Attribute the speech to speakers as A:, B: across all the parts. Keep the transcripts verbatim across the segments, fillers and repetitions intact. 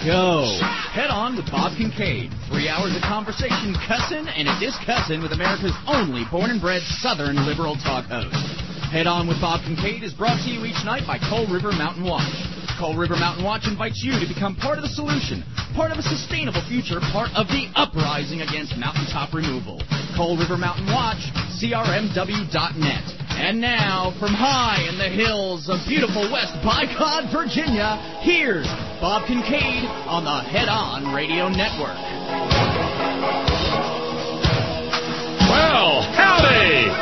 A: go. Head On with Bob Kincaid. Three hours of conversation, cussin' and a discussin' with America's only born and bred Southern liberal talk host. Head On with Bob Kincaid is brought to you each night by Coal River Mountain Watch. Coal River Mountain Watch invites you to become part of the solution, part of a sustainable future, part of the uprising against mountaintop removal. Coal River Mountain Watch, C R M W dot net. And now, from high in the hills of beautiful West Bicod, Virginia, here's Bob Kincaid on the Head On Radio Network.
B: Well, howdy!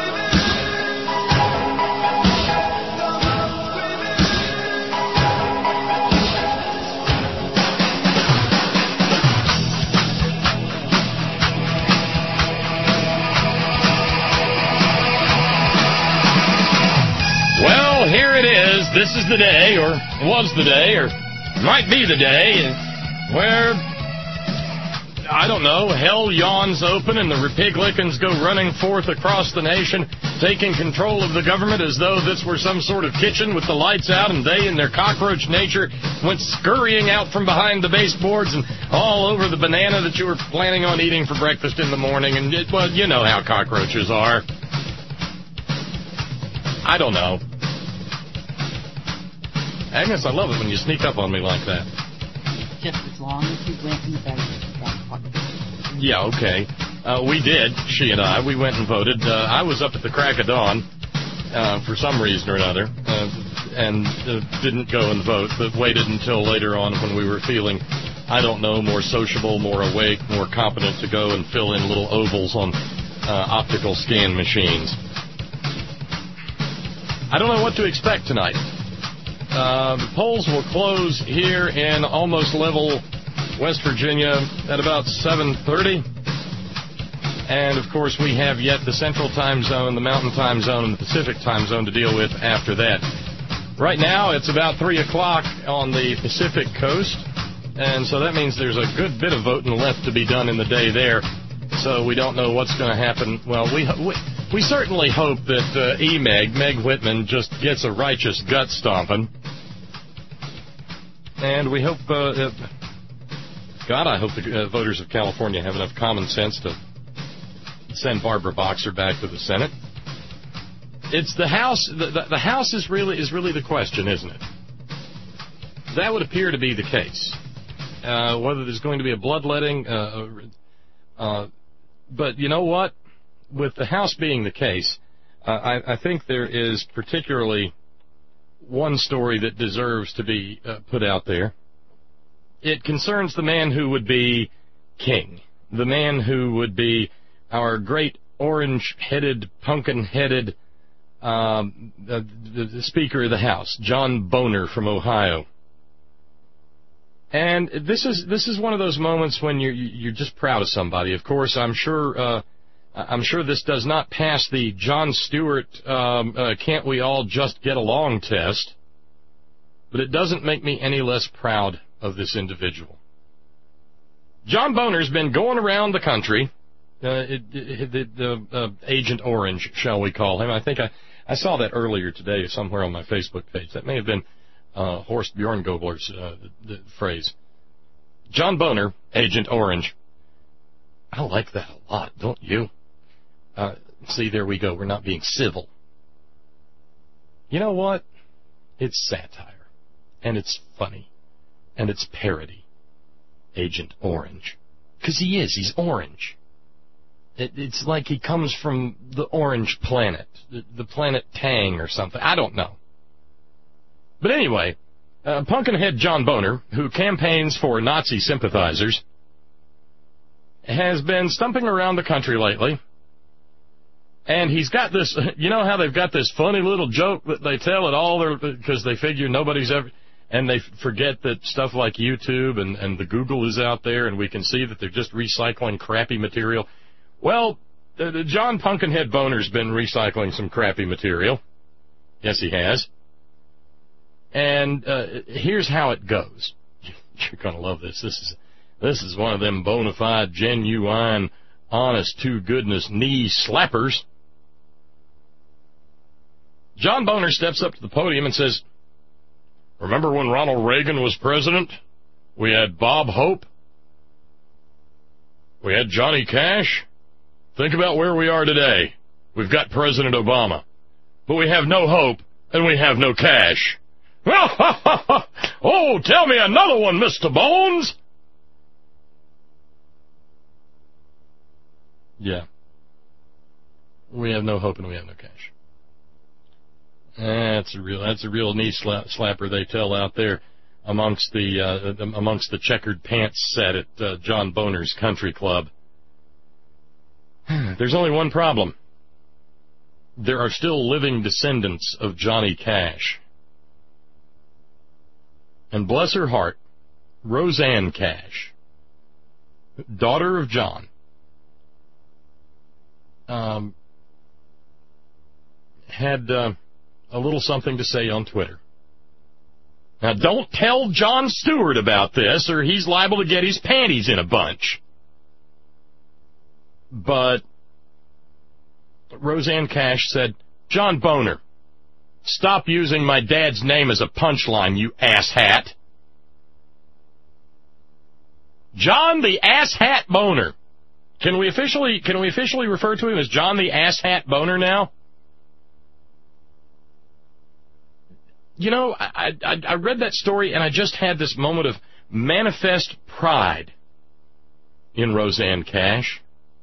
B: Well, here it is. This is the day, or was the day, or might be the day, where, I don't know, hell yawns open and the Republicans go running forth across the nation, taking control of the government as though this were some sort of kitchen with the lights out, and they, in their cockroach nature, went scurrying out from behind the baseboards and all over the banana that you were planning on eating for breakfast in the morning. And, it, well, you know how cockroaches are. I don't know. Agnes, I love it when you sneak up on me like that.
C: Just as long as you went in the bedroom.
B: Yeah, okay. Uh, we did, she and I. We went and voted. Uh, I was up at the crack of dawn uh, for some reason or another, uh, and uh, didn't go and vote, but waited until later on when we were feeling, I don't know, more sociable, more awake, more competent to go and fill in little ovals on uh, optical scan machines. I don't know what to expect tonight. Uh, the polls will close here in almost level West Virginia at about seven thirty. And, of course, we have yet the Central Time Zone, the Mountain Time Zone, and the Pacific Time Zone to deal with after that. Right now, it's about three o'clock on the Pacific Coast, and so that means there's a good bit of voting left to be done in the day there. So we don't know what's going to happen. Well, we... we We certainly hope that uh, E. Meg, Meg Whitman, just gets a righteous gut stomping. And we hope, uh, uh, God, I hope the uh, voters of California have enough common sense to send Barbara Boxer back to the Senate. It's the House. The, the, the House is really is really the question, isn't it? That would appear to be the case. Uh, whether there's going to be a bloodletting, uh, uh, but you know what? With the House being the case, uh, I, I think there is particularly one story that deserves to be uh, put out there. It concerns the man who would be king, the man who would be our great orange-headed, pumpkin-headed um, uh, the, the Speaker of the House, John Boehner from Ohio. And this is this is one of those moments when you're you're just proud of somebody. Of course, I'm sure. Uh, I'm sure this does not pass the Jon Stewart um, uh, can't we all just get along test, but it doesn't make me any less proud of this individual. John Boehner's been going around the country, uh, it, it, the, the uh, Agent Orange, shall we call him. I think I, I saw that earlier today somewhere on my Facebook page. That may have been uh, Horst Bjorngobler's uh, the, the phrase. John Boehner, Agent Orange. I like that a lot, don't you? Uh, see, there we go. We're not being civil. You know what? It's satire. And it's funny. And it's parody. Agent Orange. Because he is. He's orange. It, it's like he comes from the orange planet. The, the planet Tang or something. I don't know. But anyway, uh, Pumpkinhead John Boehner, who campaigns for Nazi sympathizers, has been stumping around the country lately. And he's got this, you know how they've got this funny little joke that they tell at all their, because they figure nobody's ever, and they forget that stuff like YouTube and, and the Google is out there and we can see that they're just recycling crappy material. Well, uh, John Pumpkinhead Boehner's been recycling some crappy material. Yes, he has. And uh, here's how it goes. You're going to love this. This is this is one of them bona fide, genuine, honest to goodness knee slappers. John Boehner steps up to the podium and says, "Remember when Ronald Reagan was president? We had Bob Hope. We had Johnny Cash. Think about where we are today. We've got President Obama. But we have no hope, and we have no cash. Oh, tell me another one, Mister Bones. Yeah. We have no hope and we have no cash. That's a real that's a real knee sla- slapper they tell out there amongst the uh, amongst the checkered pants set at uh, John Boner's Country Club. There's only one problem. There are still living descendants of Johnny Cash. And bless her heart, Roseanne Cash, daughter of John, um, had uh, a little something to say on Twitter. Now, don't tell Jon Stewart about this, or he's liable to get his panties in a bunch. But Roseanne Cash said, John Boner, stop using my dad's name as a punchline, you asshat. John the Asshat Boner. Can we officially can we officially refer to him as John the Asshat Boner now? You know, I, I, I read that story and I just had this moment of manifest pride in Roseanne Cash.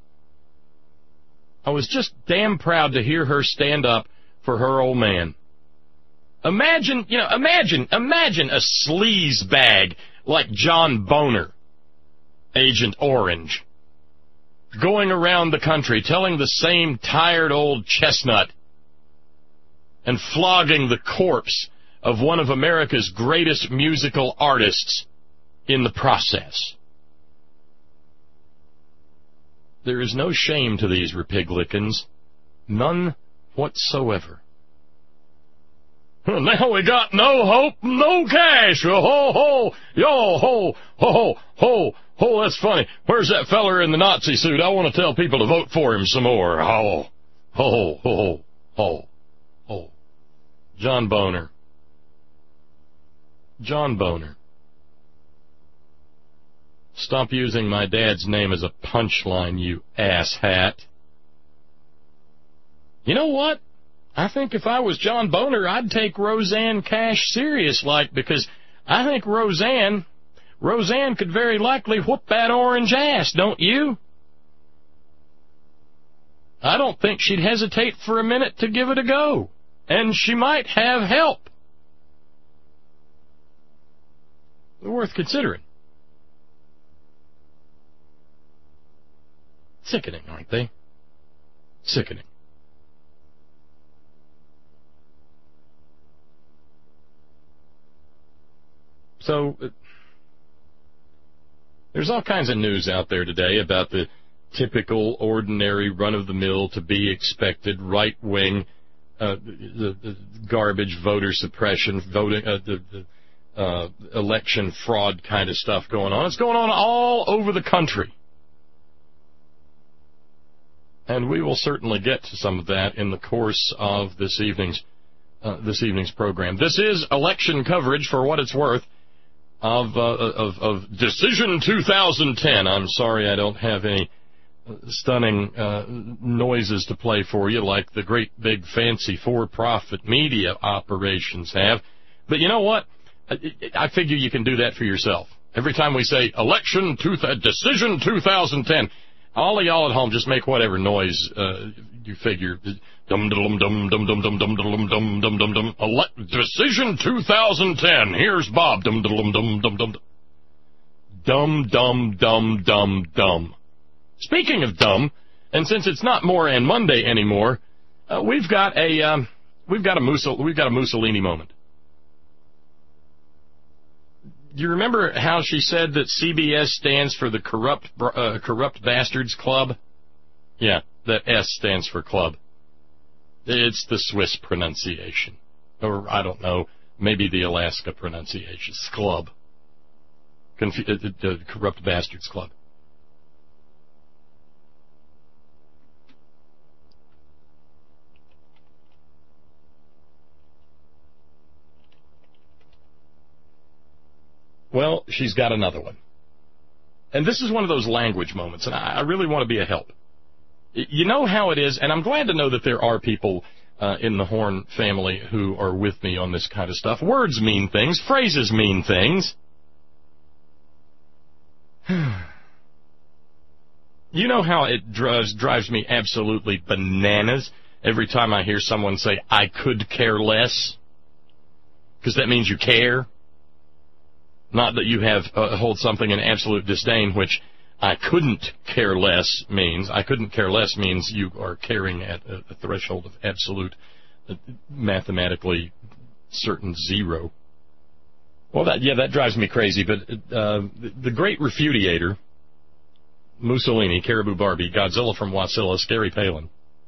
B: I was just damn proud to hear her stand up for her old man. Imagine, you know, imagine, imagine a sleaze bag like John Boner, Agent Orange, going around the country telling the same tired old chestnut and flogging the corpse of one of America's greatest musical artists in the process. There is no shame to these Republicans, none whatsoever. Now we got no hope, no cash. Ho, ho, ho, yo, ho, ho, ho, ho, ho, that's funny. Where's that feller in the Nazi suit? I want to tell people to vote for him some more. Ho, ho, ho, ho, ho, ho. John Boner. John Boner. Stop using my dad's name as a punchline, you asshat. You know what? I think if I was John Boner, I'd take Roseanne Cash serious, like, because I think Roseanne, Roseanne could very likely whoop that orange ass, don't you? I don't think she'd hesitate for a minute to give it a go. And she might have help. Worth considering. Sickening, aren't they? Sickening. So, uh, there's all kinds of news out there today about the typical, ordinary, run-of-the-mill, to-be-expected, right-wing, uh, the, the garbage, voter suppression, voting, uh, the, the uh, election fraud kind of stuff going on. It's going on all over the country. And we will certainly get to some of that in the course of this evening's uh, this evening's program. This is election coverage, for what it's worth, of uh, of, of Decision two thousand ten. I'm sorry I don't have any stunning uh, noises to play for you like the great big fancy for-profit media operations have. But you know what? I, I figure you can do that for yourself. Every time we say election two, Decision two thousand ten. All of y'all at home, just make whatever noise uh, you figure. Dum dum dum dum dum dum dum dum dum dum dum dum. Ele- Decision two thousand ten. Here's Bob. Dum dum dum dum dum. Dum dum dum dum dum. Speaking of dumb, and since it's not Moran Monday anymore, uh, we've got a um, we've got a Mussol- we've got a Mussolini moment. Do you remember how she said that C B S stands for the Corrupt uh, Corrupt Bastards Club? Yeah, that S stands for club. It's the Swiss pronunciation. Or, I don't know, maybe the Alaska pronunciation. Club. Confu- uh, the Corrupt Bastards Club. Well, she's got another one. And this is one of those language moments, and I really want to be a help. You know how it is, and I'm glad to know that there are people uh, in the Horn family who are with me on this kind of stuff. Words mean things. Phrases mean things. You know how it drives, drives me absolutely bananas every time I hear someone say, I could care less? Because that means you care. Not that you have uh, hold something in absolute disdain, which I couldn't care less means. I couldn't care less means you are caring at a, a threshold of absolute, uh, mathematically certain zero. Well, that, yeah, that drives me crazy. But uh, the, the great refudiator, Mussolini, Caribou Barbie, Godzilla from Wasilla, Scary Palin,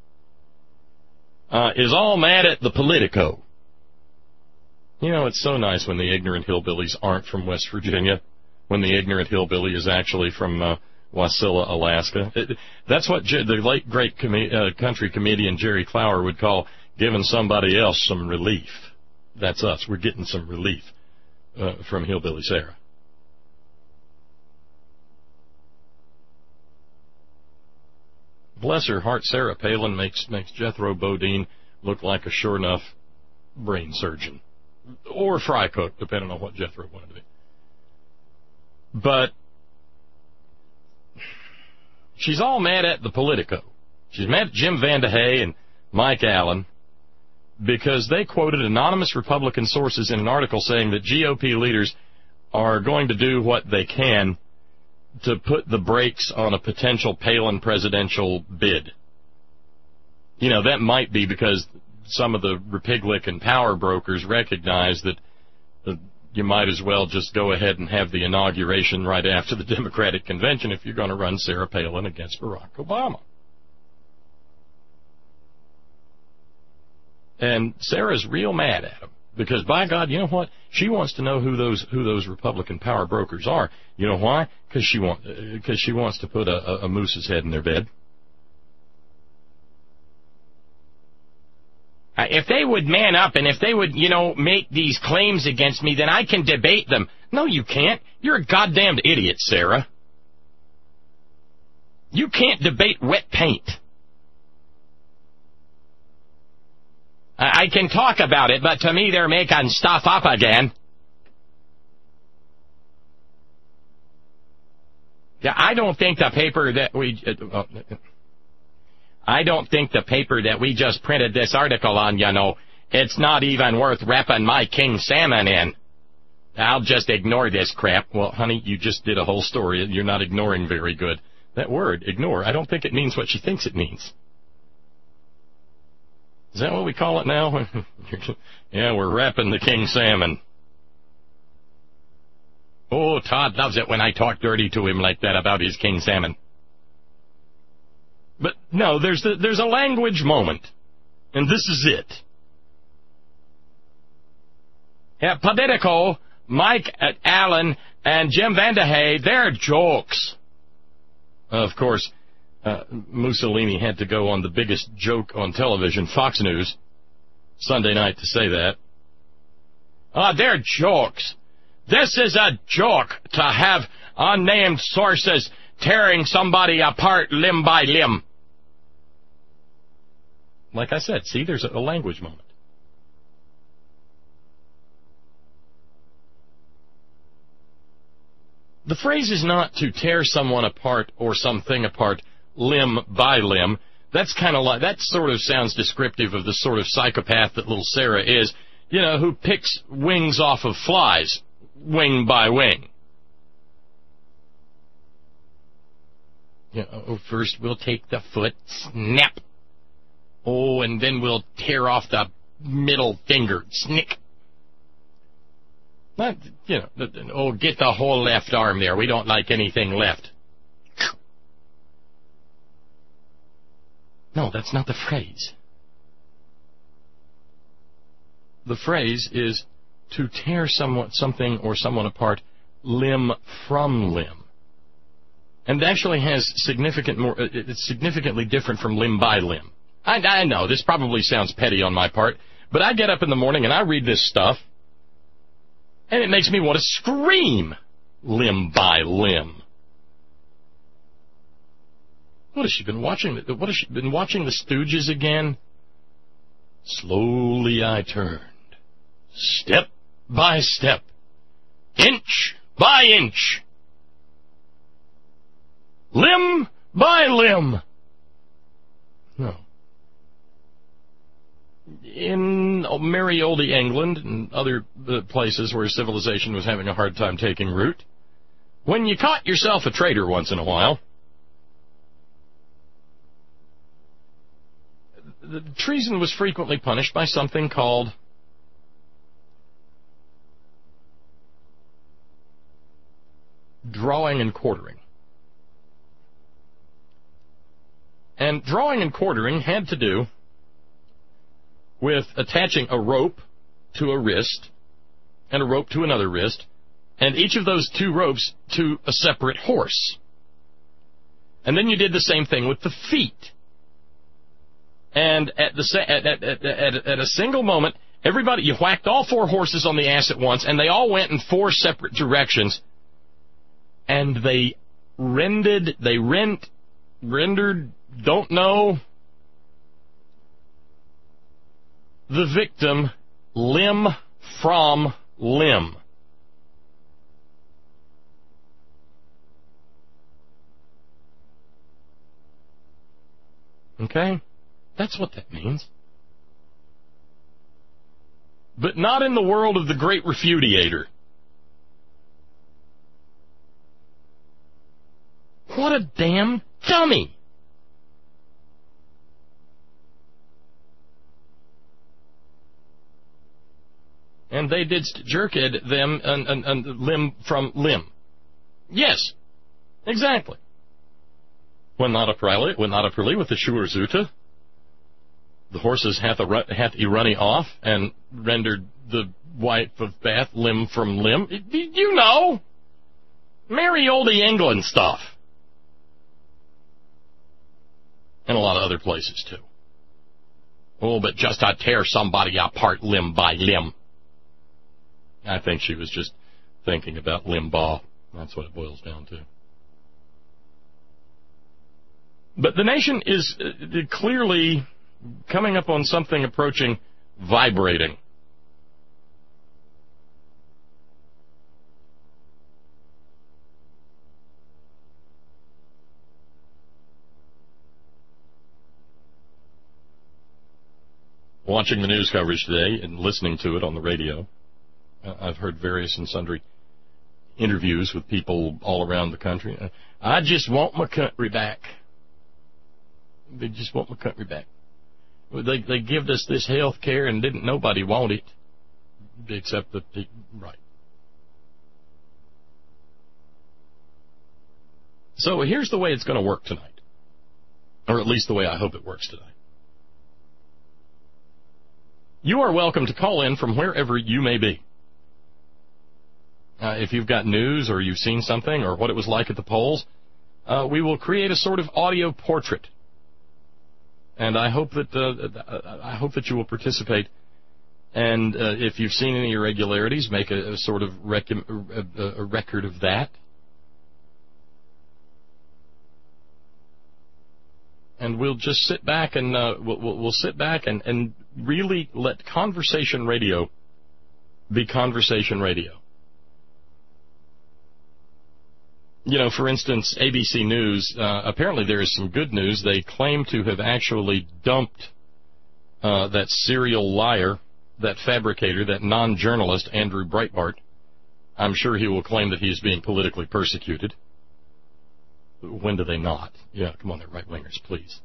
B: uh, is all mad at the Politico. You know, it's so nice when the ignorant hillbillies aren't from West Virginia, when the ignorant hillbilly is actually from uh, Wasilla, Alaska. It, that's what J- the late great com- uh, country comedian Jerry Clower would call giving somebody else some relief. That's us. We're getting some relief uh, from Hillbilly Sarah. Bless her heart, Sarah Palin makes makes Jethro Bodine look like a sure enough brain surgeon. Or fry cook, depending on what Jethro wanted to be. But she's all mad at the Politico. She's mad at Jim VandeHei and Mike Allen because they quoted anonymous Republican sources in an article saying that G O P leaders are going to do what they can to put the brakes on a potential Palin presidential bid. You know, that might be because some of the Republican power brokers recognize that uh, you might as well just go ahead and have the inauguration right after the Democratic convention if you're going to run Sarah Palin against Barack Obama. And Sarah's real mad at him because, by God, you know what? She wants to know who those who those Republican power brokers are. You know why? Because she want because she wants to put a, a, a moose's head in their bed. Uh, if they would man up and if they would, you know, make these claims against me, then I can debate them. No, you can't. You're a goddamned idiot, Sarah. You can't debate wet paint. I, I can talk about it, but to me they're making stuff up again. Yeah, I don't think the paper that we... Uh, uh, I don't think the paper that we just printed this article on, you know, it's not even worth wrapping my king salmon in. I'll just ignore this crap. Well, honey, you just did a whole story. You're not ignoring very good. That word, ignore, I don't think it means what she thinks it means. Is that what we call it now? Yeah, we're wrapping the king salmon. Oh, Todd loves it when I talk dirty to him like that about his king salmon. But no, there's the, there's a language moment, and this is it. Yeah, Politico, Mike Allen, and Jim VandeHei, they're jokes. Of course, uh, Mussolini had to go on the biggest joke on television, Fox News, Sunday night to say that. Ah, uh, they're jokes. This is a joke to have unnamed sources tearing somebody apart limb by limb. Like I said, see, there's a language moment. The phrase is not to tear someone apart or something apart limb by limb. That's kind of like, that sort of sounds descriptive of the sort of psychopath that little Sarah is, you know, who picks wings off of flies, wing by wing. You know, first we'll take the foot, snap. Oh, and then we'll tear off the middle finger, snick. Not, you know, oh, get the whole left arm there. We don't like anything left. No, that's not the phrase. The phrase is to tear someone, something or someone apart limb from limb. And actually has significant more, it's significantly different from limb by limb. I, I know, this probably sounds petty on my part, but I get up in the morning and I read this stuff, And it makes me want to scream limb by limb. What has she been watching? What has she been watching, the Stooges again? Slowly I turned, step by step, inch by inch, limb by limb. No. In merry oldie England and other places where civilization was having a hard time taking root, when you caught yourself a traitor once in a while, the treason was frequently punished by something called drawing and quartering. And drawing and quartering had to do with attaching a rope to a wrist and a rope to another wrist, and each of those two ropes to a separate horse. And then you did the same thing with the feet. And at the at, at, at, at, at a single moment, everybody, you whacked all four horses on the ass at once, and they all went in four separate directions, and they rendered, they rent, rendered, don't know, the victim limb from limb. Okay? That's what that means. But not in the world of the great refudiator. What a damn dummy. And they did jerked them and, and, and limb from limb. Yes, exactly. When not a prelate, when not a prelate with the sure zuta, the horses hath a hath he runny off and rendered the wife of Bath limb from limb. You know, merry oldie England stuff, and a lot of other places too. Oh, but just to tear somebody apart limb by limb. I think she was just thinking about Limbaugh. That's what it boils down to. But the nation is uh, clearly coming up on something approaching vibrating. Watching the news coverage today and listening to it on the radio, I've heard various and sundry interviews with people all around the country. I just want my country back. They just want my country back. They they give us this health care and didn't nobody want it except the people. Right. So here's the way it's going to work tonight, or at least the way I hope it works tonight. You are welcome to call in from wherever you may be. Uh, if you've got news or you've seen something or what it was like at the polls, uh, we will create a sort of audio portrait. And I hope that uh, I hope that you will participate. And uh, if you've seen any irregularities, make a, a sort of rec- a, a record of that. And we'll just sit back and uh, we'll, we'll sit back and, and really let conversation radio be conversation radio. You know, for instance, A B C News, uh, apparently there is some good news. They claim to have actually dumped uh, that serial liar, that fabricator, that non-journalist, Andrew Breitbart. I'm sure he will claim that he is being politically persecuted. When do they not? Yeah, come on, they're right-wingers, please.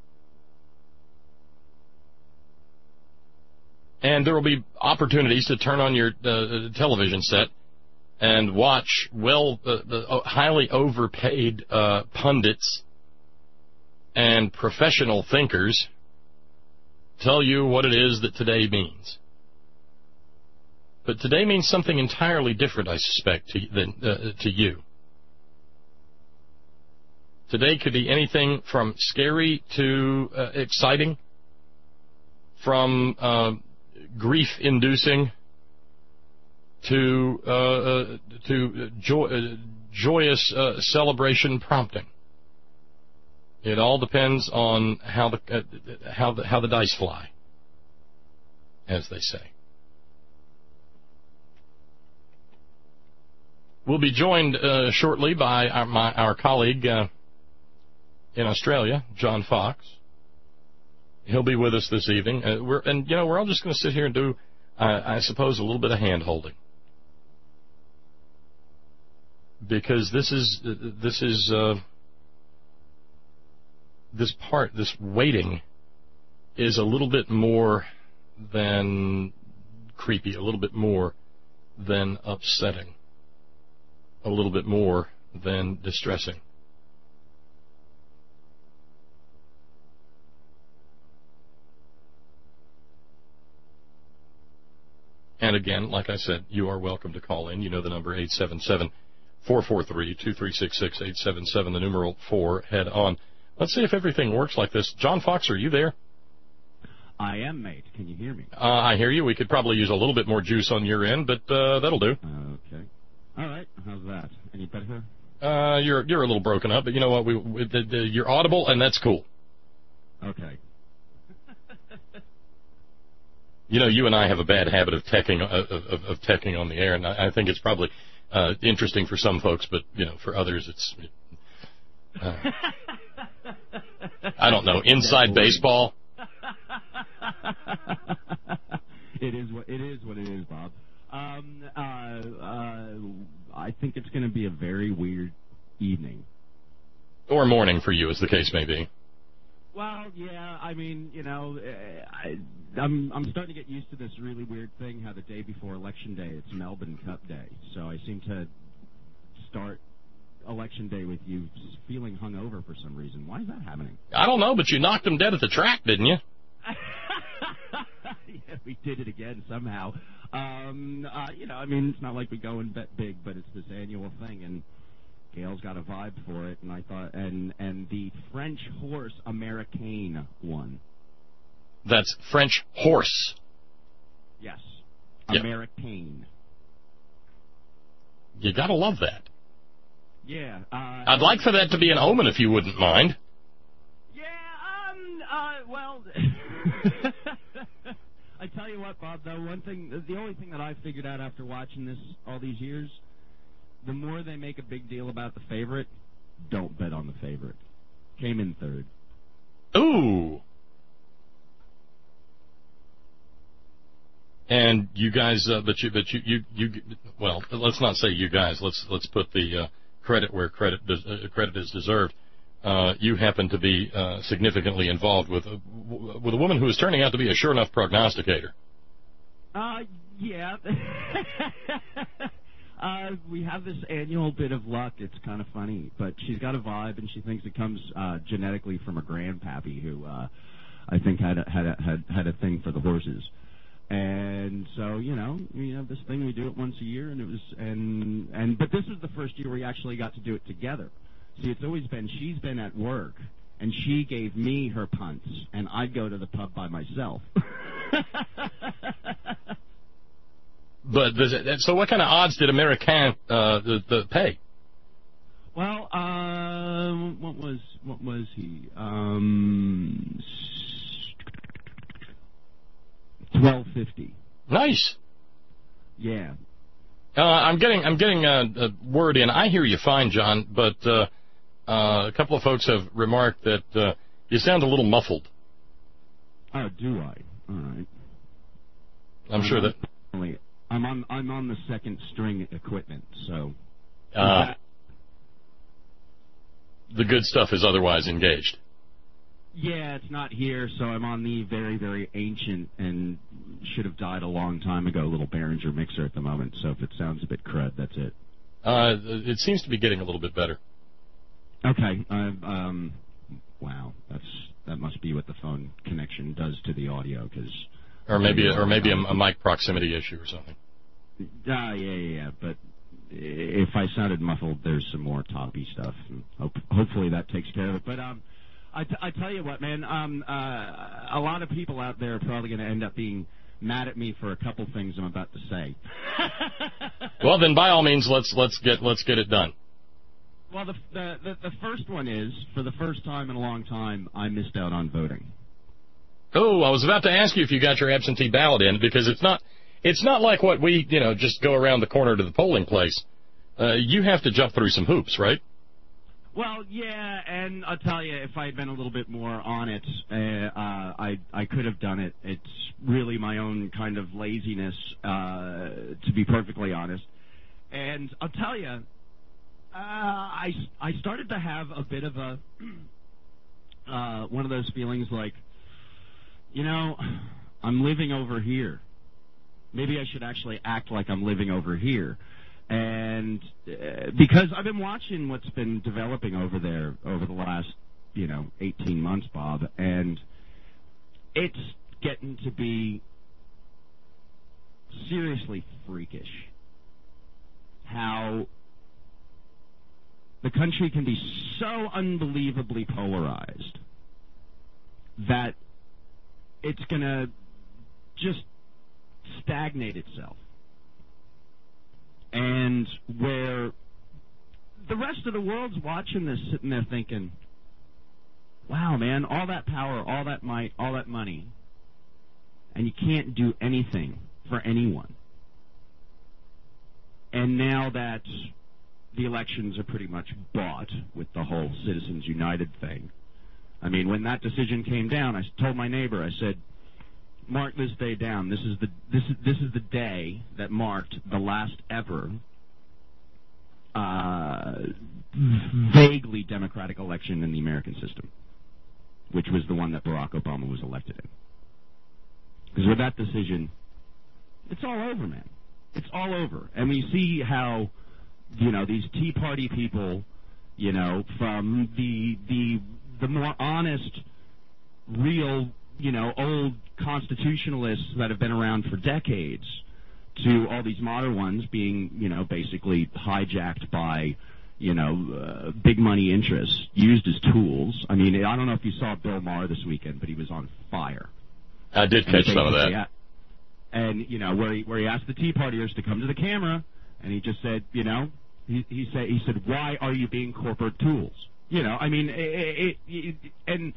B: And there will be opportunities to turn on your uh, television set and watch well uh, the uh, highly overpaid uh, pundits and professional thinkers tell you what it is that today means. But today means something entirely different, I suspect, to, than, uh, to you. Today could be anything from scary to uh, exciting, from uh, grief-inducing to uh, uh, to joy, uh, joyous uh, celebration prompting. It all depends on how the uh, how the how the dice fly, as they say. We'll be joined uh, shortly by our, my, our colleague uh, in Australia, John Fox. He'll be with us this evening, uh, we're, and you know we're all just going to sit here and do, uh, I suppose, a little bit of hand holding, because this is uh, this is uh, this part, this waiting, is a little bit more than creepy, a little bit more than upsetting, a little bit more than distressing. And again, like I said, you are welcome to call in. You know the number, eight seven seven, four four three, two three six six, eight seven seven, the numeral four, head on. Let's see if everything works like this. John Fox, are you there?
D: I am, mate. Can you hear me?
B: Uh, I hear you. We could probably use a little bit more juice on your end, but uh, that'll do.
D: Okay. All right. How's that? Any better?
B: Uh, you're you're a little broken up, but you know what? We, we the, the, you're audible, and that's cool.
D: Okay.
B: You know, you and I have a bad habit of teching of, of, of teching on the air, and I, I think it's probably uh, interesting for some folks, but you know, for others, it's uh, I don't know, inside baseball.
D: It is what it is. What it is, Bob. Um, uh, uh, I think it's going to be a very weird evening.
B: Or morning for you, as the case may be.
D: Well, yeah, I mean, you know, I, I'm I'm starting to get used to this really weird thing, how the day before Election Day, it's Melbourne Cup Day. So I seem to start Election Day with you feeling hungover for some reason. Why is that happening?
B: I don't know, but you knocked them dead at the track, didn't you?
D: Yeah, we did it again somehow. Um, uh, you know, I mean, it's not like we go and bet big, but it's this annual thing, and Gail's got a vibe for it, and I thought, and and the French horse Americain won.
B: That's French horse.
D: Yes,
B: yep.
D: Americain.
B: You gotta love that.
D: Yeah. Uh,
B: I'd like for that to be an omen, if you wouldn't mind.
D: Yeah. Um. Uh. Well. I tell you what, Bob. Though one thing, the only thing that I figured out after watching this all these years. The more they make a big deal about the favorite, don't bet on the favorite. Came in third.
B: Ooh. And you guys, uh, but you, but you, you, you, well, let's not say you guys. Let's let's put the uh, credit where credit des- uh, credit is deserved. Uh, you happen to be uh, significantly involved with a, with a woman who is turning out to be a sure enough prognosticator.
D: Uh, yeah. Uh, we have this annual bit of luck. It's kind of funny, but she's got a vibe, and she thinks it comes uh, genetically from her grandpappy, who uh, I think had a, had a, had had a thing for the horses. And so, you know, we have this thing. We do it once a year, and it was and and but this was the first year we actually got to do it together. See, it's always been she's been at work, and she gave me her punts, and I'd go to the pub by myself.
B: But so, what kind of odds did Americain uh, the, the pay?
D: Well, um, what was what was he? Um, twelve fifty.
B: Nice.
D: Yeah.
B: Uh, I'm getting I'm getting a, a word in. I hear you fine, John, but uh, uh, a couple of folks have remarked that uh, you sound a little muffled.
D: Oh, do I? All right.
B: I'm sure that.
D: I'm on I'm on the second string equipment, so
B: uh, the good stuff is otherwise engaged.
D: Yeah, it's not here, so I'm on the very, very ancient and should have died a long time ago little Behringer mixer at the moment, so if it sounds a bit crud, that's it.
B: Uh, it seems to be getting a little bit better.
D: Okay. Uh, um, wow, that's that must be what the phone connection does to the audio, because...
B: Or maybe, or maybe a, a mic proximity issue or something.
D: Ah, uh, yeah, yeah, yeah. But if I sounded muffled, there's some more toppy stuff. And hope, hopefully that takes care of it. But um, I, t- I tell you what, man. Um, uh, a lot of people out there are probably going to end up being mad at me for a couple things I'm about to say.
B: Well, then by all means, let's let's get let's get it done.
D: Well, the, the the the first one is, for the first time in a long time, I missed out on voting.
B: Oh, I was about to ask you if you got your absentee ballot in, because it's not it's not like what we, you know, just go around the corner to the polling place. Uh, you have to jump through some hoops, right?
D: Well, yeah, and I'll tell you, if I had been a little bit more on it, uh, uh, I I could have done it. It's really my own kind of laziness, uh, to be perfectly honest. And I'll tell you, uh, I I started to have a bit of a uh, one of those feelings like, you know, I'm living over here. Maybe I should actually act like I'm living over here. And uh, because I've been watching what's been developing over there over the last, you know, eighteen months, Bob, and it's getting to be seriously freakish how the country can be so unbelievably polarized that it's going to just stagnate itself. And where the rest of the world's watching this, sitting there thinking, wow, man, all that power, all that might, all that money, and you can't do anything for anyone. And now that the elections are pretty much bought with the whole Citizens United thing, I mean, when that decision came down, I told my neighbor, I said, mark this day down. This is the this is this is the day that marked the last ever uh, vaguely democratic election in the American system, which was the one that Barack Obama was elected in. Because with that decision, it's all over, man. It's all over. And we see how, you know, these Tea Party people, you know, from the the the more honest, real, you know, old constitutionalists that have been around for decades to all these modern ones being, you know, basically hijacked by, you know, uh, big money interests, used as tools. I mean, I don't know if you saw Bill Maher this weekend, but he was on fire.
B: I did catch some of that.
D: And, you know, where he, where he asked the Tea Partiers to come to the camera, and he just said, you know, he, he said, he said, why are you being corporate tools? You know, I mean, it, it, it, and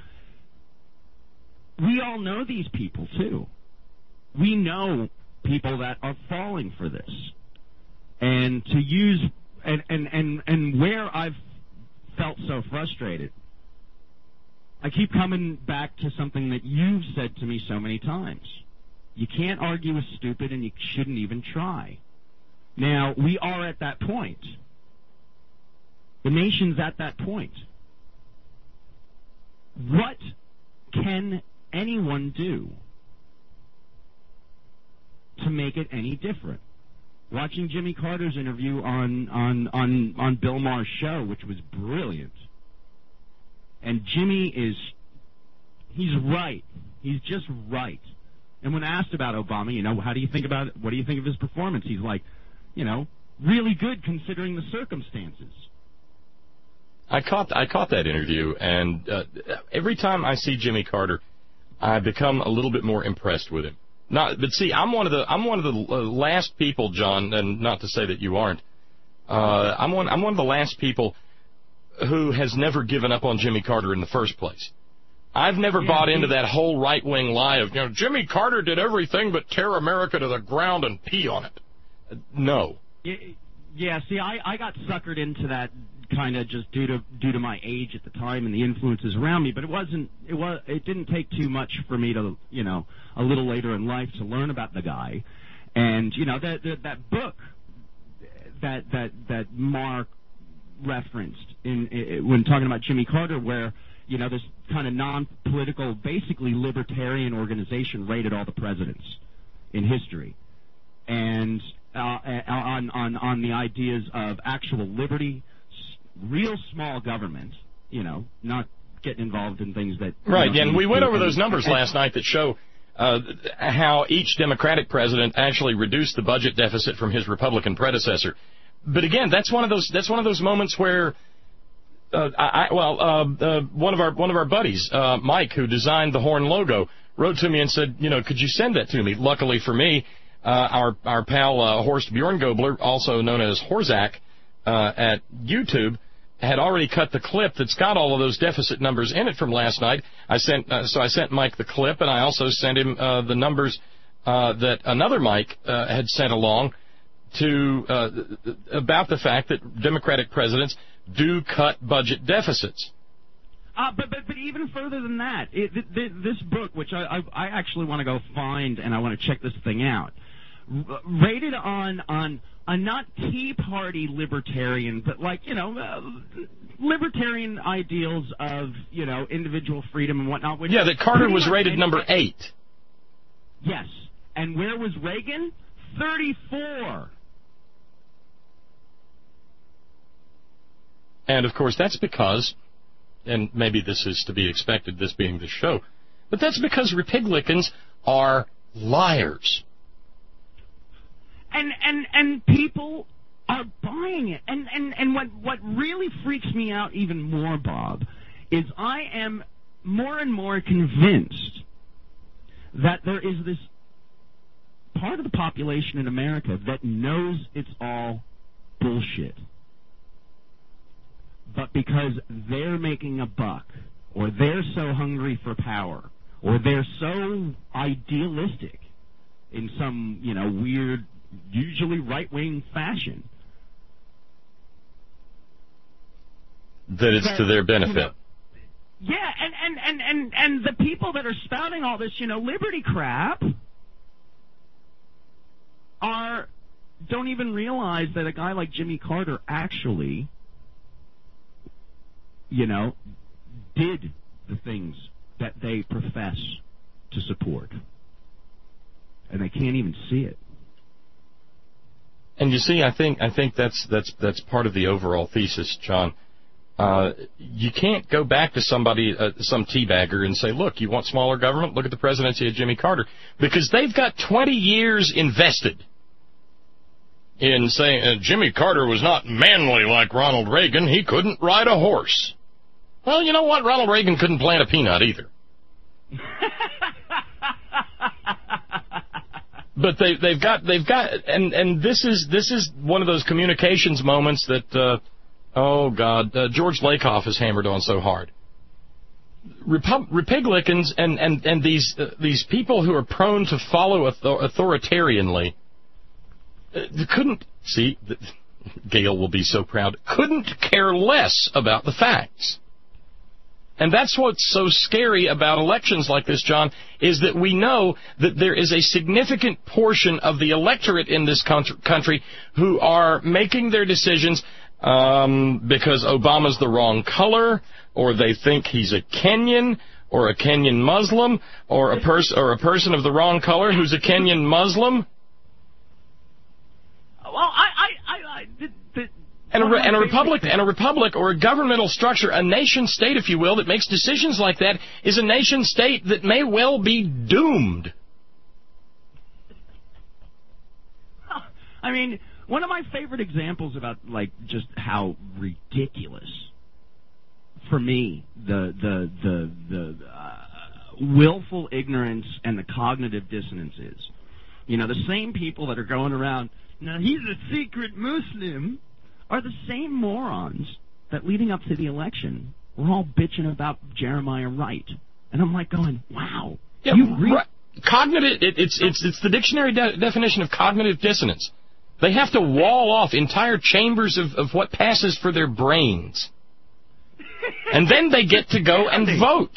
D: we all know these people, too. We know people that are falling for this. And to use, and, and, and, and where I've felt so frustrated, I keep coming back to something that you've said to me so many times. You can't argue with stupid, and you shouldn't even try. Now, we are at that point. The nation's at that point. What can anyone do to make it any different? Watching Jimmy Carter's interview on, on, on, on Bill Maher's show, which was brilliant. And Jimmy is, he's right. He's just right. And when asked about Obama, you know, how do you think about it? What do you think of his performance? He's like, you know, really good considering the circumstances.
B: I caught I caught that interview, and uh, every time I see Jimmy Carter, I become a little bit more impressed with him. Not, but see, I'm one of the I'm one of the last people, John, and not to say that you aren't. Uh, I'm one I'm one of the last people who has never given up on Jimmy Carter in the first place. I've never yeah, bought into that whole right-wing lie of, you know, Jimmy Carter did everything but tear America to the ground and pee on it. Uh, no.
D: Yeah, see, I, I got suckered into that kind of just due to due to my age at the time and the influences around me, but it wasn't it was it didn't take too much for me to, you know, a little later in life to learn about the guy. And, you know, that that, that book that that that Mark referenced in, in when talking about Jimmy Carter, where, you know, this kind of non-political, basically libertarian organization rated all the presidents in history, and uh, on on on the ideas of actual liberty, real small government, you know, not getting involved in things that...
B: Right,
D: you know,
B: and we went over those numbers last night that show uh, how each Democratic president actually reduced the budget deficit from his Republican predecessor. But again, that's one of those that's one of those moments where, uh, I, well, uh, uh, one of our one of our buddies, uh, Mike, who designed the Horn logo, wrote to me and said, you know, could you send that to me? Luckily for me, uh, our our pal uh, Horst Bjorngobler, also known as Horzak, uh, at YouTube, had already cut the clip that's got all of those deficit numbers in it from last night. I sent uh, so I sent Mike the clip, and I also sent him uh, the numbers uh, that another Mike uh, had sent along to uh, about the fact that Democratic presidents do cut budget deficits.
D: Uh, but, but but even further than that, it, th- th- this book, which I, I, I actually want to go find and I want to check this thing out, r- rated on on a not Tea Party libertarian, but like, you know, uh, libertarian ideals of, you know, individual freedom and whatnot. Which
B: yeah, that Carter was rated number eight.
D: Yes. And where was Reagan? thirty-four.
B: And, of course, that's because, and maybe this is to be expected, this being the show, but that's because Republicans are liars.
D: And and and people are buying it. And and, and what, what really freaks me out even more, Bob, is I am more and more convinced that there is this part of the population in America that knows it's all bullshit. But because they're making a buck, or they're so hungry for power, or they're so idealistic in some, you know, weird, usually right-wing fashion,
B: that it's
D: that,
B: to their benefit.
D: You know, yeah, and, and, and, and, and the people that are spouting all this, you know, liberty crap are don't even realize that a guy like Jimmy Carter actually, you know, did the things that they profess to support. And they can't even see it.
B: And you see, I think I think that's that's that's part of the overall thesis, John. Uh, you can't go back to somebody, uh, some teabagger, and say, look, you want smaller government? Look at the presidency of Jimmy Carter. Because they've got twenty years invested in saying uh, Jimmy Carter was not manly like Ronald Reagan. He couldn't ride a horse. Well, you know what? Ronald Reagan couldn't plant a peanut either. But they, they've got, they've got, and, and this is this is one of those communications moments that, uh, oh God, uh, George Lakoff has hammered on so hard. Repub- Republicans and and and these uh, these people who are prone to follow author- authoritarianly uh, couldn't see. Gail will be so proud. Couldn't care less about the facts. And that's what's so scary about elections like this, John, is that we know that there is a significant portion of the electorate in this country who are making their decisions um, because Obama's the wrong color, or they think he's a Kenyan, or a Kenyan Muslim, or a person or a person of the wrong color who's a Kenyan Muslim.
D: Well, I, I, I, I the, the,
B: And a, and a republic, and a republic, or a governmental structure, a nation state, if you will, that makes decisions like that, is a nation state that may well be doomed.
D: I mean, one of my favorite examples about, like, just how ridiculous, for me, the the the the uh, willful ignorance and the cognitive dissonance is. You know, the same people that are going around, now he's a secret Muslim, are the same morons that leading up to the election were all bitching about Jeremiah Wright. And I'm like going, wow.
B: Yeah,
D: you re-
B: right. Cognitive, it, it's, it's, it's the dictionary de- definition of cognitive dissonance. They have to wall off entire chambers of, of what passes for their brains. And then they get to go and vote.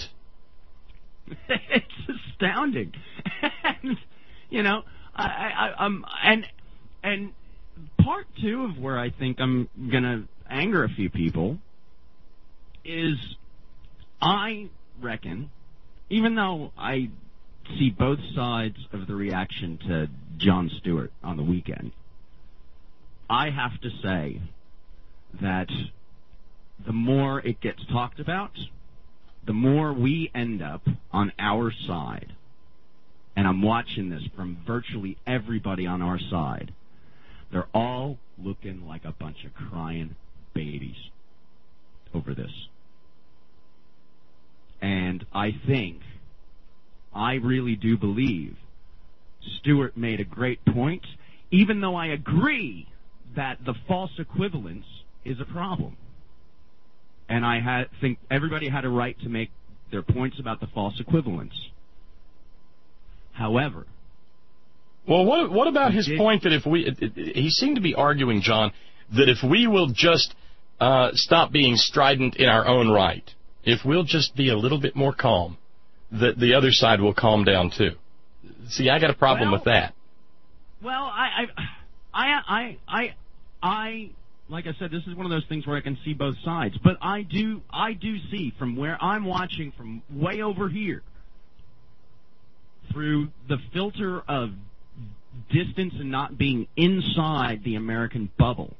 D: It's astounding. And, you know, I, I, I'm, and, and, part two of where I think I'm going to anger a few people is I reckon, even though I see both sides of the reaction to Jon Stewart on the weekend, I have to say that the more it gets talked about, the more we end up on our side. And I'm watching this from virtually everybody on our side. They're all looking like a bunch of crying babies over this. And I think I really do believe Stewart made a great point, even though I agree that the false equivalence is a problem. And I had, think everybody had a right to make their points about the false equivalence. However...
B: Well, what, what about his
D: did,
B: point that if we... It, it, he seemed to be arguing, John, that if we will just uh, stop being strident in our own right, if we'll just be a little bit more calm, that the other side will calm down too. See, I got a problem
D: well,
B: with that.
D: Well, I, I, I, I, I, I, like I said, this is one of those things where I can see both sides. But I do, I do see from where I'm watching from way over here, through the filter of distance and not being inside the American bubble,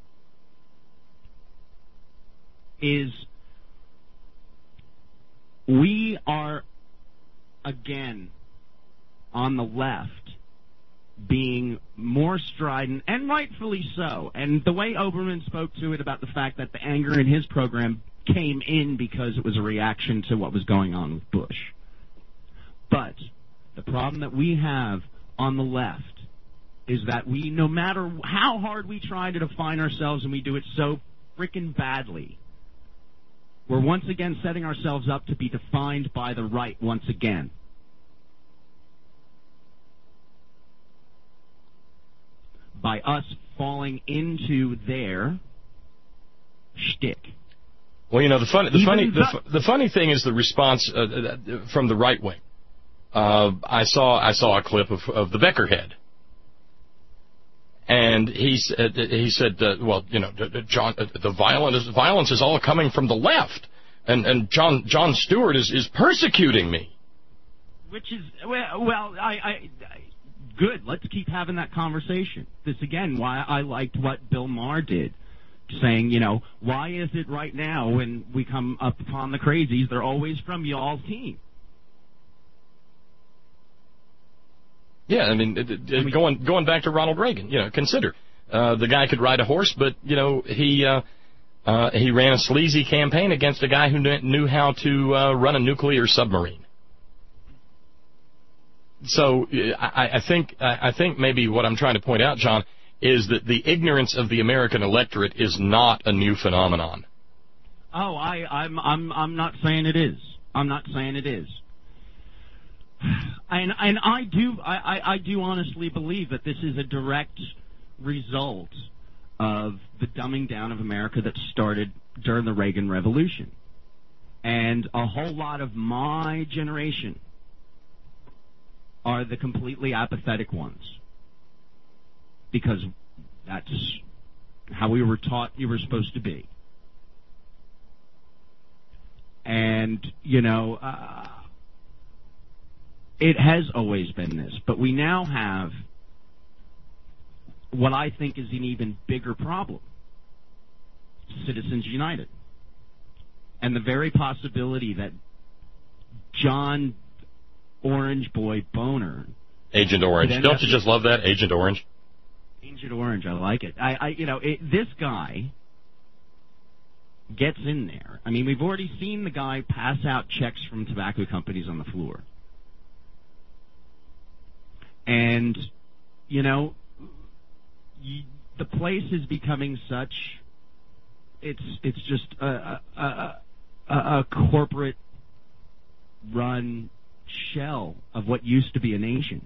D: is we are, again, on the left, being more strident, and rightfully so. And the way Oberman spoke to it about the fact that the anger in his program came in because it was a reaction to what was going on with Bush. But the problem that we have on the left is that we, no matter how hard we try to define ourselves, and we do it so frickin' badly, we're once again setting ourselves up to be defined by the right once again. By us falling into their shtick.
B: Well, you know, the funny, the
D: Even
B: funny,
D: the,
B: the, the funny thing is the response uh, from the right wing. Uh, I saw, I saw a clip of, of the Beckerhead, and he said, he said, uh, well, you know, John, uh, the violence, violence is all coming from the left, and and John John Stewart is is persecuting me.
D: Which is well, well I. I, I Good. Let's keep having that conversation. This, again, why I liked what Bill Maher did, saying, you know, why is it right now when we come up upon the crazies, they're always from y'all's team?
B: Yeah, I mean, it, it, going going back to Ronald Reagan, you know, consider uh, the guy could ride a horse, but you know he uh, uh, he ran a sleazy campaign against a guy who knew how to uh, run a nuclear submarine. So I, I think I think maybe what I'm trying to point out, John, is that the ignorance of the American electorate is not a new phenomenon.
D: Oh, I, I'm I'm I'm not saying it is. I'm not saying it is. And and I do I, I, I do honestly believe that this is a direct result of the dumbing down of America that started during the Reagan Revolution, and a whole lot of my generation are the completely apathetic ones, because that's how we were taught you were supposed to be. And, you know, uh, it has always been this, but we now have what I think is an even bigger problem: Citizens United. And the very possibility that John Orange Boy Boner.
B: Agent Orange. Don't you just love that? Agent Orange?
D: Agent Orange, I like it. I, I you know, it, this guy gets in there. I mean, we've already seen the guy pass out checks from tobacco companies on the floor. And, you know, you, the place is becoming such, it's it's just a, a, a, a, a corporate run shell of what used to be a nation.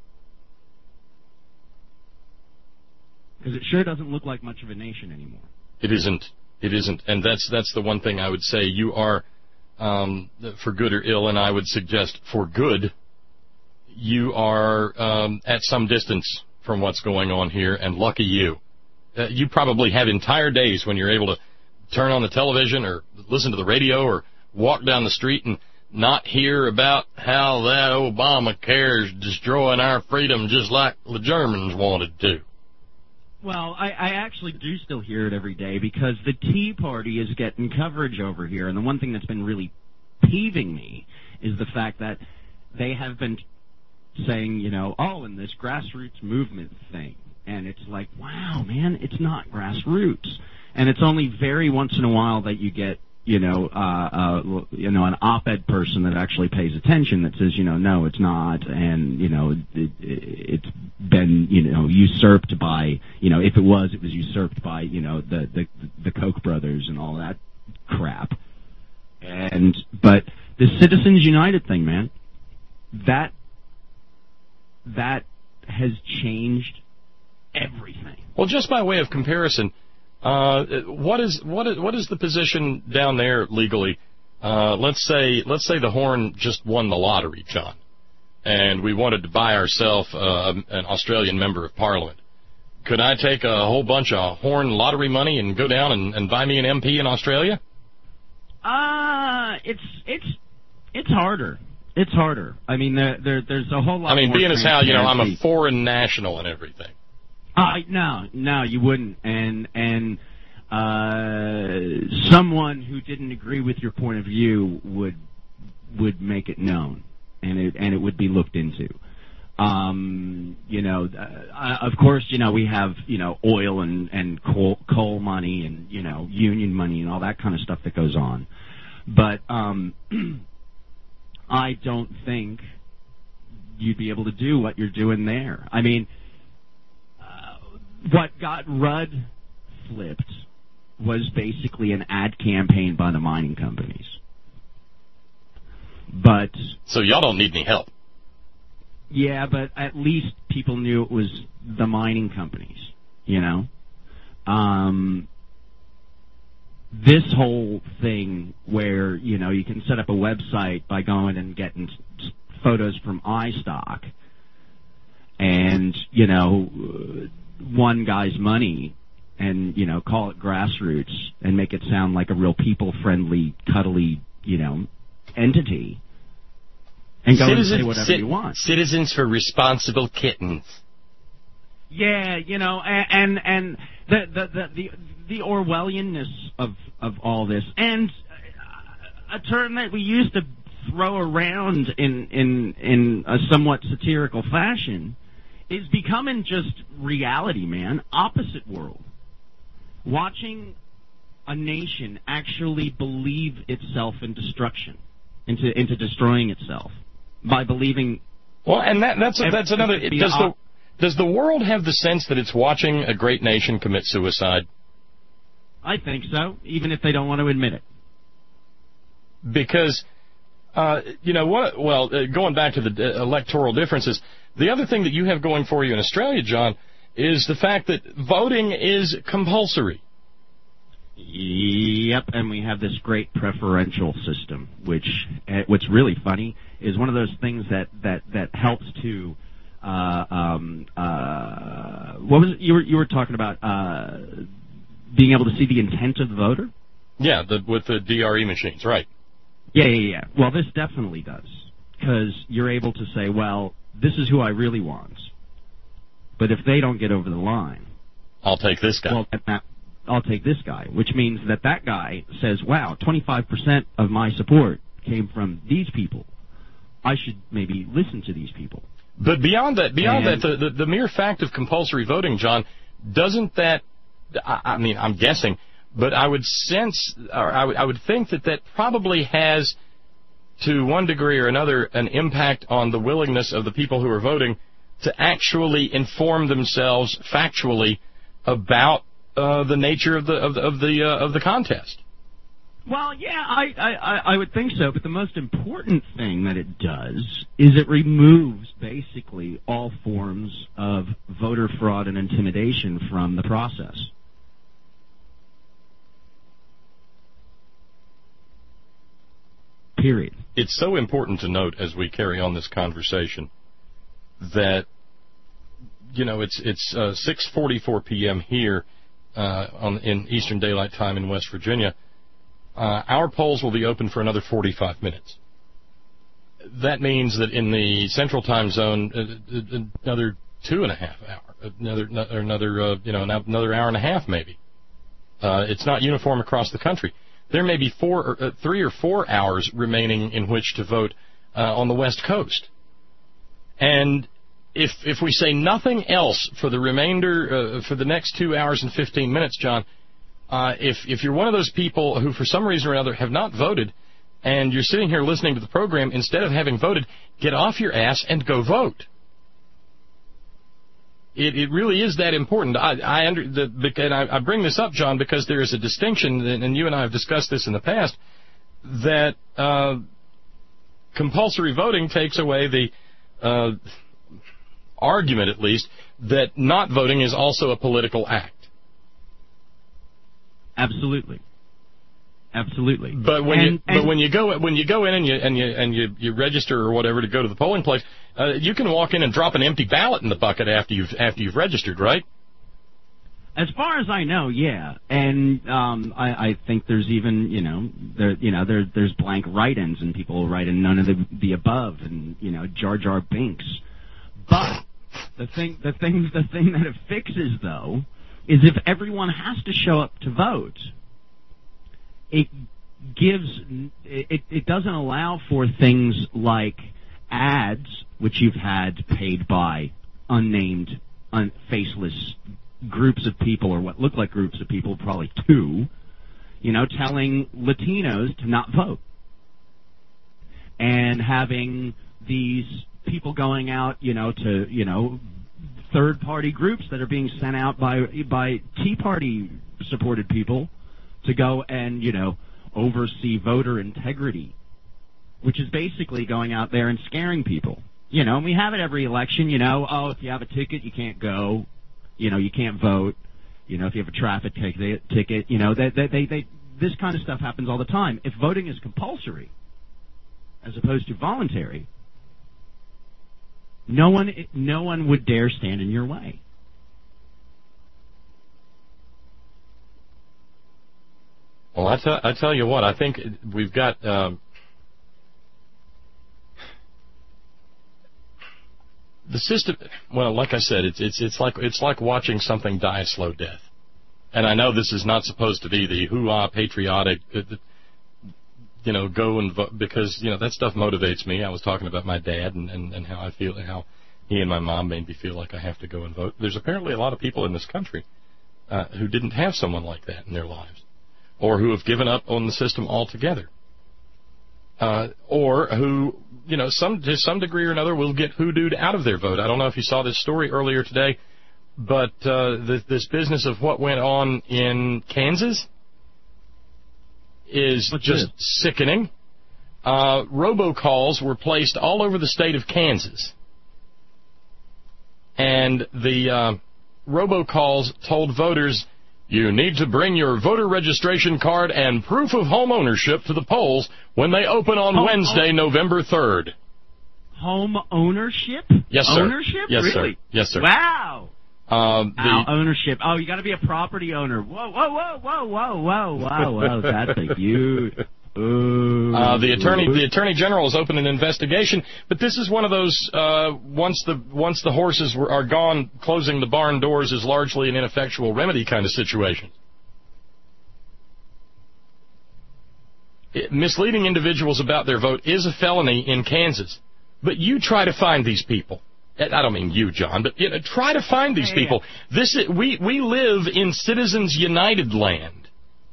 D: Because it sure doesn't look like much of a nation anymore.
B: It isn't. It isn't. And that's that's the one thing I would say. You are, um, for good or ill, and I would suggest for good, you are um, at some distance from what's going on here, and lucky you. Uh, you probably have entire days when you're able to turn on the television or listen to the radio or walk down the street and not hear about how that Obamacare is destroying our freedom just like the Germans wanted to.
D: Well, I, I actually do still hear it every day, because the Tea Party is getting coverage over here, and the one thing that's been really peeving me is the fact that they have been saying, you know, oh, and this grassroots movement thing, and it's like, wow, man, it's not grassroots. And it's only very once in a while that you get you know, uh, uh, you know, an op-ed person that actually pays attention that says, you know, no, it's not, and, you know, it, it's been, you know, usurped by, you know, if it was, it was usurped by, you know, the, the, the Koch brothers and all that crap. And, but the Citizens United thing, man, that, that has changed everything.
B: Well, just by way of comparison, Uh, what is what is what is the position down there legally? Uh, let's say let's say the Horn just won the lottery, John, and we wanted to buy ourselves uh, an Australian member of Parliament. Could I take a whole bunch of Horn lottery money and go down and, and buy me an M P in Australia?
D: Uh, it's it's it's harder. It's harder. I mean, there, there there's a whole lot.
B: I mean,
D: more
B: being as how you know, I'm a foreign national and everything.
D: Uh, no, no, you wouldn't. And and uh, someone who didn't agree with your point of view would would make it known, and it and it would be looked into. Um, you know, uh, of course, you know we have you know oil and and coal, coal money and you know union money and all that kind of stuff that goes on, but um, I don't think you'd be able to do what you're doing there. I mean. What got Rudd flipped was basically an ad campaign by the mining companies. But
B: so y'all don't need any help.
D: Yeah, but at least people knew it was the mining companies, you know? Um, this whole thing where, you know, you can set up a website by going and getting photos from iStock and, you know, one guy's money and, you know, call it grassroots and make it sound like a real people-friendly, cuddly, you know, entity. And go Citizen, and say whatever you want.
B: Citizens for Responsible Kittens.
D: Yeah, you know, and and, and the, the, the, the, the Orwellianness of, of all this. And a term that we used to throw around in, in, in a somewhat satirical fashion is becoming just reality, man. Opposite world. Watching a nation actually believe itself in destruction, into into destroying itself by believing.
B: Well, and that that's that's another. Does the does the world have the sense that it's watching a great nation commit suicide?
D: I think so, even if they don't want to admit it.
B: Because, uh, you know what? Well, uh, going back to the uh, electoral differences. The other thing that you have going for you in Australia, John, is the fact that voting is compulsory.
D: Yep, and we have this great preferential system, which uh, what's really funny is one of those things that that that helps to. Uh, um, uh, what was it you were you were talking about? Uh, being able to see the intent of the voter.
B: Yeah, the, with the D R E machines, right?
D: Yeah, yeah, yeah. Well, this definitely does, because you're able to say, well, this is who I really want. But if they don't get over the line,
B: I'll take this guy.
D: Well, that, I'll take this guy, which means that that guy says, wow, twenty-five percent of my support came from these people. I should maybe listen to these people.
B: But beyond that, beyond
D: and,
B: that, the, the, the mere fact of compulsory voting, John, doesn't that, I, I mean, I'm guessing, but I would sense, or I would, I would think that that probably has, to one degree or another, an impact on the willingness of the people who are voting to actually inform themselves factually about uh, the nature of the of the of the, uh, of the contest.
D: Well, yeah, I, I I would think so. But the most important thing that it does is it removes basically all forms of voter fraud and intimidation from the process. Period.
B: It's so important to note as we carry on this conversation that, you know, it's it's uh, six forty-four p.m. here uh, on in Eastern Daylight Time in West Virginia. Uh, our polls will be open for another forty-five minutes. That means that in the Central Time Zone, uh, another two and a half hour, another another uh, you know another hour and a half maybe. Uh, it's not uniform across the country. There may be four, or, uh, three or four hours remaining in which to vote uh, on the West Coast. And if if we say nothing else for the remainder, uh, for the next two hours and fifteen minutes, John, Uh, if if you're one of those people who, for some reason or another, have not voted, and you're sitting here listening to the program, instead of having voted, get off your ass and go vote. It, it really is that important. I, I under the, the and I, I bring this up, John, because there is a distinction, and you and I have discussed this in the past, that uh, compulsory voting takes away the uh, argument, at least, that not voting is also a political act.
D: Absolutely. Absolutely.
B: But when
D: and,
B: you
D: and
B: but when you go when you go in and you and you and you, you register or whatever to go to the polling place, uh, you can walk in and drop an empty ballot in the bucket after you've after you've registered, right?
D: As far as I know, yeah. And um, I, I think there's even you know there you know there there's blank write-ins and people write in none of the the above and you know Jar Jar Binks. But the thing the thing the thing that it fixes though is if everyone has to show up to vote, it gives it, it doesn't allow for things like ads, which you've had paid by unnamed, un, faceless groups of people, or what look like groups of people, probably two, you know, telling Latinos to not vote, and having these people going out, you know, to you know. third-party groups that are being sent out by by Tea Party-supported people to go and, you know, oversee voter integrity, which is basically going out there and scaring people. You know, and we have it every election, you know, oh, if you have a ticket, you can't go. You know, you can't vote. You know, if you have a traffic ticket, ticket you know, they, they, they, they, this kind of stuff happens all the time. If voting is compulsory as opposed to voluntary, No one, no one would dare stand in your way.
B: Well, I tell, I tell you what, I think we've got um, the system. Well, like I said, it's it's it's like it's like watching something die a slow death. And I know this is not supposed to be the hoo-ah patriotic, you know, go and vote, because, you know, that stuff motivates me. I was talking about my dad and, and, and how I feel, how he and my mom made me feel like I have to go and vote. There's apparently a lot of people in this country uh, who didn't have someone like that in their lives, or who have given up on the system altogether, uh, or who, you know, some to some degree or another will get hoodooed out of their vote. I don't know if you saw this story earlier today, but uh, this, this business of what went on in Kansas is
D: What's
B: just
D: this?
B: sickening. Uh, robocalls were placed all over the state of Kansas, and the uh, robocalls told voters, you need to bring your voter registration card and proof of home ownership to the polls when they open on
D: home,
B: Wednesday,
D: home.
B: November third.
D: Home ownership?
B: Yes, sir.
D: Ownership?
B: Yes,
D: really?
B: sir. Yes, sir.
D: Wow.
B: Um, the,
D: Ow, ownership. Oh, you got to be a property owner. Whoa, whoa, whoa, whoa, whoa, whoa, whoa, whoa. That's a huge. Ooh.
B: Uh, the attorney, the attorney general has opened an investigation, but this is one of those uh, once the once the horses were, are gone, closing the barn doors is largely an ineffectual remedy kind of situation. It, misleading individuals about their vote is a felony in Kansas, but you try to find these people. I don't mean you, John, but you know, try to find these
D: yeah,
B: people.
D: Yeah.
B: This is, we we live in Citizens United land.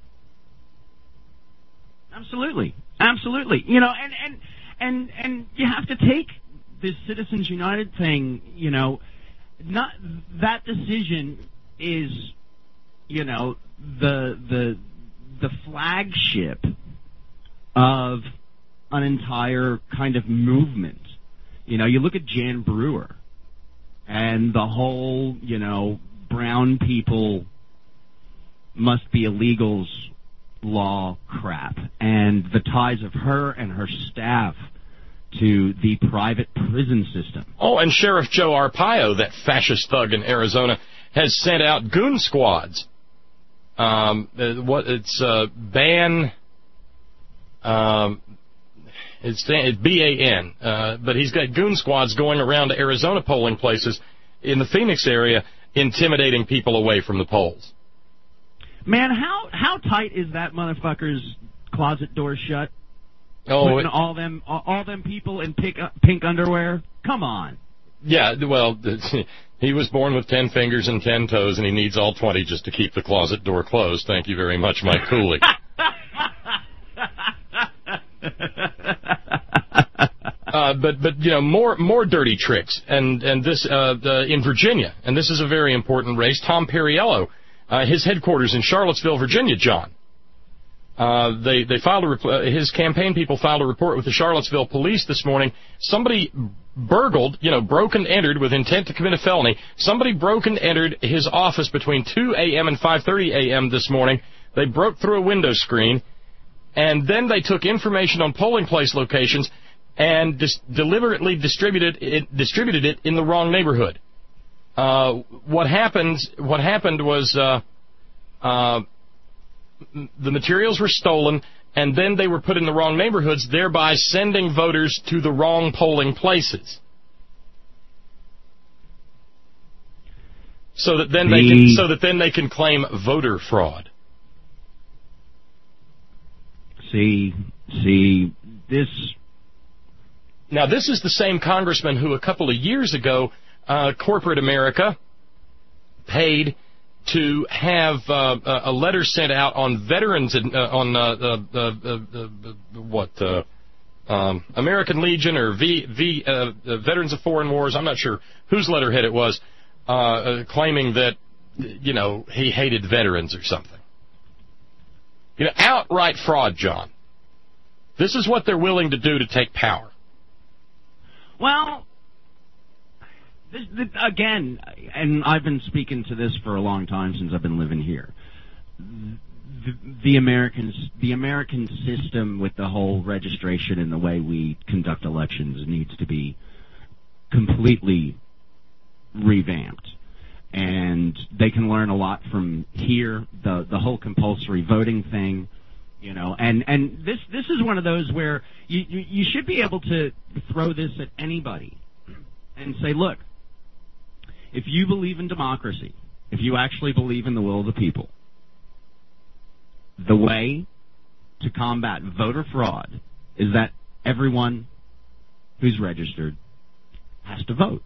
D: Absolutely, absolutely. You know, and and and and you have to take this Citizens United thing. You know, not that decision is, you know, the the the flagship of an entire kind of movement. You know, you look at Jan Brewer and the whole, you know, brown people must be illegals law crap, and the ties of her and her staff to the private prison system.
B: Oh, and Sheriff Joe Arpaio, that fascist thug in Arizona, has sent out goon squads. Um, uh, what it's uh, ban. Um, It's, it's B A N, uh, but he's got goon squads going around to Arizona polling places in the Phoenix area, intimidating people away from the polls.
D: Man, how how tight is that motherfucker's closet door shut?
B: Oh,
D: Putting
B: it,
D: all them all, all them people in pink, pink underwear? Come on,
B: Yeah, well, he was born with ten fingers and ten toes, and he needs all twenty just to keep the closet door closed. Thank you very much, Mike Cooley. Uh, but but you know more more dirty tricks and and this uh, the, in Virginia, and this is a very important race. Tom Perriello, uh, his headquarters in Charlottesville, Virginia. John, uh, they they filed a rep- uh, his campaign people filed a report with the Charlottesville police this morning. Somebody burgled, you know, broke and entered with intent to commit a felony. Somebody broke and entered his office between two a.m. and five thirty a.m. this morning. They broke through a window screen, and then they took information on polling place locations and dis- deliberately distributed it, distributed it in the wrong neighborhood. Uh, what happened? What happened was uh, uh, the materials were stolen, and then they were put in the wrong neighborhoods, thereby sending voters to the wrong polling places. So that then the... they can, so that then they can claim voter fraud.
D: See, see this.
B: Now, this is the same congressman who a couple of years ago, uh, corporate America paid to have uh, a letter sent out on veterans, uh, on uh, uh, uh, uh, what, uh, um, American Legion or v, v, uh, Veterans of Foreign Wars, I'm not sure whose letterhead it was, uh, uh, claiming that, you know, he hated veterans or something. You know, outright fraud, John. This is what they're willing to do to take power.
D: Well, this, this, again, and I've been speaking to this for a long time since I've been living here. The, the Americans, the American system with the whole registration and the way we conduct elections needs to be completely revamped. And they can learn a lot from here. The the whole compulsory voting thing. You know, and, and this this is one of those where you, you, you should be able to throw this at anybody and say, look, if you believe in democracy, if you actually believe in the will of the people, the way to combat voter fraud is that everyone who's registered has to vote.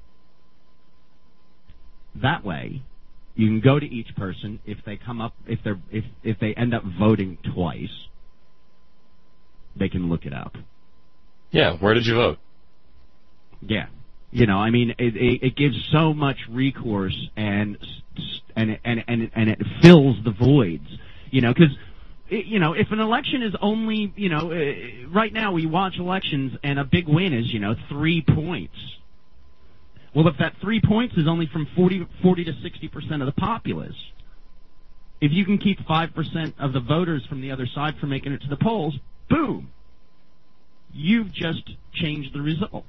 D: That way, you can go to each person if they come up if they're if if they end up voting twice, they can look it up.
B: Yeah, where did you vote?
D: Yeah, you know, I mean, it, it, it gives so much recourse and and and and and it fills the voids, you know, because you know if an election is only you know uh, right now we watch elections and a big win is you know three points. Well, if that three points is only from forty, forty to sixty percent of the populace, if you can keep five percent of the voters from the other side from making it to the polls, boom, you've just changed the result.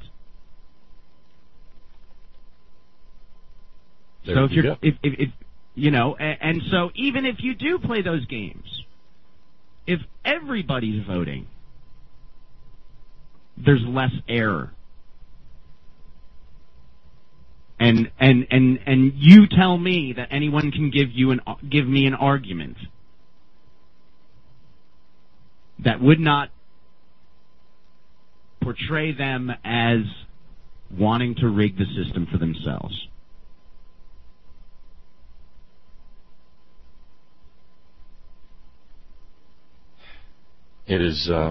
B: There
D: so if
B: you
D: you're,
B: go.
D: if, if, if you know, and, and so even if you do play those games, if everybody's voting, there's less error. And and and and you tell me that anyone can give you an give me an argument that would not portray them as wanting to rig the system for themselves.
B: It is, uh,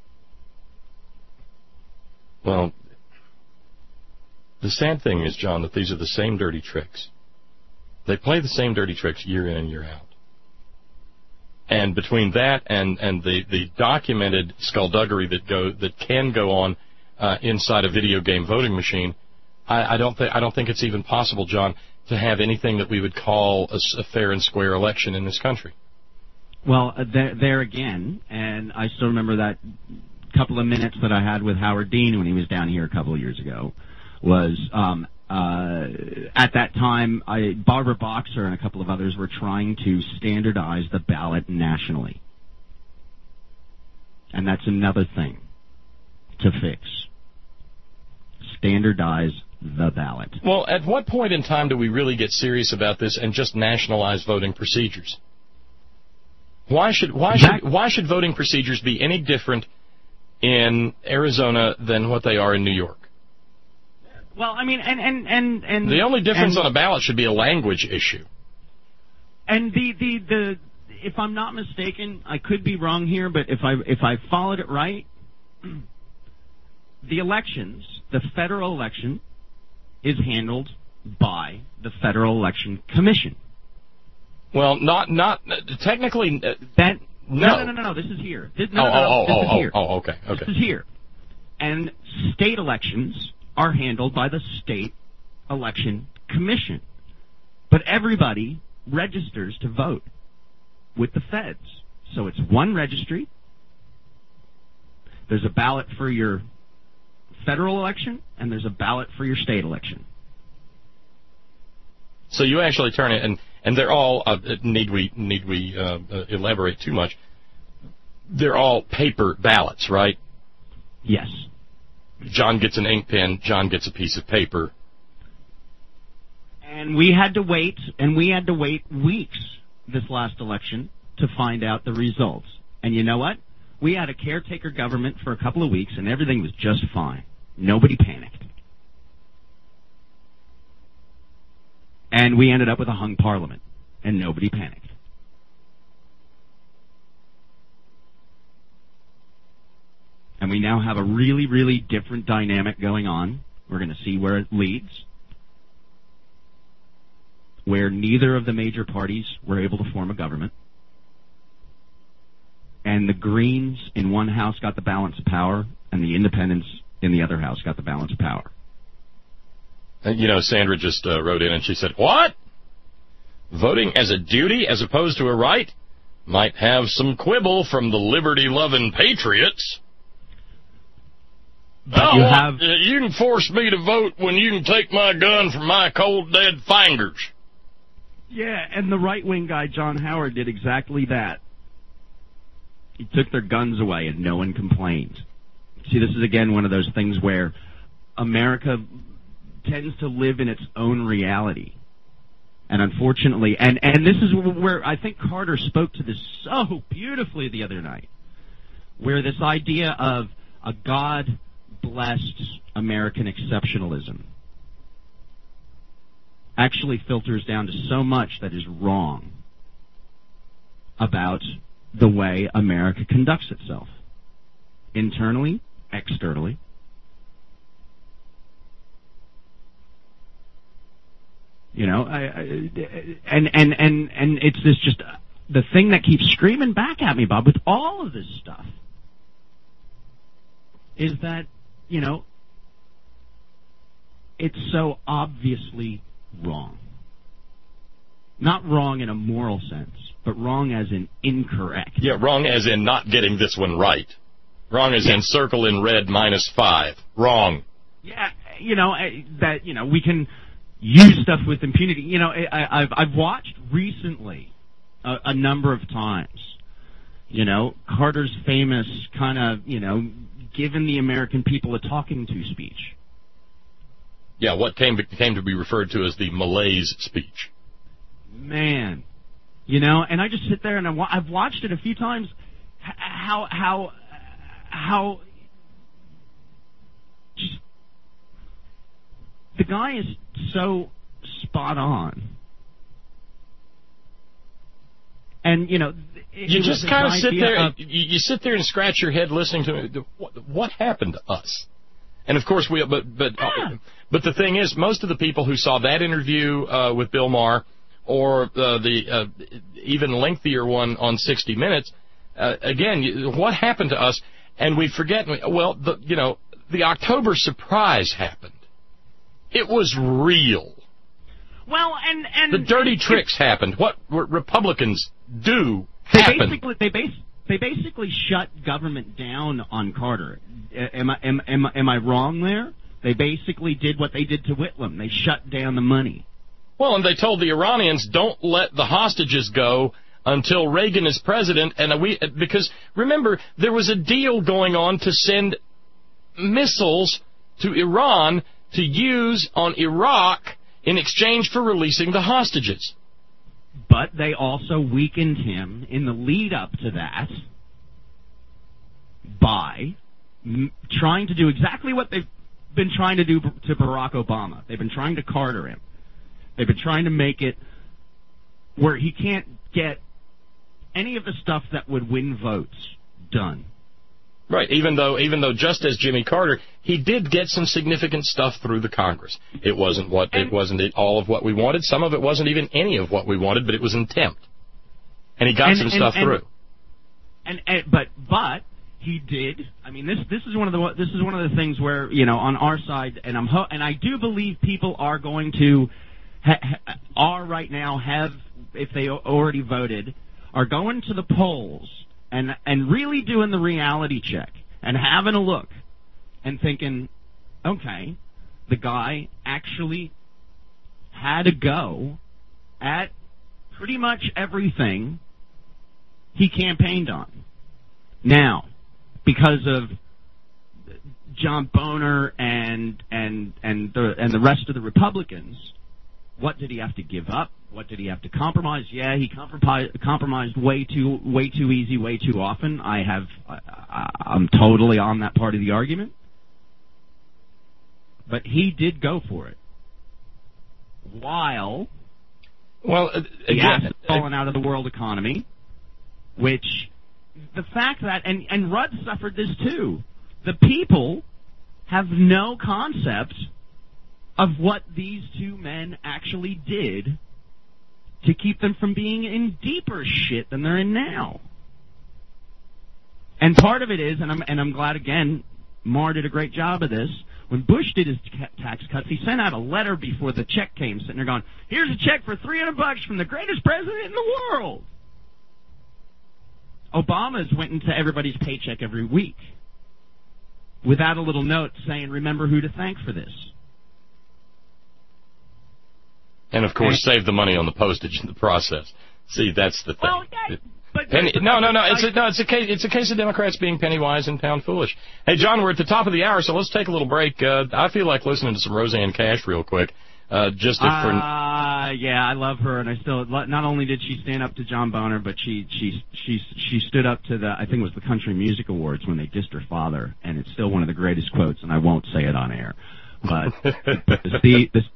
B: well, the sad thing is, John, that these are the same dirty tricks. They play the same dirty tricks year in and year out. And between that and, and the, the documented skullduggery that go that can go on uh, inside a video game voting machine, I, I don't think I don't think it's even possible, John, to have anything that we would call a, a fair and square election in this country.
D: Well, uh, there, there again, and I still remember that couple of minutes that I had with Howard Dean when he was down here a couple of years ago. Was um, uh, at that time, I, Barbara Boxer and a couple of others were trying to standardize the ballot nationally. And that's another thing to fix. Standardize the ballot.
B: Well, at what point in time do we really get serious about this and just nationalize voting procedures? Why should why should why should voting procedures be any different in Arizona than what they are in New York?
D: Well, I mean, and and and, and
B: the only difference
D: and,
B: on a ballot should be a language issue.
D: And the, the the if I'm not mistaken, I could be wrong here, but if I if I followed it right, the elections, the federal election, is handled by the Federal Election Commission.
B: Well, not not technically. Uh,
D: that
B: no.
D: no no no no. This is here. This, no,
B: oh,
D: no, no,
B: oh,
D: this
B: oh,
D: is
B: oh,
D: here.
B: oh, okay, okay.
D: This is here. And state elections are handled by the State Election Commission. But everybody registers to vote with the feds. So it's one registry. There's a ballot for your federal election, and there's a ballot for your state election.
B: So you actually turn it, and, and they're all, uh, need we need we uh, uh, elaborate too much, they're all paper ballots, right?
D: Yes.
B: John gets an ink pen, John gets a piece of paper.
D: And we had to wait, and we had to wait weeks this last election to find out the results. And you know what? We had a caretaker government for a couple of weeks, and everything was just fine. Nobody panicked. And we ended up with a hung parliament, and nobody panicked. And we now have a really, really different dynamic going on. We're going to see where it leads, where neither of the major parties were able to form a government. And the Greens in one house got the balance of power, and the Independents in the other house got the balance of power.
B: And, you know, Sandra just uh, wrote in and she said, what? Voting as a duty as opposed to a right might have some quibble from the liberty-loving patriots.
D: But
B: oh,
D: you have...
B: you can force me to vote when you can take my gun from my cold, dead fingers.
D: Yeah, and the right-wing guy, John Howard, did exactly that. He took their guns away and no one complained. See, this is again one of those things where America tends to live in its own reality. And unfortunately, and, and this is where I think Carter spoke to this so beautifully the other night, where this idea of a God-blessed American exceptionalism actually filters down to so much that is wrong about the way America conducts itself, internally, externally. You know, I, I, and and and and it's this just uh, the thing that keeps screaming back at me, Bob, with all of this stuff, is that, you know, it's so obviously wrong. Not wrong in a moral sense, but wrong as in incorrect.
B: Yeah, wrong as in not getting this one right. Wrong as yeah. in circle in red minus five. Wrong.
D: Yeah, you know, that, you know, we can use stuff with impunity. You know, I, I've, I've watched recently a, a number of times, you know, Carter's famous kind of, you know, giving the American people a talking to speech.
B: Yeah, what came, came to be referred to as the malaise speech.
D: Man, you know, and I just sit there and I wa- I've watched it a few times. How how how just the guy is so spot on, and you know,
B: you just kind of sit there.
D: Of,
B: you, you sit there and scratch your head listening to it. What, what happened to us? And of course we, but but
D: yeah.
B: but the thing is, most of the people who saw that interview uh, with Bill Maher, or uh, the uh, even lengthier one on sixty minutes, uh, again, what happened to us? And we forget, well, the, you know, the October surprise happened. It was real.
D: Well, and... and
B: the dirty and, tricks happened. What Republicans do
D: they
B: happened.
D: Basically, they, bas- they basically shut government down on Carter. Am I, am, am, am I wrong there? They basically did what they did to Whitlam. They shut down the money.
B: Well, and they told the Iranians, don't let the hostages go until Reagan is president. And we, because, remember, there was a deal going on to send missiles to Iran to use on Iraq in exchange for releasing the hostages.
D: But they also weakened him in the lead up to that by m- trying to do exactly what they've been trying to do to Barack Obama. They've been trying to Carter him. They've been trying to make it where he can't get any of the stuff that would win votes done.
B: Right, even though even though just as Jimmy Carter, he did get some significant stuff through the Congress. It wasn't what and, it wasn't all of what we wanted. Some of it wasn't even any of what we wanted, but it was an attempt. And he got
D: and,
B: some
D: and,
B: stuff
D: and,
B: through.
D: And, and but but he did. I mean, this this is one of the this is one of the things where, you know, on our side, and I'm ho- and I do believe people are going to ha- ha- are right now have, if they already voted, are going to the polls and and really doing the reality check and having a look and thinking, okay, the guy actually had a go at pretty much everything he campaigned on. Now, because of John Boehner and and and the and the rest of the Republicans, what did he have to give up? What did he have to compromise? Yeah, he compromised compromised way too way too easy, way too often. I have I, I'm totally on that part of the argument, but he did go for it. While
B: well,
D: the assets falling out of the world economy, which the fact that and and Rudd suffered this too. The people have no concept of what these two men actually did to keep them from being in deeper shit than they're in now. And part of it is, and I'm and I'm glad again, Maher did a great job of this. When Bush did his tax cuts, he sent out a letter before the check came, sitting there going, "Here's a check for three hundred bucks from the greatest president in the world." Obama's went into everybody's paycheck every week without a little note saying, "Remember who to thank for this."
B: And, of course, and, save the money on the postage in the process. See, that's the thing.
D: Well, yeah, but,
B: penny,
D: but,
B: no, no, no.
D: I,
B: It's a, no, it's a case. It's a case of Democrats being penny wise and pound foolish. Hey, John, we're at the top of the hour, so let's take a little break. Uh, I feel like listening to some Roseanne Cash real quick. Uh, just if for
D: uh, yeah, I love her, and I still not only did she stand up to John Boehner, but she she she she stood up to the I think it was the Country Music Awards when they dissed her father, and it's still one of the greatest quotes, and I won't say it on air. But the, the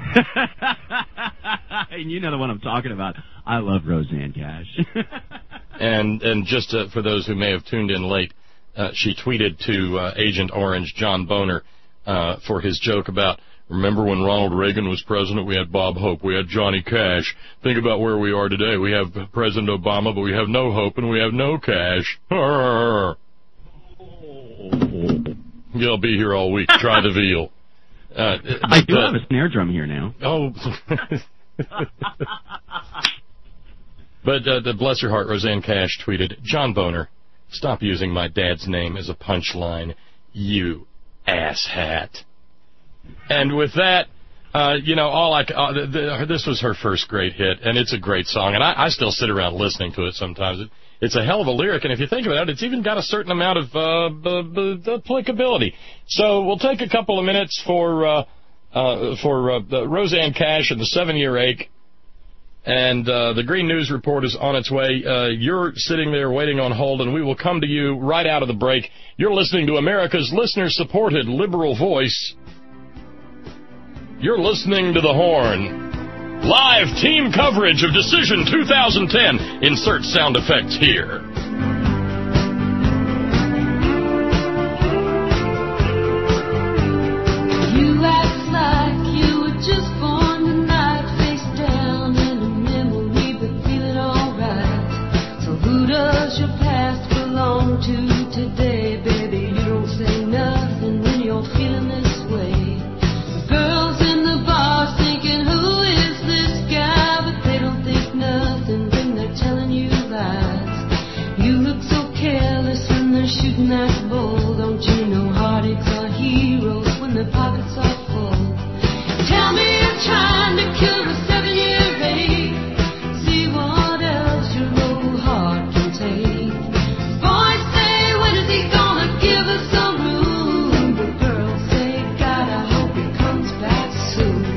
D: and you know the one I'm talking about. I love Roseanne Cash.
B: and and just uh, for those who may have tuned in late, uh, she tweeted to uh, Agent Orange John Boehner uh, for his joke about, remember when Ronald Reagan was president, we had Bob Hope, we had Johnny Cash. Think about where we are today. We have President Obama, but we have no Hope and we have no Cash. You'll be here all week. Try the veal. Uh,
D: I do
B: uh,
D: have a snare drum here now.
B: Oh. But uh, the bless her heart, Roseanne Cash tweeted, John Boehner, stop using my dad's name as a punchline, you asshat. And with that, uh, you know, all I uh, the, the, this was her first great hit, and it's a great song, and I, I still sit around listening to it sometimes. It, it's a hell of a lyric, and if you think about it, it's even got a certain amount of uh, b- b- applicability. So we'll take a couple of minutes for uh, uh, for uh, the Roseanne Cash and the Seven-Year Ache, and uh, the Green News Report is on its way. Uh, you're sitting there waiting on hold, and we will come to you right out of the break. You're listening to America's listener-supported liberal voice. You're listening to The Horn. Live team coverage of Decision two thousand ten. Insert sound effects here.
E: You act like you were just born tonight, face down in a memory, but feeling alright. So who does your past belong to today, baby? You don't say nothing when you're feeling this way. Girls in the bars thinking, who is this guy? But they don't think nothing when they're telling you lies. You look so careless when they're shooting that bull. Don't you know heartaches are heroes when their pockets are full? Tell me you're trying to cure a seven-year ache. See what else your old heart can take. Boys say, when is he gonna give us some room? But girls say, God, I hope he comes back soon.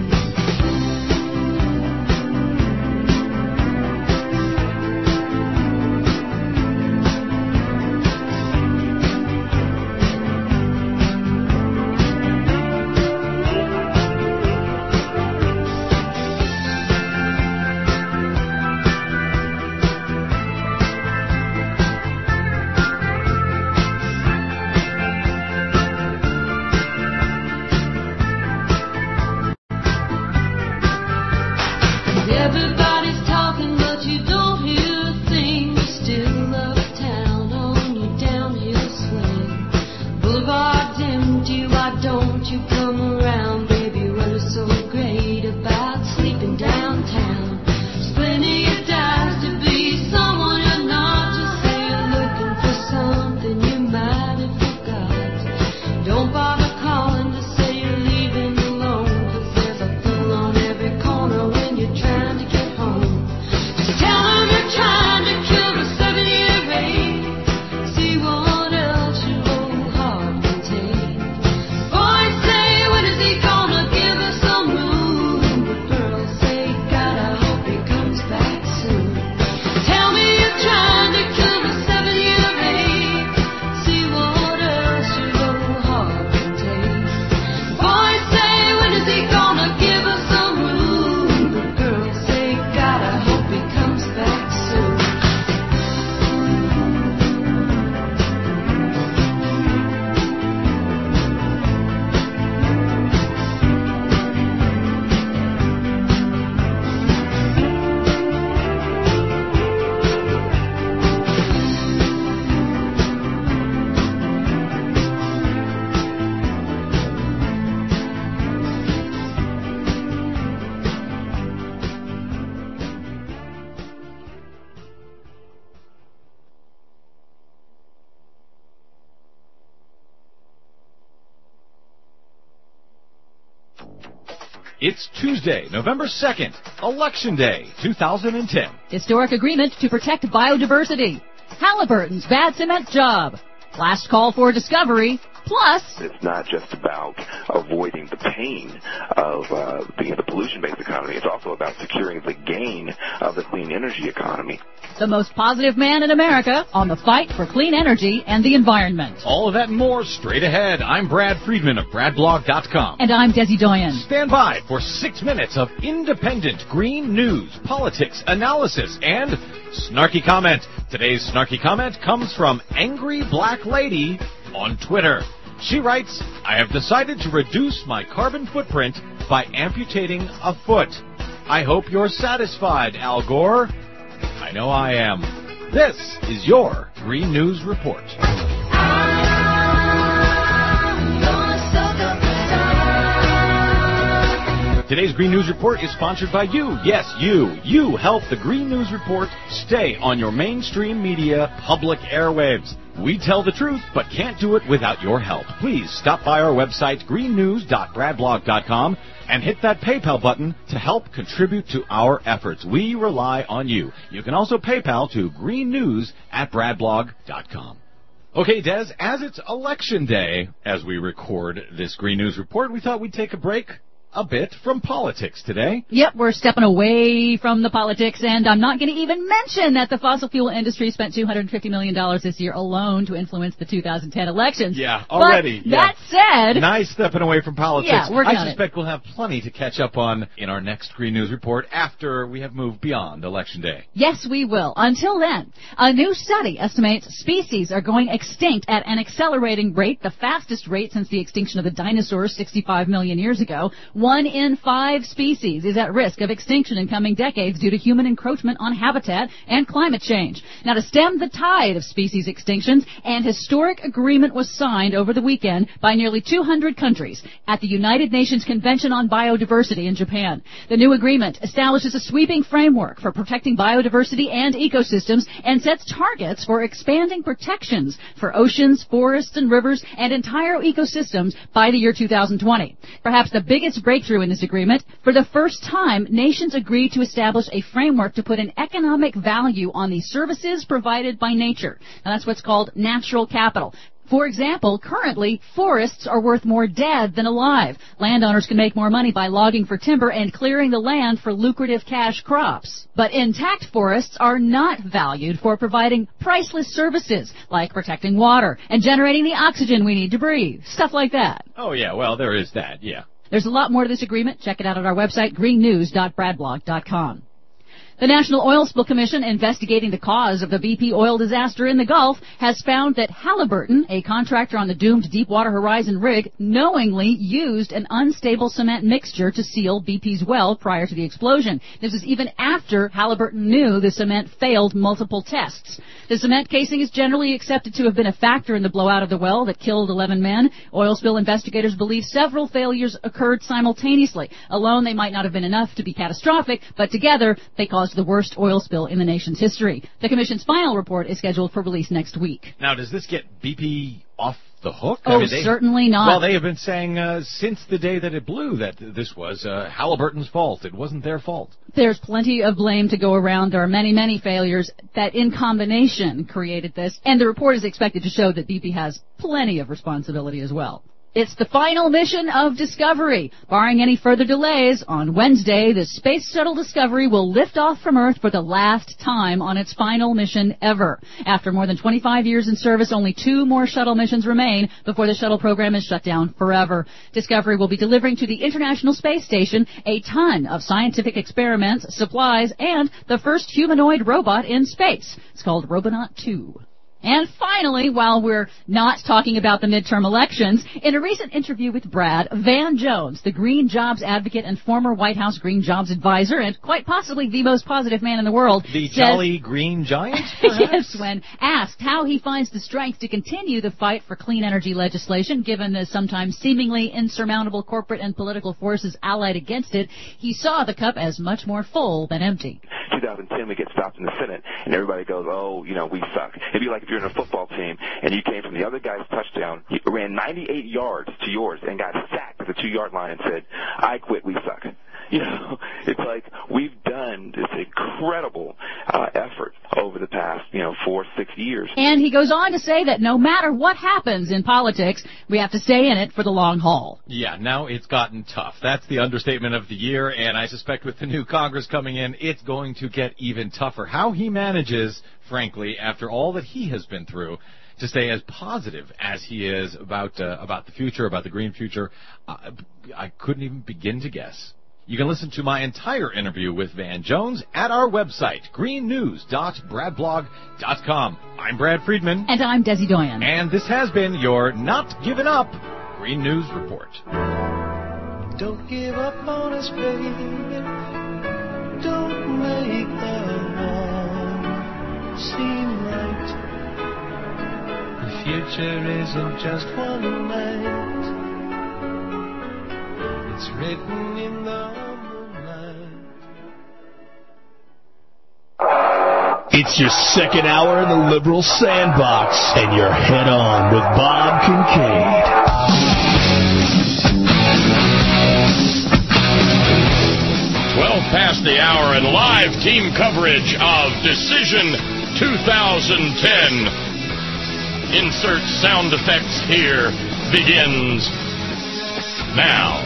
F: It's Tuesday, November second, Election Day, two thousand ten.
G: Historic agreement to protect biodiversity. Halliburton's bad cement job. Last call for discovery. Plus,
H: it's not just about avoiding the pain of uh, the, the pollution-based economy. It's also about securing the gain of the clean energy economy.
G: The most positive man in America on the fight for clean energy and the environment.
F: All of that and more straight ahead. I'm Brad Friedman of brad blog dot com.
G: And I'm Desi Doyen.
F: Stand by for six minutes of independent green news, politics, analysis, and snarky comment. Today's snarky comment comes from Angry Black Lady on Twitter. She writes, I have decided to reduce my carbon footprint by amputating a foot. I hope you're satisfied, Al Gore. I know I am. This is your Green News Report. Today's Green News Report is sponsored by you. Yes, you. You help the Green News Report stay on your mainstream media public airwaves. We tell the truth, but can't do it without your help. Please stop by our website, green news dot brad blog dot com, and hit that PayPal button to help contribute to our efforts. We rely on you. You can also PayPal to greennews at brad blog dot com. Okay, Des, as it's Election Day, as we record this Green News Report, we thought we'd take a break a bit from politics today.
G: Yep, we're stepping away from the politics, and I'm not going to even mention that the fossil fuel industry spent two hundred fifty million dollars this year alone to influence the two thousand ten elections.
F: Yeah, already.
G: But
F: yeah.
G: that said...
F: Nice stepping away from politics.
G: Yeah, working
F: I
G: on
F: suspect
G: it.
F: we'll have plenty to catch up on in our next Green News Report after we have moved beyond Election Day.
G: Yes, we will. Until then, a new study estimates species are going extinct at an accelerating rate, the fastest rate since the extinction of the dinosaurs sixty-five million years ago. One in five species is at risk of extinction in coming decades due to human encroachment on habitat and climate change. Now, to stem the tide of species extinctions, an historic agreement was signed over the weekend by nearly two hundred countries at the United Nations Convention on Biodiversity in Japan. The new agreement establishes a sweeping framework for protecting biodiversity and ecosystems and sets targets for expanding protections for oceans, forests, and rivers and entire ecosystems by the year two thousand twenty. Perhaps the biggest breakthrough in this agreement, for the first time, nations agreed to establish a framework to put an economic value on the services provided by nature. Now, that's what's called natural capital. For example, currently, forests are worth more dead than alive. Landowners can make more money by logging for timber and clearing the land for lucrative cash crops. But intact forests are not valued for providing priceless services, like protecting water and generating the oxygen we need to breathe. Stuff like that.
F: Oh, yeah, well, there is that, yeah.
G: There's a lot more to this agreement. Check it out at our website, green news dot brad blog dot com. The National Oil Spill Commission, investigating the cause of the B P oil disaster in the Gulf, has found that Halliburton, a contractor on the doomed Deepwater Horizon rig, knowingly used an unstable cement mixture to seal B P's well prior to the explosion. This is even after Halliburton knew the cement failed multiple tests. The cement casing is generally accepted to have been a factor in the blowout of the well that killed eleven men. Oil spill investigators believe several failures occurred simultaneously. Alone, they might not have been enough to be catastrophic, but together, they caused the worst oil spill in the nation's history. The Commission's final report is scheduled for release next week.
F: Now, does this get B P off the hook?
G: Oh,
F: I mean, they,
G: certainly not.
F: Well, they have been saying uh, since the day that it blew that this was uh, Halliburton's fault. It wasn't their fault.
G: There's plenty of blame to go around. There are many, many failures that in combination created this. And the report is expected to show that B P has plenty of responsibility as well. It's the final mission of Discovery. Barring any further delays, on Wednesday, the Space Shuttle Discovery will lift off from Earth for the last time on its final mission ever. After more than twenty-five years in service, only two more shuttle missions remain before the shuttle program is shut down forever. Discovery will be delivering to the International Space Station a ton of scientific experiments, supplies, and the first humanoid robot in space. It's called Robonaut two. And finally, while we're not talking about the midterm elections, in a recent interview with Brad, Van Jones, the green jobs advocate and former White House green jobs advisor, and quite possibly the most positive man in the world,
F: the
G: says,
F: jolly green giant,
G: yes, when asked how he finds the strength to continue the fight for clean energy legislation, given the sometimes seemingly insurmountable corporate and political forces allied against it, he saw the cup as much more full than empty.
H: twenty ten, we get stopped in the Senate, and everybody goes, oh, you know, we suck. It'd be like if you're in a football team, and you came from the other guy's touchdown, he ran ninety-eight yards to yours, and got sacked at the two-yard line and said, "I quit, we suck." You know, it's like we've done this incredible uh, effort over the past, you know, four, six years.
G: And he goes on to say that no matter what happens in politics, we have to stay in it for the long haul.
I: Yeah, now it's gotten tough. That's the understatement of the year, and I suspect with the new Congress coming in, it's going to get even tougher. How he manages, frankly, after all that he has been through, to stay as positive as he is about uh, about the future, about the green future, uh, I couldn't even begin to guess. You can listen to my entire interview with Van Jones at our website, green news dot brad blog dot com. I'm Brad Friedman.
G: And I'm Desi Doyen.
I: And this has been your Not Giving Up Green News Report.
J: Don't give up on us, baby. Don't make the wrong seem right. The future isn't just one night. It's written in the moonlight.
K: It's your second hour in the liberal sandbox, and you're head on with Bob Kincaid.
B: Twelve past the hour and live team coverage of Decision two thousand ten. Insert sound effects here begins now.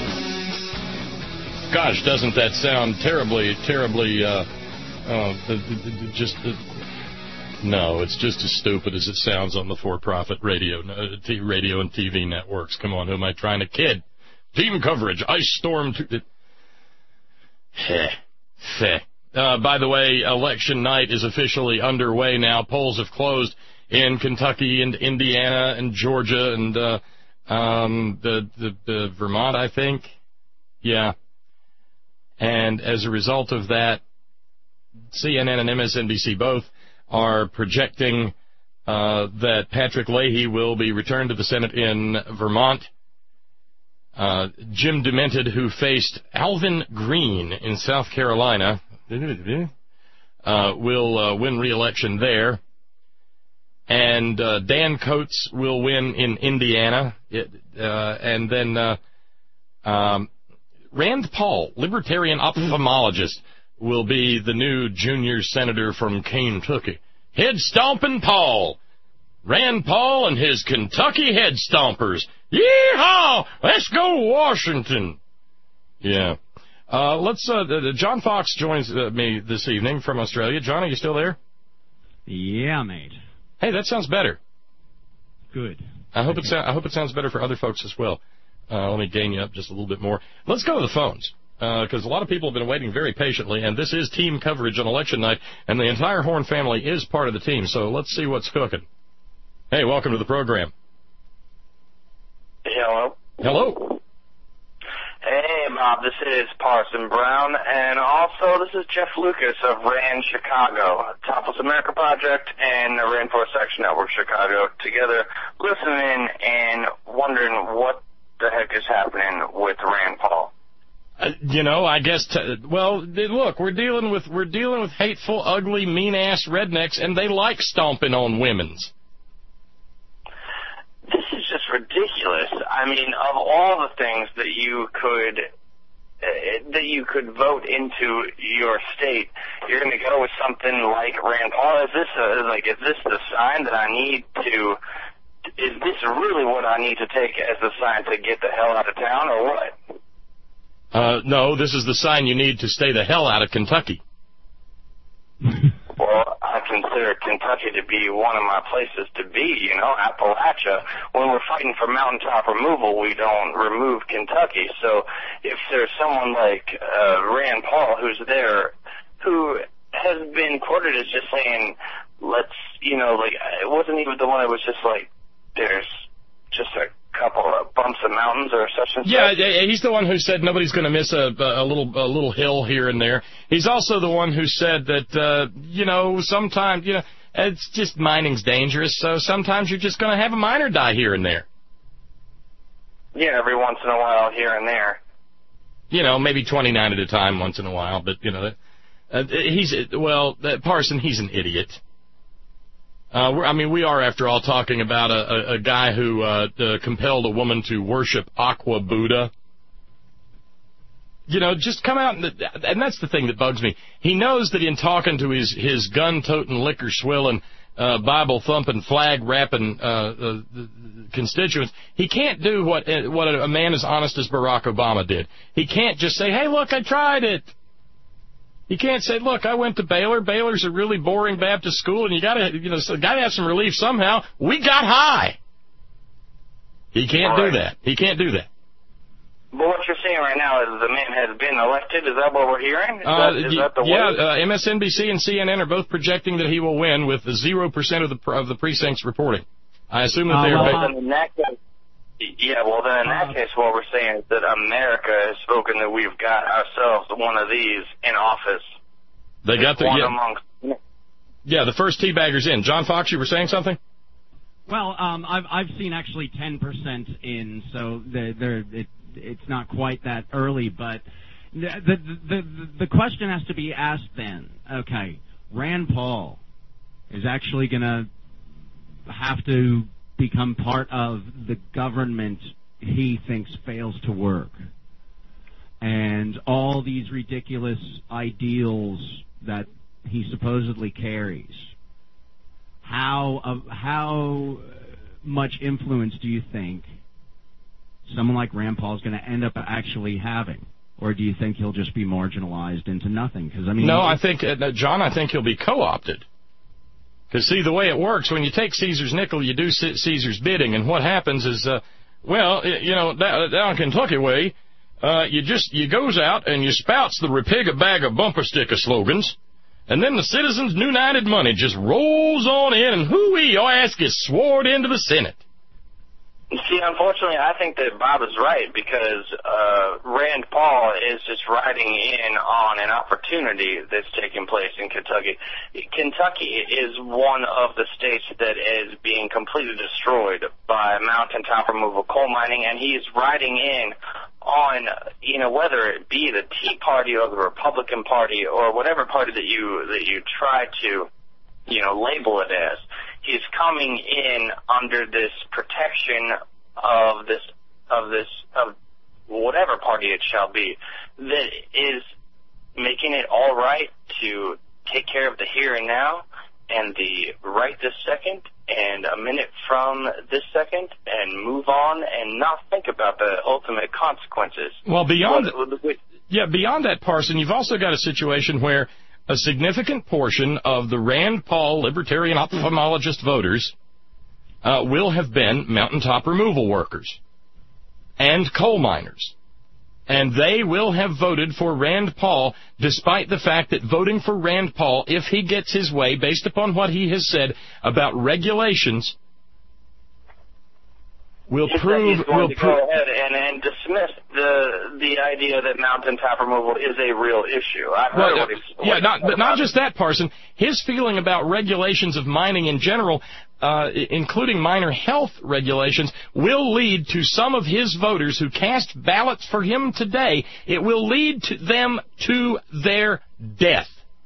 B: Gosh, doesn't that sound terribly, terribly, uh, uh, just, uh, no, it's just as stupid as it sounds on the for-profit radio, uh, t- radio and T V networks. Come on, who am I trying to kid? Team coverage, Ice Storm. T- Heh. Heh. Uh, by the way, election night is officially underway now. Polls have closed in Kentucky and Indiana and Georgia and, uh, um, the, the, the Vermont, I think. Yeah. And as a result of that, C N N and M S N B C both are projecting uh, that Patrick Leahy will be returned to the Senate in Vermont. Uh, Jim Demented, who faced Alvin Green in South Carolina, uh, will uh, win re-election there. And uh, Dan Coates will win in Indiana. It, uh, and then... Uh, um, Rand Paul, libertarian ophthalmologist, will be the new junior senator from Kentucky. Head stomping Paul. Rand Paul and his Kentucky head stompers. Yeehaw! Let's go Washington. Yeah. Uh, let's, uh, John Fox joins uh, me this evening from Australia. John, are you still there?
D: Yeah, mate.
B: Hey, that sounds better.
D: Good.
B: I hope it, so- I hope it sounds better for other folks as well. Uh, let me gain you up just a little bit more. Let's go to the phones, because uh, a lot of people have been waiting very patiently, and this is team coverage on election night, and the entire Horn family is part of the team, so let's see what's cooking. Hey, welcome to the program.
L: Hello.
B: Hello.
L: Hey, Bob, this is Parson Brown, and also this is Jeff Lucas of RAND Chicago, Topless America Project, and the Rainforest Action Network Chicago, together listening and wondering what the heck is happening with Rand Paul.
B: Uh, you know, I guess. T- well, look, we're dealing with we're dealing with hateful, ugly, mean-ass rednecks, and they like stomping on women's.
L: This is just ridiculous. I mean, of all the things that you could uh, that you could vote into your state, you're going to go with something like Rand Paul. Is this a, like is this the sign that I need to? Is this really what I need to take as the sign to get the hell out of town, or what?
B: Uh, no, this is the sign you need to stay the hell out of Kentucky.
L: Well, I consider Kentucky to be one of my places to be, you know, Appalachia. When we're fighting for mountaintop removal, we don't remove Kentucky. So if there's someone like uh, Rand Paul who's there, who has been quoted as just saying, let's, you know, like, it wasn't even the one that was just like, there's just a couple of bumps of mountains or such and
B: yeah,
L: such.
B: Yeah, he's the one who said nobody's going to miss a, a little a little hill here and there. He's also the one who said that, uh, you know, sometimes, you know, it's just mining's dangerous, so sometimes you're just going to have a miner die here and there.
L: Yeah, every once in a while here and there.
B: You know, maybe twenty-nine at a time once in a while, but, you know, uh, he's, well, uh, Parson, he's an idiot. Uh, we're, I mean, we are, after all, talking about a, a, a guy who uh, uh, compelled a woman to worship Aqua Buddha. You know, just come out, and, and that's the thing that bugs me. He knows that in talking to his, his gun-toting, liquor-swilling, uh, Bible-thumping, flag-rapping uh, uh, constituents, he can't do what, what a man as honest as Barack Obama did. He can't just say, hey, look, I tried it. You can't say, look, I went to Baylor. Baylor's a really boring Baptist school, and you gotta, you know, gotta have some relief somehow. We got high. He can't
L: right.
B: do that. He can't do that.
L: But what you're saying right now is the man has been elected. Is that what we're hearing? Is,
B: uh,
L: that, is that the
B: yeah,
L: word?
B: uh, M S N B C and C N N are both projecting that he will win with zero percent of the of the precincts reporting. I assume that
L: uh,
B: they are.
L: Well, then in that case, yeah, well, then in that case, what we're saying is that America has spoken that we've got ourselves one of these in office.
B: They got the
L: one
B: yeah,
L: amongst.
B: yeah, the first teabaggers in. John Fox, you were saying something?
D: Well, um, I've I've seen actually ten percent in, so they're, they're, it, it's not quite that early. But the, the the the question has to be asked then. Okay, Rand Paul is actually going to have to become part of the government he thinks fails to work. And all these ridiculous ideals that he supposedly carries. How uh, how much influence do you think someone like Rand Paul is going to end up actually having? Or do you think he'll just be marginalized into nothing? Because I mean,
B: no, I think, uh, John, I think he'll be co-opted. Because, see, the way it works, when you take Caesar's nickel, you do Caesar's bidding. And what happens is, uh, well, you know, down Kentucky way, uh, you just, you goes out and you spouts the repig a bag of bumper sticker slogans, and then the Citizens United money just rolls on in, and hoo-wee, your ass gets sworn into the Senate.
L: See, unfortunately, I think that Bob is right because uh, Rand Paul is just riding in on an opportunity that's taking place in Kentucky. Kentucky is one of the states that is being completely destroyed by mountaintop removal coal mining, and he is riding in on, you know, whether it be the Tea Party or the Republican Party or whatever party that you that you try to, you know, label it as. He's coming in under this protection of this, of this, of whatever party it shall be, that is making it all right to take care of the here and now and the right this second and a minute from this second and move on and not think about the ultimate consequences.
B: Well, beyond,
L: what, what,
B: yeah, beyond that, Parson, you've also got a situation where a significant portion of the Rand Paul libertarian ophthalmologist voters uh, will have been mountaintop removal workers and coal miners. And they will have voted for Rand Paul, despite the fact that voting for Rand Paul, if he gets his way, based upon what he has said about regulations, will
L: He
B: prove...
L: He's going
B: will
L: to
B: pro-
L: go ahead and, and dismiss the the idea that mountaintop removal is a real issue. I've heard
B: Well,
L: what he's,
B: yeah,
L: what
B: not,
L: he's
B: but not just that, Parson. His feeling about regulations of mining in general, uh, including miner health regulations, will lead to some of his voters who cast ballots for him today. It will lead to them to their death.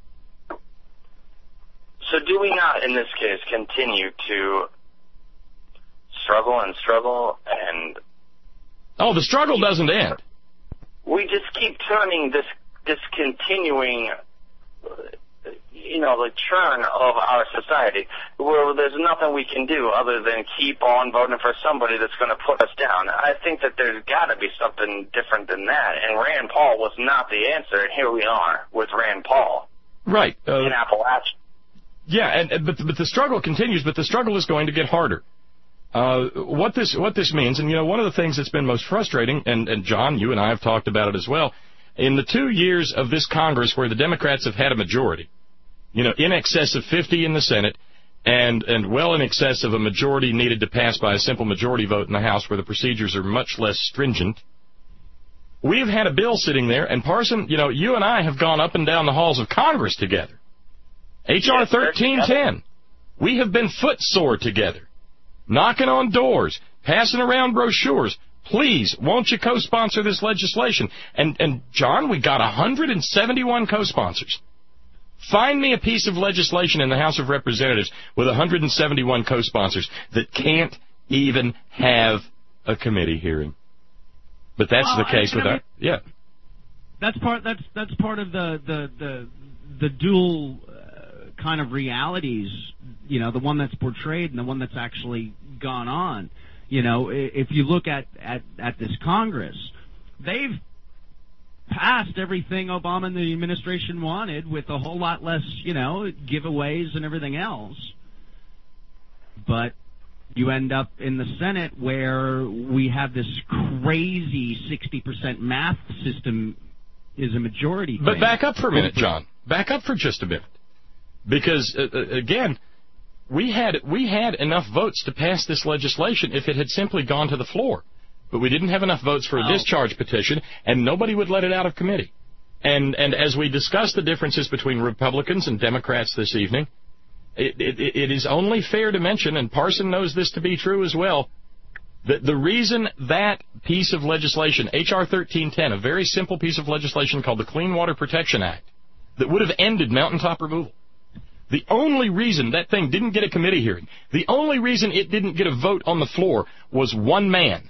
L: So do we not, in this case, continue to struggle and struggle and...
B: Oh, the struggle doesn't end.
L: We just keep turning this, this continuing, you know, the churn of our society, where there's nothing we can do other than keep on voting for somebody that's going to put us down. I think that there's got to be something different than that, and Rand Paul was not the answer, and here we are with Rand Paul.
B: Right. Uh,
L: in Appalachia.
B: Yeah, and, and but, but the struggle continues, but the struggle is going to get harder. Uh, what this what this means, and you know, one of the things that's been most frustrating, and, and John, you and I have talked about it as well, in the two years of this Congress where the Democrats have had a majority, you know, in excess of fifty in the Senate, and and well in excess of a majority needed to pass by a simple majority vote in the House where the procedures are much less stringent, we've had a bill sitting there, and Parson, you know, you and I have gone up and down the halls of Congress together. H R thirteen ten. We have been footsore together. Knocking on doors, passing around brochures. Please, won't you co-sponsor this legislation? And, and John, we got one hundred seventy-one co-sponsors. Find me a piece of legislation in the House of Representatives with one hundred seventy-one co-sponsors that can't even have a committee hearing. But that's
D: well,
B: the case
D: I,
B: with
D: I
B: our
D: mean,
B: yeah.
D: That's part. That's that's part of the the the, the dual uh, kind of realities. You know, the one that's portrayed and the one that's actually gone on. You know, if you look at at, at this Congress, they've passed everything Obama and the administration wanted with a whole lot less, you know, giveaways and everything else. But you end up in the Senate where we have this crazy sixty percent math system is a majority thing.
B: But back up for a minute, John. Back up for just a minute. Because, uh, again, we had we had enough votes to pass this legislation if it had simply gone to the floor. But we didn't have enough votes for a
D: oh.
B: discharge petition, and nobody would let it out of committee. And and as we discuss the differences between Republicans and Democrats this evening, it, it, it is only fair to mention, and Parson knows this to be true as well, that the reason that piece of legislation, H R thirteen ten, a very simple piece of legislation called the Clean Water Protection Act, that would have ended mountaintop removal, the only reason that thing didn't get a committee hearing, the only reason it didn't get a vote on the floor was one man.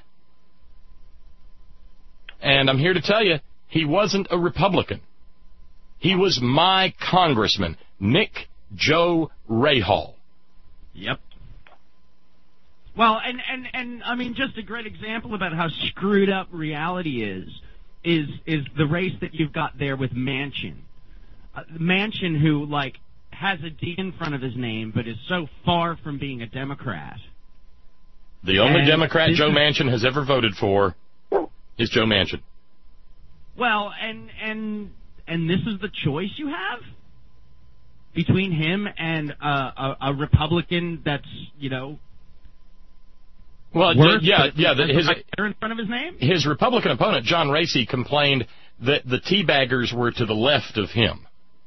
B: And I'm here to tell you, he wasn't a Republican. He was my congressman, Nick Joe Rahal.
D: Yep. Well, and, and, and I mean, just a great example about how screwed up reality is, is is the race that you've got there with Manchin. Uh, Manchin, who, like, has a D in front of his name, but is so far from being a Democrat.
B: The only
D: and
B: Democrat Joe
D: is,
B: Manchin has ever voted for is Joe Manchin.
D: Well, and and and this is the choice you have between him and uh, a, a Republican that's, you know,
B: well,
D: worse,
B: yeah, yeah. The, his
D: right there in front of his name.
B: His Republican opponent, John Racy, complained that the teabaggers were to the left of him.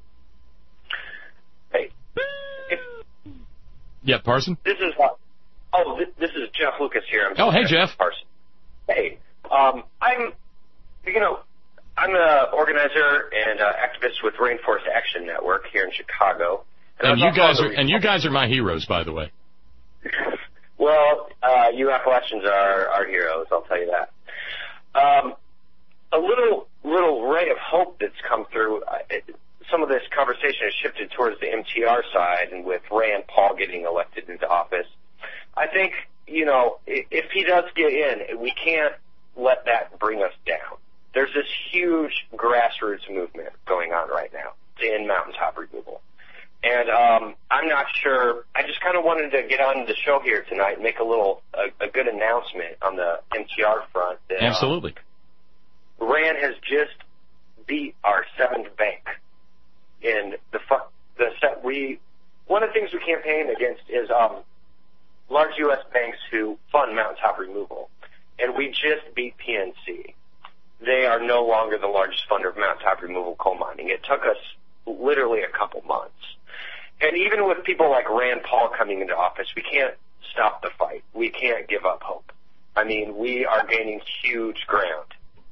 L: Hey, if,
B: yeah, Parson.
L: This is uh, oh, this, this is Jeff Lucas here. I'm
B: oh, hey, Jeff.
L: Parson. Hey, um, I'm, you know, I'm an organizer and uh, activist with Rainforest Action Network here in Chicago. And,
B: And you guys are and you guys are my heroes, by the way.
L: Well, uh, you Appalachians are our heroes, I'll tell you that. Um, a little little ray of hope that's come through. Uh, it, some of this conversation has shifted towards the M T R side, and with Rand Paul getting elected into office, I think, you know, if he does get in, we can't let that bring us down. There's this huge grassroots movement going on right now in mountaintop removal. And um, I'm not sure. I just kind of wanted to get on the show here tonight and make a little, a, a good announcement on the M T R front. That,
B: Absolutely.
L: Um, Rand has just beat our seventh bank in the fu- the set. We one of the things we campaign against is um, large U S banks who fund mountaintop removal, and we just beat P N C. They are no longer the largest funder of mountaintop removal coal mining. It took us literally a couple months. And even with people like Rand Paul coming into office, we can't stop the fight. We can't give up hope. I mean, we are gaining huge ground.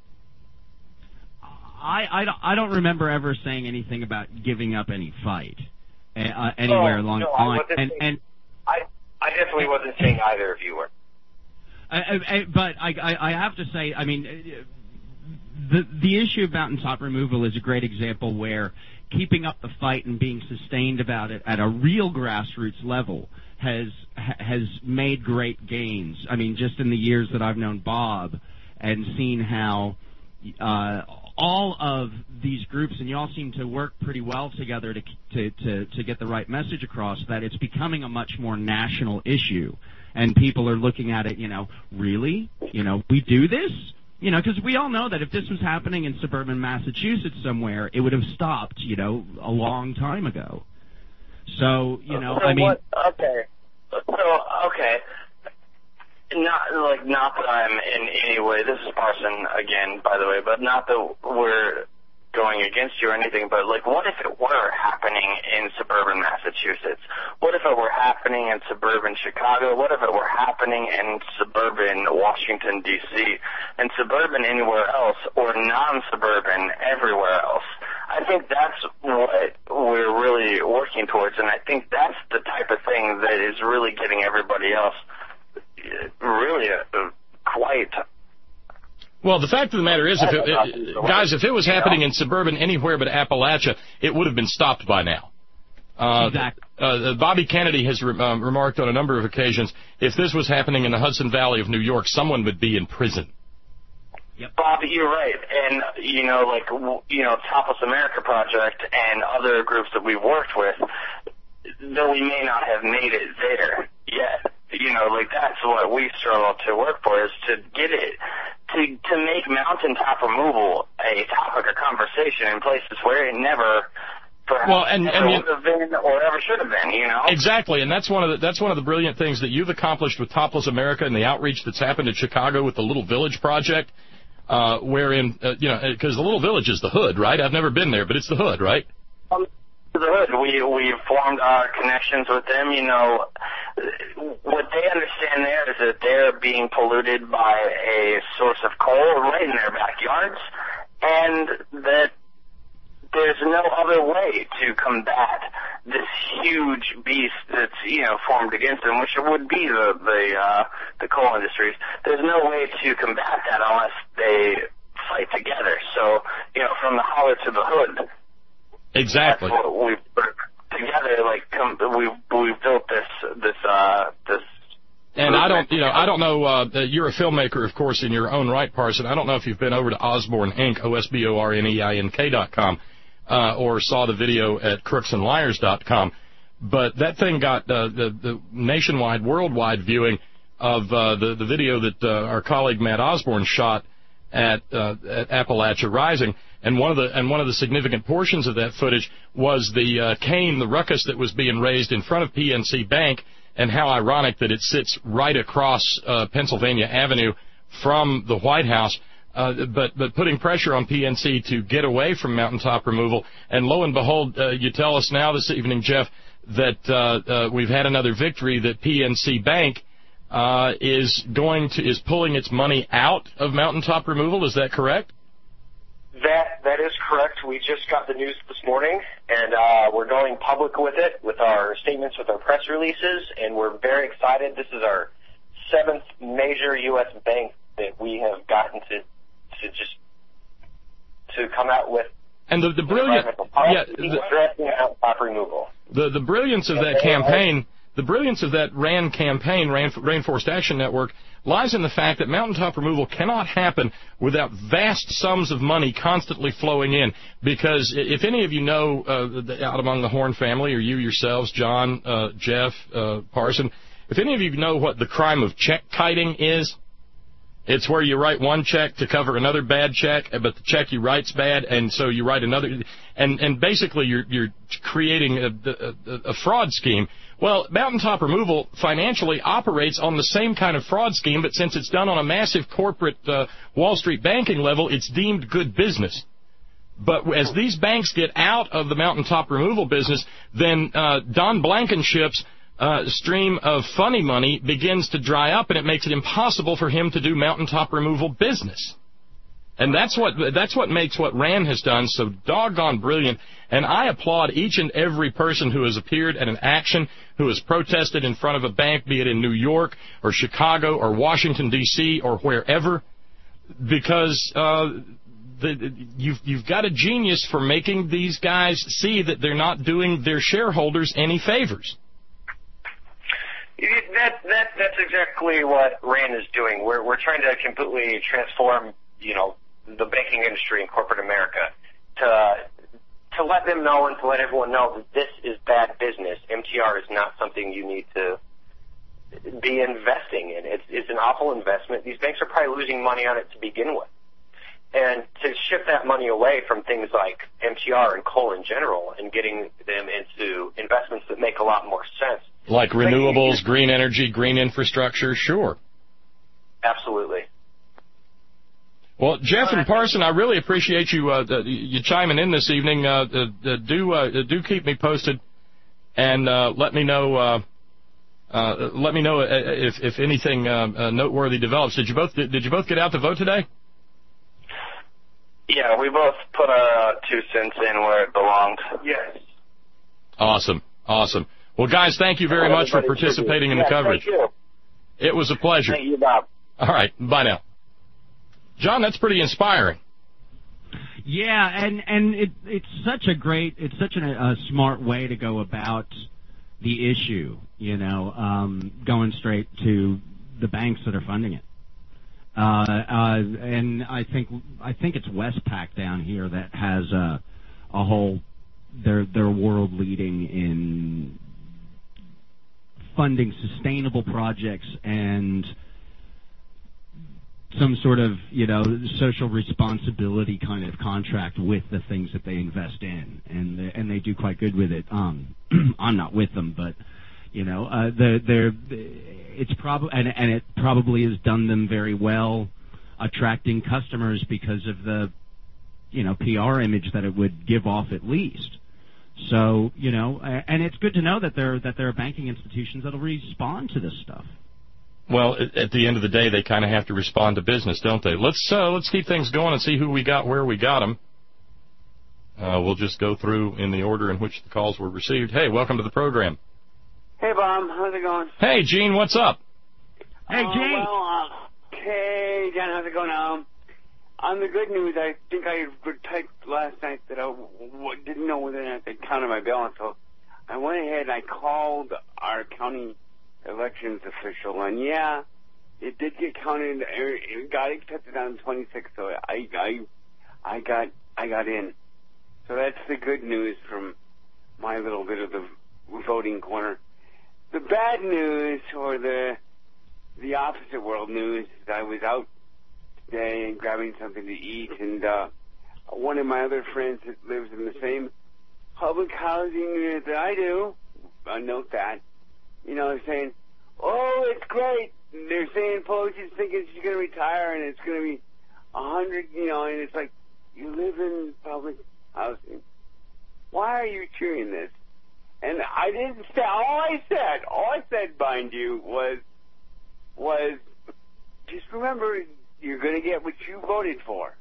D: I, I, don't, I don't remember ever saying anything about giving up any fight uh, anywhere
L: oh,
D: along
L: no,
D: the
L: I
D: line.
L: wasn't
D: And,
L: saying,
D: and
L: I, I definitely wasn't saying either of you were.
D: I, I, but I, I, I have to say, I mean, the the issue of mountaintop removal is a great example where keeping up the fight and being sustained about it at a real grassroots level has has made great gains. I mean, just in the years that I've known Bob and seen how uh, all of these groups, and you all seem to work pretty well together to, to to to get the right message across, that it's becoming a much more national issue, and people are looking at it. You know, really, you know, we do this. You know, because we all know that if this was happening in suburban Massachusetts somewhere, it would have stopped, you know, a long time ago. So, you know,
L: so
D: I mean...
L: What, okay. So, okay. Not, like, not that I'm in any way... This is Parson again, by the way, but not that we're going against you or anything, but, like, what if it were happening in suburban Massachusetts? What if it were happening in suburban Chicago? What if it were happening in suburban Washington, D C, and suburban anywhere else, or non-suburban everywhere else? I think that's what we're really working towards, and I think that's the type of thing that is really getting everybody else really a, a quite.
B: Well, the fact of the matter is, if it, it, guys, if it was happening in suburban anywhere but Appalachia, it would have been stopped by now. Uh,
D: exactly.
B: Uh, Bobby Kennedy has re- um, remarked on a number of occasions, if this was happening in the Hudson Valley of New York, someone would be in prison.
L: Yep. Bobby, you're right. And, you know, like, you know, Topless America Project and other groups that we've worked with, though we may not have made it there yet, you know, like, that's what we struggle to work for, is to get it, to, to make mountaintop removal a topic of conversation in places where it never... Perhaps
B: well, and, and
L: would have been or ever should have been, you know.
B: Exactly, and that's one of the that's one of the brilliant things that you've accomplished with Topless America and the outreach that's happened in Chicago with the Little Village Project, uh, wherein uh, you know, because the Little Village is the hood, right? I've never been there, but it's the hood, right?
L: Um, the hood. We we've formed our connections with them. You know, what they understand there is that they're being polluted by a source of coal right in their backyards, and that there's no other way to combat this huge beast that's, you know, formed against them, which would be the the uh, the coal industries. There's no way to combat that unless they fight together. So, you know, from the holler to the hood.
B: Exactly.
L: That's what we've put together. Like, come, we've we've built this this uh this.
B: And I don't, you know, I don't know, uh, you're a filmmaker, of course, in your own right, Parson. I don't know if you've been over to Osborne Incorporated, O S B O R N E I N K dot com. Uh, or saw the video at crooks and liars dot com. But that thing got uh, the, the nationwide, worldwide viewing of uh, the, the video that uh, our colleague Matt Osborne shot at, uh, at Appalachia Rising. And one of the and one of the significant portions of that footage was the uh, cane, the ruckus that was being raised in front of P N C Bank, and how ironic that it sits right across uh, Pennsylvania Avenue from the White House. Uh, but but putting pressure on P N C to get away from mountaintop removal, and lo and behold, uh, you tell us now this evening, Jeff, that uh, uh, we've had another victory. That P N C Bank uh, is going to is pulling its money out of mountaintop removal. Is that correct?
M: That that is correct. We just got the news this morning, and uh, we're going public with it, with our statements, with our press releases, and we're very excited. This is our seventh major U S bank that we have gotten to. to just to come out with
B: and the the brilliant yeah the,
M: addressing mountaintop removal.
B: The the brilliance of that campaign, the brilliance of that RAN campaign, Rainforest Action Network, lies in the fact that mountaintop removal cannot happen without vast sums of money constantly flowing in. Because if any of you know uh, out among the Horn family, or you yourselves, John, uh, Jeff, uh, Parson, if any of you know what the crime of check kiting is. It's where you write one check to cover another bad check, but the check you write's bad, and so you write another, and and basically you're you're creating a, a, a fraud scheme. Well, mountaintop removal financially operates on the same kind of fraud scheme, but since it's done on a massive corporate uh, Wall Street banking level, it's deemed good business. But as these banks get out of the mountaintop removal business, then uh, Don Blankenship's Uh, stream of funny money begins to dry up, and it makes it impossible for him to do mountaintop removal business. And that's what that's what makes what RAN has done so doggone brilliant. And I applaud each and every person who has appeared at an action, who has protested in front of a bank, be it in New York or Chicago or Washington, D C or wherever, because uh, the, you've, you've got a genius for making these guys see that they're not doing their shareholders any favors.
M: That that that's exactly what RAN is doing. We're we're trying to completely transform, you know, the banking industry in corporate America to to let them know and to let everyone know that this is bad business. M T R is not something you need to be investing in. It's it's an awful investment. These banks are probably losing money on it to begin with. And to shift that money away from things like M T R and coal in general and getting them into investments that make a lot more sense.
B: Like renewables, green energy, green infrastructure, sure.
M: Absolutely.
B: Well, Jeff and Parson, I really appreciate you uh, you chiming in this evening. Uh, uh, do uh, do keep me posted, and uh, let me know uh, uh, let me know if if anything uh, uh, noteworthy develops. Did you both did you both get out to vote today?
L: Yeah, we both put our uh, two cents in where it belonged.
M: Yes.
B: Awesome. Awesome. Well, guys, thank you very much for participating in the
L: yeah,
B: coverage.
L: Thank you.
B: It was a pleasure.
L: Thank you, Bob.
B: All right. Bye now. John, that's pretty inspiring.
D: Yeah, and and it, it's such a great, it's such a, a smart way to go about the issue. You know, um, going straight to the banks that are funding it. Uh, uh, and I think I think it's Westpac down here that has a, a whole. They're they're world leading in funding sustainable projects and some sort of, you know, social responsibility kind of contract with the things that they invest in, and they, and they do quite good with it. Um, I'm not with them, but you know, uh, they're, they're it's probably and, and it probably has done them very well, attracting customers because of the, you know, P R image that it would give off at least. So, you know, and it's good to know that there that there are banking institutions that'll respond to this stuff.
B: Well, at the end of the day, they kind of have to respond to business, don't they? Let's uh, let's keep things going and see who we got, where we got them. Uh, we'll just go through in the order in which the calls were received. Hey, welcome to the program.
N: Hey, Bob. How's it going?
B: Hey, Gene, what's up?
D: Hey,
N: uh,
D: Gene.
N: Well, uh, hey, John, how's it going? Um, on the good news, I think I typed last night that I w- w- didn't know whether or not they counted my balance, so I went ahead and I called our county elections official, and yeah, it did get counted. It got accepted on the twenty-sixth, so I, I, I got, I got in. So that's the good news from my little bit of the voting corner. The bad news, or the the opposite world news, is I was out today and grabbing something to eat, and uh, one of my other friends that lives in the same public housing unit that I do, I note that, you know, saying, oh, it's great. They're saying Pelosi's thinking she's going to retire and it's going to be a hundred, you know, and it's like, you live in public housing. Why are you cheering this? And I didn't say, all I said, all I said, mind you, was, was, just remember, you're going to get what you voted for.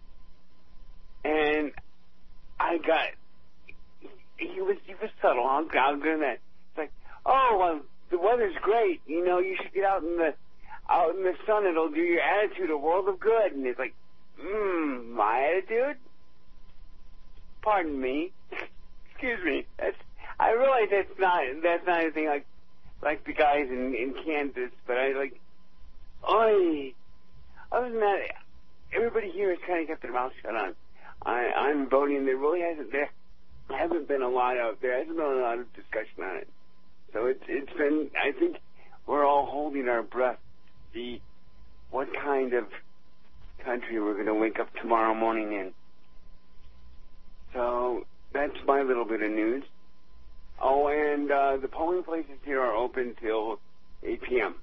N: And I got, he was, he was subtle. I'm, I'm going to, it's like, oh, well, the weather's great. You know, you should get out in the, out in the sun. It'll do your attitude a world of good. And it's like, mmm, my attitude? Pardon me. Excuse me. That's, I realize that's not, that's not anything like, like the guys in, in Kansas, but I like, oi. Other than that, everybody here has kind of kept their mouth shut on. I, I'm voting. There really hasn't, there hasn't been a lot of, there hasn't been a lot of discussion on it. So it's, it's been, I think we're all holding our breath to see what kind of country we're going to wake up tomorrow morning in. So that's my little bit of news. Oh, and uh, the polling places here are open till eight p.m.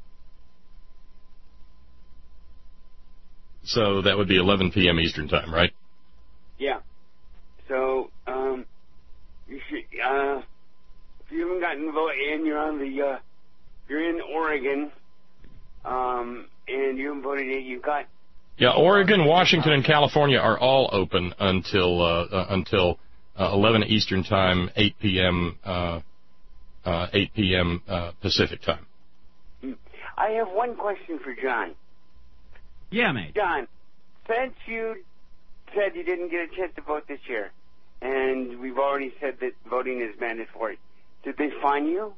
B: So that would be eleven p.m. Eastern time, right?
N: Yeah. So, um, you should, uh, if you haven't gotten a vote and you're on the, uh, you're in Oregon, um, and you haven't voted yet, you've got.
B: Yeah, Oregon, Washington, and California are all open until uh, uh, until uh, eleven Eastern time, eight p.m. Uh, uh, eight p.m. Uh, Pacific time.
N: I have one question for John.
D: Yeah, mate.
N: John, since you said you didn't get a chance to vote this year, and we've already said that voting is mandatory, did they fine you?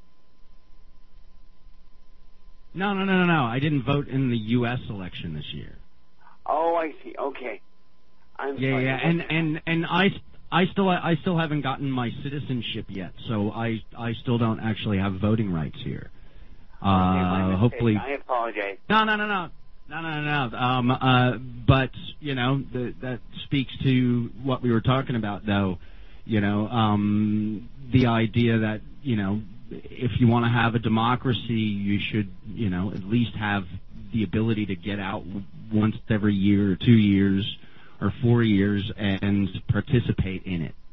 D: No, no, no, no, no. I didn't vote in the U S election this year.
N: Oh, I see. Okay. I'm
D: yeah,
N: sorry.
D: yeah, and and and I, I still I still haven't gotten my citizenship yet, so I I still don't actually have voting rights here. Uh,
N: okay, my mistake.
D: hopefully.
N: I apologize.
D: No, no, no, no. No, no, no, no. Um, uh, but, you know, the, that speaks to what we were talking about, though. You know, um, the idea that, you know, if you want to have a democracy, you should, you know, at least have the ability to get out once every year or two years or four years and participate in it.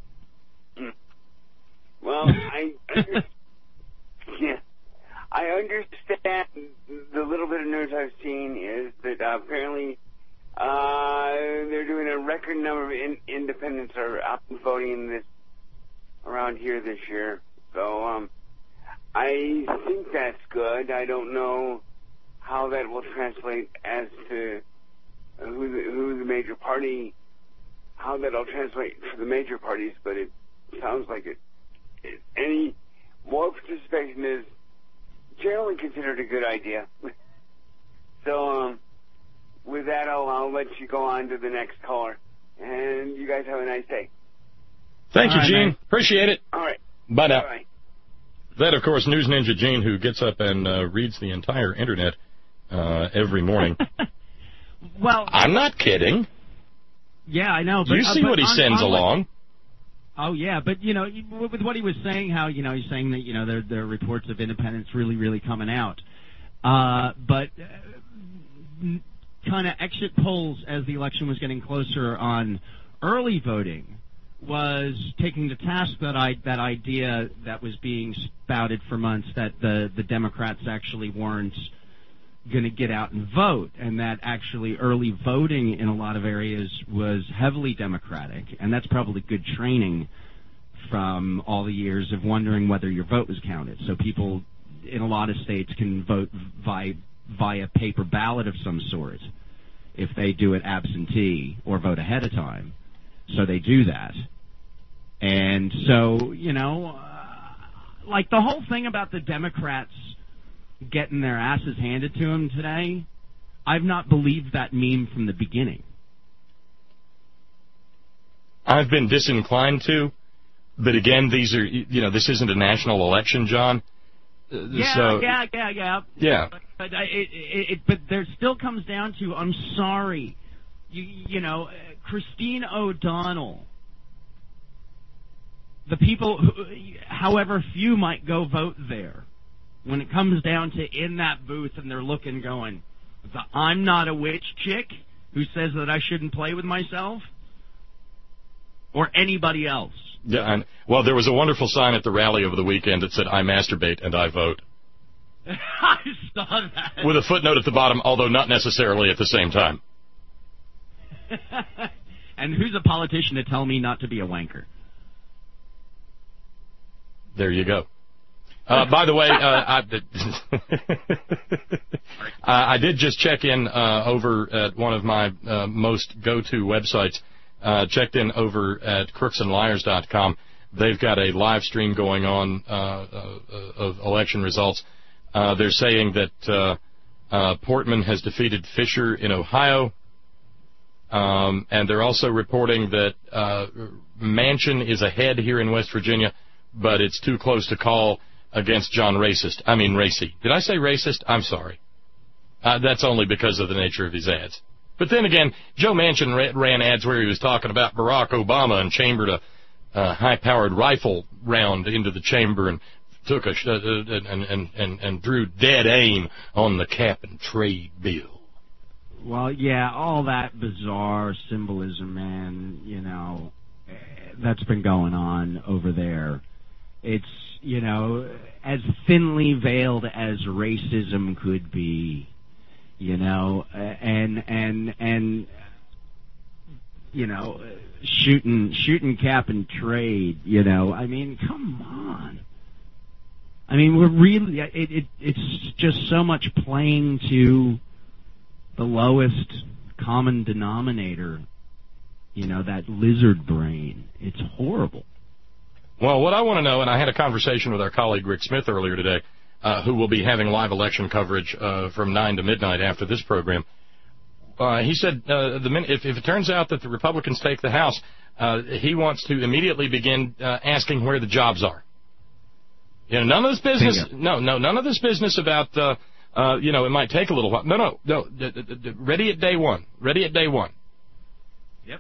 N: Well, I... yeah. I understand the little bit of news I've seen is that uh, apparently uh, they're doing a record record number of in, independents are out voting this around here this year. So um, I think that's good. I don't know how that will translate as to who the, who the major party, how that'll translate for the major parties, but it sounds like it, it any more participation is generally considered a good idea. So um, with that, I'll, I'll let you go on to the next caller, and you guys have a nice day.
B: Thank
N: All
B: you,
N: right,
B: Gene.
N: man.
B: Appreciate it.
N: All right.
B: Bye now.
N: Bye.
B: That, of course, News Ninja Gene, who gets up and uh, reads the entire Internet uh, every morning.
D: Well,
B: I'm not kidding.
D: Yeah, I know.
B: Do
D: But,
B: you see
D: uh, but
B: what he
D: on,
B: sends
D: on
B: along?
D: What, oh yeah, but you know, with what he was saying, how you know he's saying that you know there there are reports of independents really really coming out, uh, but uh, kind of exit polls as the election was getting closer on early voting was taking to task that I that idea that was being spouted for months that the the Democrats actually weren't going to get out and vote, and that actually early voting in a lot of areas was heavily Democratic, and that's probably good training from all the years of wondering whether your vote was counted. So people in a lot of states can vote via, via paper ballot of some sort if they do it absentee or vote ahead of time. So they do that. And so, you know, uh, like the whole thing about the Democrats getting their asses handed to them today, I've not believed that meme from the beginning.
B: I've been disinclined to, but again, these are, you know, this isn't a national election, John. Uh,
D: yeah,
B: so,
D: yeah, yeah, yeah.
B: Yeah.
D: But, but I, it, it, it, but there still comes down to, I'm sorry, you, you know, uh, Christine O'Donnell. The people, who, however few might go vote there, when it comes down to in that booth and they're looking going, the I'm not a witch chick who says that I shouldn't play with myself, or anybody else.
B: Yeah, and, well, there was a wonderful sign at the rally over the weekend that said, I masturbate and I vote.
D: I saw that.
B: With a footnote at the bottom, although not necessarily at the same time.
D: And who's a politician to tell me not to be a wanker?
B: There you go. Uh, by the way, uh, I, uh, I did just check in uh, over at one of my uh, most go-to websites, uh, checked in over at crooks and liars dot com. They've got a live stream going on uh, uh, of election results. Uh, they're saying that uh, uh, Portman has defeated Fisher in Ohio, um, and they're also reporting that uh, Manchin is ahead here in West Virginia, but it's too close to call against John Racist. I mean Racy. Did I say racist? I'm sorry. Uh, that's only because of the nature of his ads. But then again, Joe Manchin ra- ran ads where he was talking about Barack Obama and chambered a uh, high-powered rifle round into the chamber and took a sh- uh, uh, and, and, and, and drew dead aim on the cap and trade bill.
D: Well, yeah, all that bizarre symbolism, man, you know, that's been going on over there. It's, you know, as thinly veiled as racism could be, you know, and, and, and, you know, shooting, shooting cap and trade, you know, I mean, come on. I mean, we're really, it, it, it's just so much playing to the lowest common denominator, you know, that lizard brain. It's horrible.
B: Well, what I want to know, and I had a conversation with our colleague Rick Smith earlier today, uh, who will be having live election coverage uh, from nine to midnight after this program. Uh, he said uh, the min- if, if it turns out that the Republicans take the House, uh, he wants to immediately begin uh, asking where the jobs are. You know, none of this business. No, no, none of this business about. Uh, uh, you know, it might take a little while. No, no, no. D- d- d- ready at day one. Ready at day one.
D: Yep.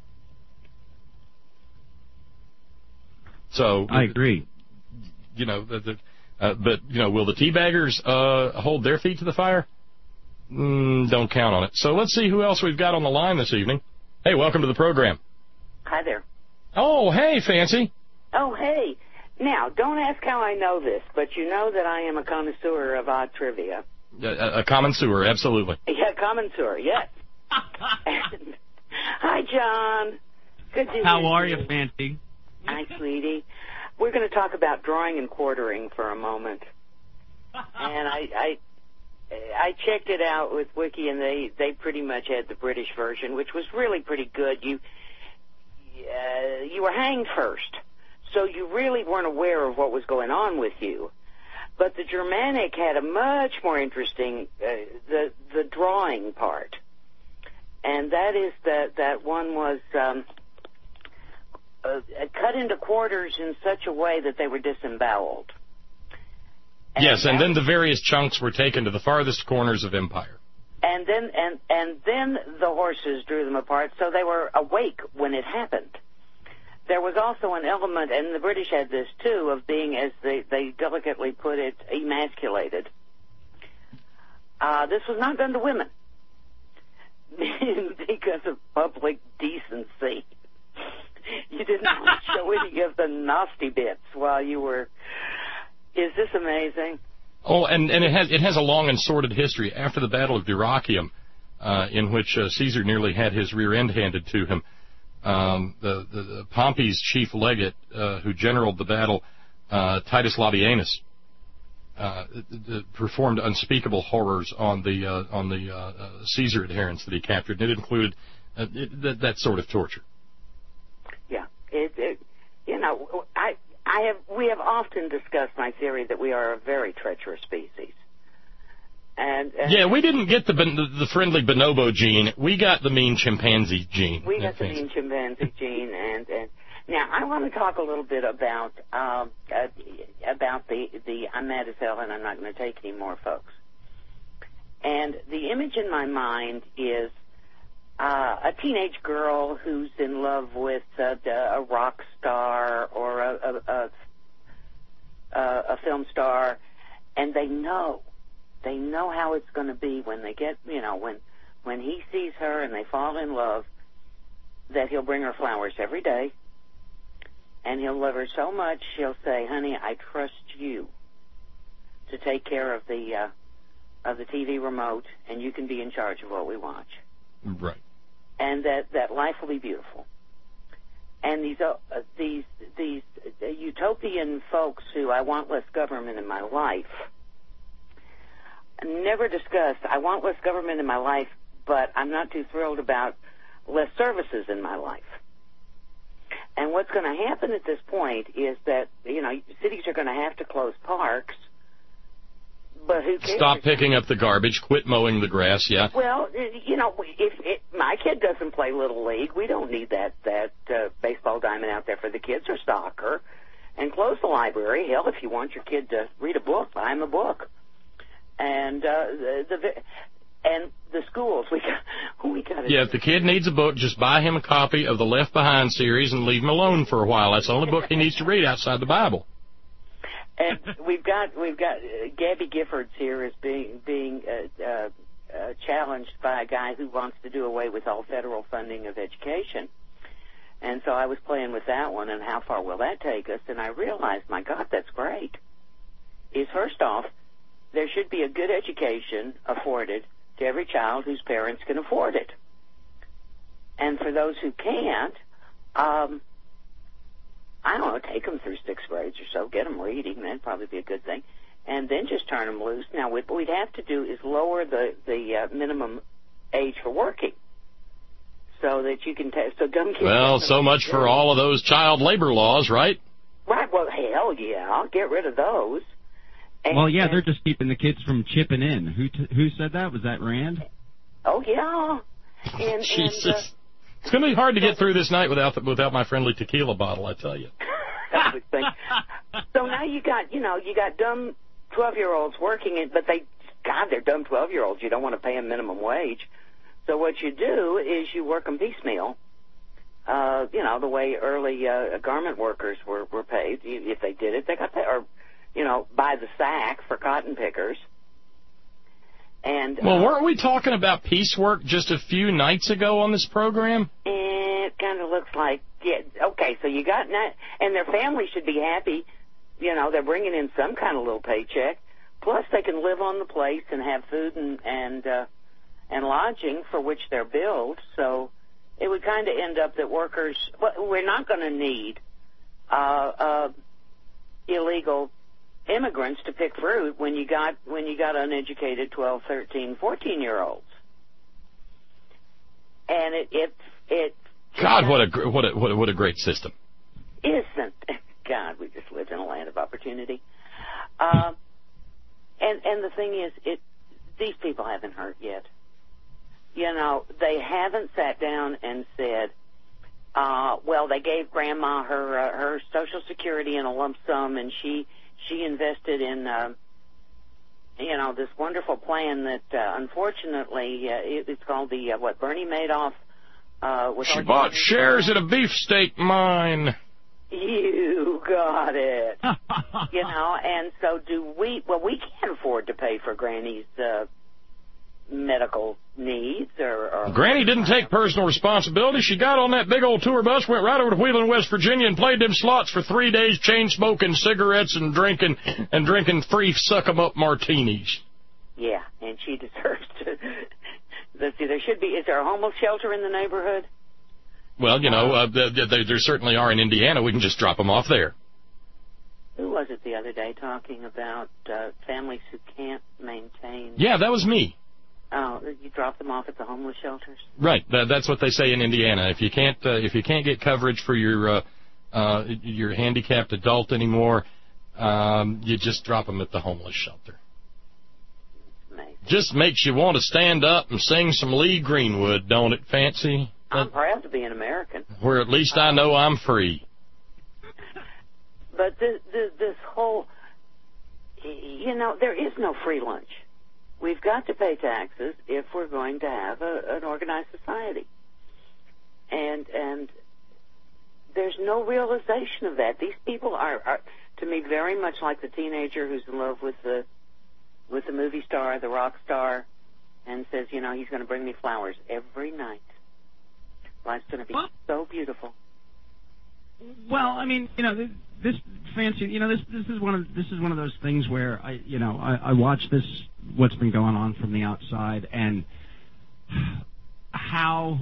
B: So
D: I agree.
B: You know, the, the, uh, but you know, will the teabaggers uh, hold their feet to the fire? Mm, don't count on it. So let's see who else we've got on the line this evening. Hey, welcome to the program.
O: Hi there.
B: Oh, hey, Fancy.
O: Oh, hey. Now, don't ask how I know this, but you know that I am a connoisseur of odd trivia.
B: A, a common sewer, absolutely.
O: Yeah, connoisseur, yes. And Hi, John. Good to
P: How
O: hear
P: are
O: you,
P: you, Fancy?
O: Hi, sweetie. We're going to talk about drawing and quartering for a moment. And I, I, I checked it out with Wiki, and they, they pretty much had the British version, which was really pretty good. You, uh, you were hanged first, so you really weren't aware of what was going on with you. But the Germanic had a much more interesting, uh, the the drawing part, and that is that that one was um, uh, cut into quarters in such a way that they were disemboweled.
B: And yes, and then the various chunks were taken to the farthest corners of empire.
O: And then and and then the horses drew them apart, so they were awake when it happened. There was also an element, and the British had this too, of being, as they, they delicately put it, emasculated. Uh, this was not done to women because of public decency. You didn't show any of the nasty bits while you were... Is this amazing?
B: Oh, and, and it has it has a long and sordid history. After the Battle of Dyrrhachium, uh, in which uh, Caesar nearly had his rear end handed to him, Um, the, the, the Pompey's chief legate, uh, who generaled the battle, uh, Titus Labienus, uh, the, performed unspeakable horrors on the uh, on the uh, uh, Caesar adherents that he captured. And it included uh, it, that, that sort of torture.
O: Yeah, it, it, you know, I I have we have often discussed my theory that we are a very treacherous species. And, and
B: yeah, we didn't get the, the the friendly bonobo gene. We got the mean chimpanzee gene.
O: We got the mean chimpanzee gene, and, and now I want to talk a little bit about um, uh, about the the I'm mad as hell, and I'm not going to take any more, folks. And the image in my mind is uh, a teenage girl who's in love with uh, a rock star or a a, a a film star, and they know. They know how it's going to be when they get, you know, when when he sees her and they fall in love, that he'll bring her flowers every day, and he'll love her so much, he'll say, honey, I trust you to take care of the uh, of the T V remote, and you can be in charge of what we watch.
B: Right.
O: And that, that life will be beautiful. And these uh, these these utopian folks who I want less government in my life never discussed, I want less government in my life, but I'm not too thrilled about less services in my life. And what's going to happen at this point is that, you know, cities are going to have to close parks, but who cares?
B: Stop picking up the garbage, quit mowing the grass, yeah.
O: Well, you know, if it, my kid doesn't play Little League, we don't need that, that uh, baseball diamond out there for the kids or soccer. And close the library. Hell, if you want your kid to read a book, buy him a book. And uh, the, the and the schools, we got, we got.
B: Yeah, if the kid needs a book, just buy him a copy of the Left Behind series and leave him alone for a while. That's the only book he needs to read outside the Bible.
O: And we've got we've got uh, Gabby Giffords here is being being uh, uh, uh, challenged by a guy who wants to do away with all federal funding of education. And so I was playing with that one, and how far will that take us? And I realized, my God, that's great. Is first off, there should be a good education afforded to every child whose parents can afford it. And for those who can't, um, I don't know, take them through sixth grades or so, get them reading, that'd probably be a good thing, and then just turn them loose. Now, what we'd have to do is lower the, the uh, minimum age for working so that you can, t- so dumb kids...
B: Well, so much for all of those child labor laws, right?
O: Right, well, hell yeah, I'll get rid of those.
D: And, well, yeah, they're just keeping the kids from chipping in. Who t- who said that? Was that Rand?
O: Oh, yeah. And,
B: Jesus.
O: And, uh,
B: it's going to be hard to get through this night without the, without my friendly tequila bottle, I tell you.
O: So now you got, you know, you got dumb twelve-year-olds working it, but they, God, they're dumb twelve-year-olds. You don't want to pay them minimum wage. So what you do is you work them piecemeal. Uh, you know, the way early uh, garment workers were, were paid. If they did it, they got paid. Or, you know, by the sack for cotton pickers. And
B: well,
O: uh,
B: weren't we talking about piecework just a few nights ago on this program?
O: It kind of looks like, yeah, okay, so you got that, and their family should be happy. You know, they're bringing in some kind of little paycheck. Plus, they can live on the place and have food and and uh, and lodging for which they're billed. So, it would kind of end up that workers, well, we're not going to need uh, uh, illegal immigrants to pick fruit when you got when you got uneducated twelve, thirteen, fourteen year olds. And it it it
B: God, what a gr- what a what a, what a great system.
O: Isn't God? We just live in a land of opportunity. Uh, and and the thing is, it these people haven't hurt yet. You know, they haven't sat down and said, uh, well, they gave Grandma her uh, her Social Security in a lump sum, and she she invested in, uh, you know, this wonderful plan that, uh, unfortunately, uh, it, it's called the, uh, what, Bernie Madoff. Uh,
B: she bought shares in a beefsteak mine.
O: You got it. You know, and so do we, well, we can't afford to pay for Granny's uh, medical needs. or, or
B: Granny didn't take personal responsibility. She got on that big old tour bus, went right over to Wheeling, West Virginia, and played them slots for three days, chain smoking cigarettes and drinking and drinking free suck 'em up martinis.
O: Yeah, and she deserves to. Let's see, there should be. Is there a homeless shelter in the neighborhood?
B: Well, you know, uh, there, there certainly are in Indiana. We can just drop them off there.
O: Who was it the other day talking about uh, families who can't maintain?
B: Yeah, that was me.
O: Oh, you drop them off at the homeless shelters?
B: Right. That, that's what they say in Indiana. If you can't, uh, if you can't get coverage for your uh, uh, your handicapped adult anymore, um, you just drop them at the homeless shelter.
O: Amazing.
B: Just makes you want to stand up and sing some Lee Greenwood, don't it, Fancy?
O: I'm proud to be an American.
B: Where at least I know I'm free.
O: But this, this, this whole, you know, there is no free lunch. We've got to pay taxes if we're going to have a, an organized society. And and there's no realization of that. These people are, are, to me, very much like the teenager who's in love with the with the movie star, the rock star, and says, you know, he's going to bring me flowers every night. Life's going to be well, so beautiful.
D: Well, I mean, you know, this fancy, you know, this this is one of this is one of those things where I, you know, I, I watch this, what's been going on from the outside, and how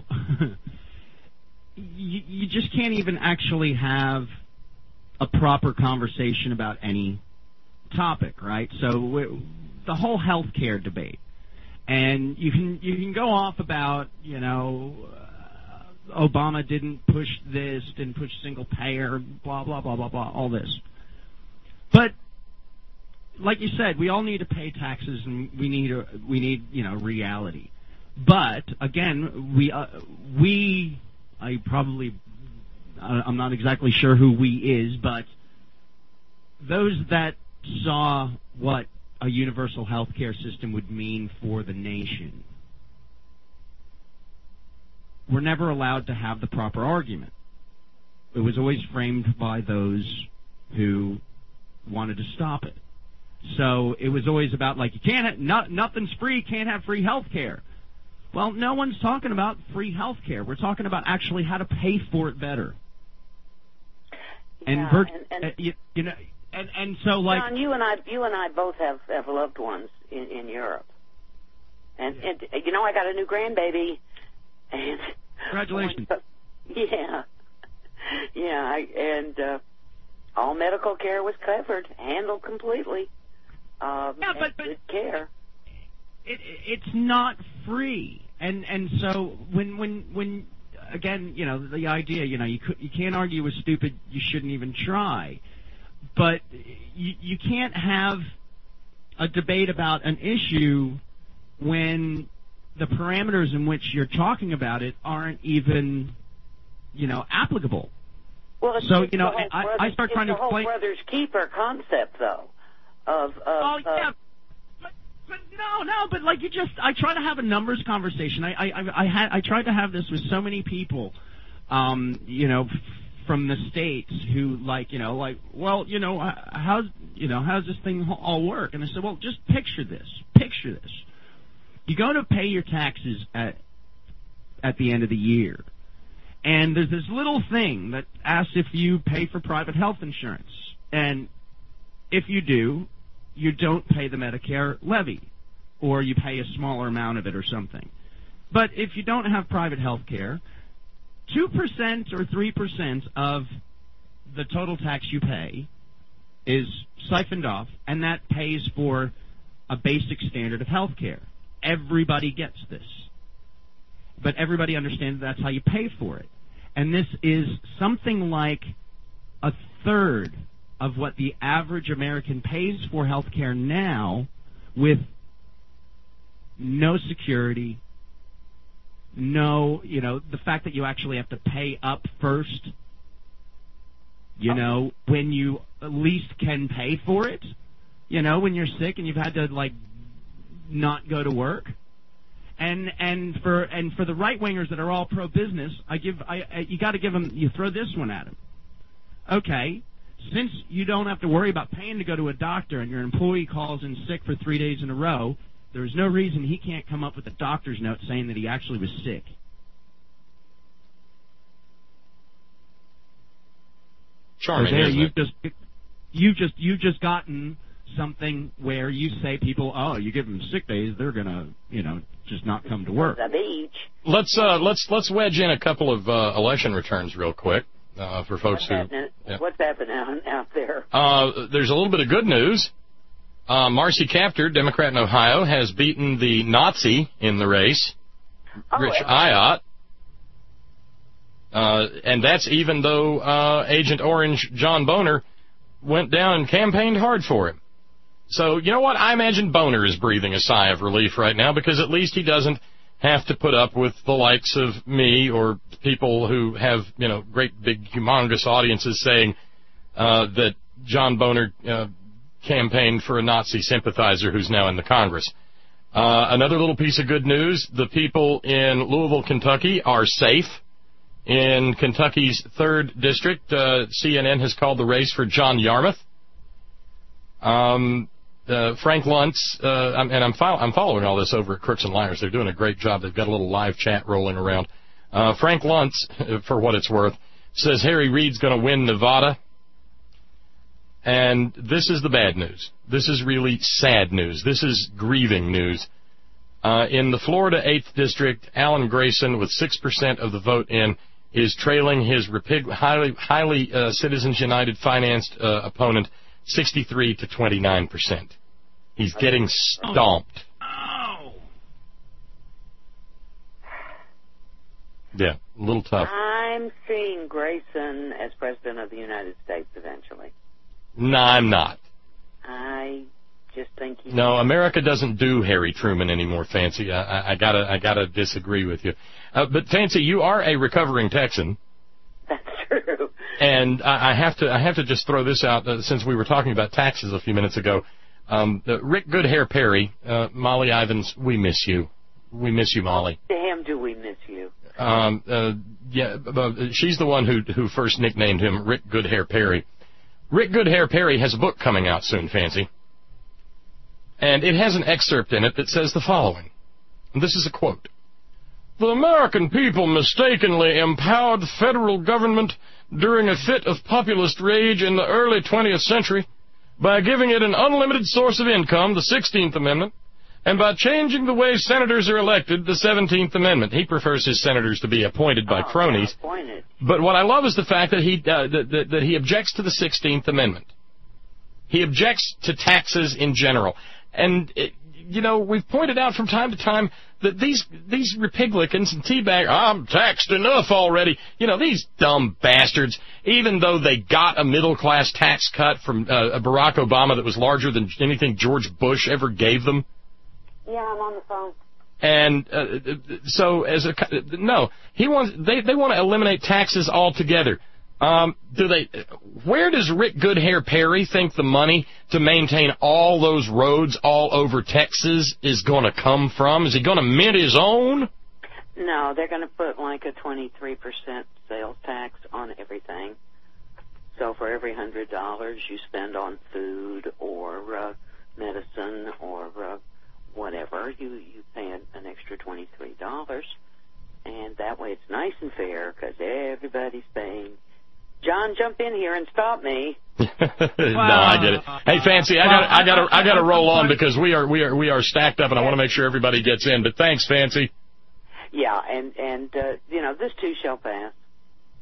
D: you, you just can't even actually have a proper conversation about any topic, right? So we, the whole health care debate, and you can you can go off about, you know, Obama didn't push this, didn't push single payer, blah, blah, blah, blah, blah, all this. But, like you said, we all need to pay taxes, and we need, a, we need, you know, reality. But, again, we, uh, we, I probably, I'm not exactly sure who we is, but those that saw what a universal health care system would mean for the nation were never allowed to have the proper argument. It was always framed by those who wanted to stop it. So it was always about, like, you can't have, not, nothing's free, can't have free health care. Well, no one's talking about free health care. We're talking about actually how to pay for it better.
O: Yeah,
D: and, Bert,
O: and, and
D: uh, you, you know, and, and so like
O: John, you and I, you and I both have, have loved ones in, in Europe, and, and you know, I got a new grandbaby. And
D: congratulations.
O: Yeah, yeah, I, and uh, all medical care was covered, handled completely. Um,
D: yeah, but, but
O: good care.
D: It, it's not free, and and so when when when again, you know, the idea, you know, you could, you can't argue with stupid. You shouldn't even try, but you you can't have a debate about an issue when the parameters in which you're talking about it aren't even, you know, applicable.
O: Well, it's,
D: so
O: it's
D: you know,
O: brothers,
D: I, I start trying
O: to
D: to explain.
O: the whole brother's keeper concept, though. Of, of
D: oh yeah,
O: of,
D: but, but no, no, but like you just, I try to have a numbers conversation. I, I, I, I had, I tried to have this with so many people, um, you know, f- from the States who like, you know, like, well, you know, how's, you know, how's this thing all work? And I said, well, just picture this, picture this. You go to pay your taxes at at the end of the year, and there's this little thing that asks if you pay for private health insurance. And if you do, you don't pay the Medicare levy, or you pay a smaller amount of it or something. But if you don't have private health care, two percent or three percent of the total tax you pay is siphoned off, and that pays for a basic standard of health care. Everybody gets this. But everybody understands that's how you pay for it. And this is something like a third of what the average American pays for health care now, with no security, no, you know, the fact that you actually have to pay up first, you know, when you at least can pay for it, you know, when you're sick and you've had to, like, not go to work. And and for and for the right wingers that are all pro business, I give I, I you got to give them, you throw this one at them. Okay, since you don't have to worry about paying to go to a doctor and your employee calls in sick for three days in a row, there's no reason he can't come up with a doctor's note saying that he actually was sick.
B: Charming,
D: so there,
B: isn't
D: you've
B: it?
D: just you just you've just gotten something where you say people, oh, you give them sick days, they're gonna, you know, just not come to work.
O: The beach.
B: Let's uh, let's let's wedge in a couple of uh, election returns real quick uh, for folks
O: What's
B: who.
O: happening,
B: Yeah.
O: what's happening out, out there?
B: Uh, there's a little bit of good news. Uh, Marcy Kaptur, Democrat in Ohio, has beaten the Nazi in the race,
O: Oh,
B: Rich
O: yeah.
B: Ayotte. Uh, and that's even though uh, Agent Orange John Boner went down and campaigned hard for him. So, you know what? I imagine Boner is breathing a sigh of relief right now, because at least he doesn't have to put up with the likes of me or people who have, you know, great big humongous audiences saying uh, that John Boner uh, campaigned for a Nazi sympathizer who's now in the Congress. Uh, another little piece of good news, the people in Louisville, Kentucky are safe. In Kentucky's third district, uh, C N N has called the race for John Yarmouth. Um, uh, Frank Luntz, uh, I'm, and I'm, fo- I'm following all this over at Crooks and Liars. They're doing a great job. They've got a little live chat rolling around. Uh, Frank Luntz, for what it's worth, says Harry Reid's going to win Nevada. And this is the bad news. This is really sad news. This is grieving news. Uh, in the Florida eighth District, Alan Grayson, with six percent of the vote in, is trailing his repig- highly, highly uh, Citizens United financed uh, opponent sixty-three to twenty-nine percent. He's getting stomped.
D: Oh.
B: Yeah, a little tough.
O: I'm seeing Grayson as President of the United States eventually.
B: No, I'm not.
O: I just think he...
B: No, America doesn't do Harry Truman anymore, Fancy. I, I, I gotta, I gotta disagree with you. Uh, but Fancy, you are a recovering Texan.
O: That's true.
B: And I, I have to, I have to just throw this out uh, since we were talking about taxes a few minutes ago. Um, uh, Rick Goodhair Perry, uh, Molly Ivins, we miss you. We miss you, Molly.
O: Damn, do we miss you.
B: Um, uh, yeah, uh, she's the one who who first nicknamed him Rick Goodhair Perry. Rick Goodhair Perry has a book coming out soon, Fancy. And it has an excerpt in it that says the following. And this is a quote. The American people mistakenly empowered the federal government during a fit of populist rage in the early twentieth century by giving it an unlimited source of income, the sixteenth Amendment, and by changing the way senators are elected, the seventeenth Amendment. He prefers his senators to be appointed by
O: oh,
B: cronies.
O: Appointed.
B: But what I love is the fact that he uh, that, that, that he objects to the sixteenth Amendment. He objects to taxes in general. And, it, you know, we've pointed out from time to time that these these Republicans and teabag, I'm taxed enough already. You know, these dumb bastards, even though they got a middle-class tax cut from uh, Barack Obama that was larger than anything George Bush ever gave them.
O: Yeah, I'm on the phone.
B: And uh, so, as a no, he wants they they want to eliminate taxes altogether. Um, do they? Where does Rick Goodhair Perry think the money to maintain all those roads all over Texas is going to come from? Is he going to mint his own?
O: No, they're going to put like a twenty-three percent sales tax on everything. So for every one hundred dollars you spend on food or uh, medicine or uh, whatever, you, you pay an, an extra twenty-three dollars. And that way it's nice and fair because everybody's paying. John, jump in here and stop me.
B: No, I get it. Hey, Fancy, I got I got to I got to roll on because we are we are we are stacked up, and I want to make sure everybody gets in. But thanks, Fancy.
O: Yeah, and and uh, you know, this too shall pass.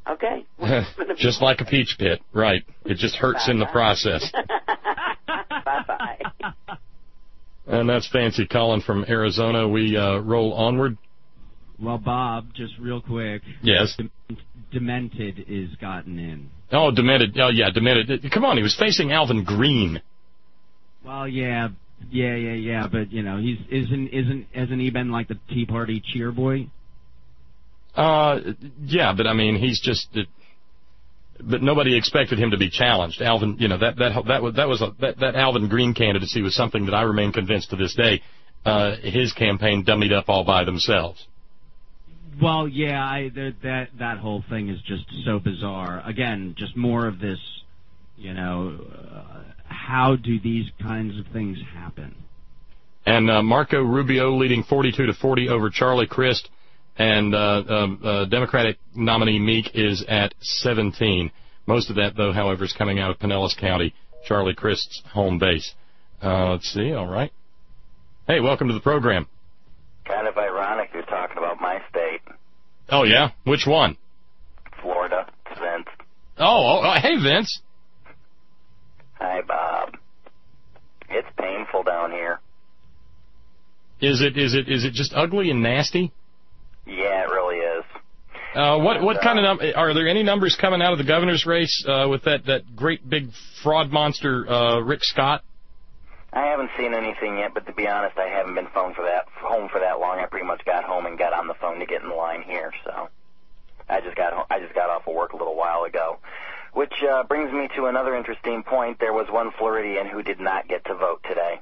O: Okay.
B: Just like a peach pit, right. It just hurts
O: Bye-bye.
B: in the process.
O: Bye-bye.
B: And that's Fancy Colin from Arizona. We uh, roll onward.
D: Well, Bob, just real quick.
B: Yes.
D: Demented is gotten in.
B: Oh, Demented. Oh, yeah, Demented. Come on, he was facing Alvin Green.
D: Well, yeah, yeah, yeah, yeah, but, you know, he's isn't, isn't, hasn't he been like the Tea Party cheer boy?
B: Uh, yeah, but I mean, he's just. Uh, but nobody expected him to be challenged. Alvin, you know, that that that was that was a, that that Alvin Green candidacy was something that I remain convinced to this day. Uh, his campaign dummied up all by themselves.
D: Well, yeah, I, that that that whole thing is just so bizarre. Again, just more of this. You know, uh, how do these kinds of things happen?
B: And uh, Marco Rubio leading forty-two to forty over Charlie Crist. And uh, um, uh, Democratic nominee Meek is at seventeen. Most of that, though, however, is coming out of Pinellas County, Charlie Crist's home base. Uh, let's see. All right. Hey, welcome to the program.
P: Kind of ironic you're talking about my state.
B: Oh, yeah? Which one?
P: Florida. It's Vince.
B: Oh, oh, hey, Vince.
P: Hi, Bob. It's painful down here.
B: Is it? Is it? Is it just ugly and nasty?
P: Yeah, it really is.
B: Uh, what what
P: and,
B: kind
P: uh,
B: of num- are there any numbers coming out of the governor's race uh, with that, that great big fraud monster uh, Rick Scott?
P: I haven't seen anything yet, but to be honest, I haven't been phone for that home for that long. I pretty much got home and got on the phone to get in the line here, so I just got home, I just got off of work a little while ago. Which uh, brings me to another interesting point. There was one Floridian who did not get to vote today.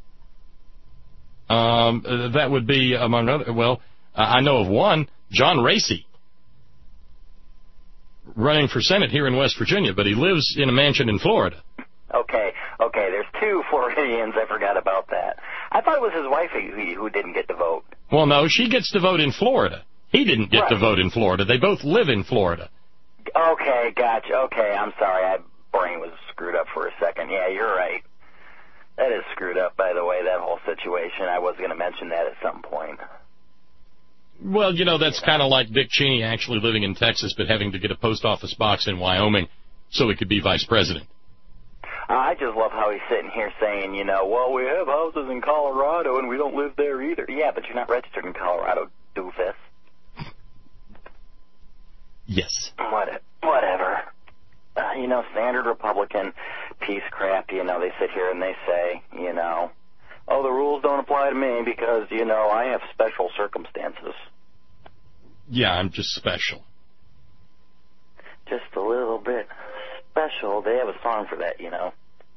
B: Um, uh, that would be among other. Well, uh, I know of one, John Racy, running for Senate here in West Virginia, but he lives in a mansion in Florida.
P: Okay, okay, there's two Floridians. I forgot about that. I thought it was his wife who, who didn't get to vote.
B: Well, no, she gets to vote in Florida. He didn't get
P: right.
B: to vote in Florida. They both live in Florida.
P: Okay, gotcha. Okay, I'm sorry. My brain was screwed up for a second. Yeah, you're right. That is screwed up, by the way, that whole situation. I was going to mention that at some point.
B: Well, you know, that's kind of like Dick Cheney actually living in Texas but having to get a post office box in Wyoming so he could be vice president.
P: Uh, I just love how he's sitting here saying, you know, well, we have houses in Colorado and we don't live there either. Yeah, but you're not registered in Colorado, doofus.
B: Yes.
P: What, whatever. Uh, you know, standard Republican piece crap, you know, they sit here and they say, you know, oh, the rules don't apply to me because, you know, I have special circumstances.
B: Yeah, I'm just special.
P: Just a little bit special. They have a song for that, you know.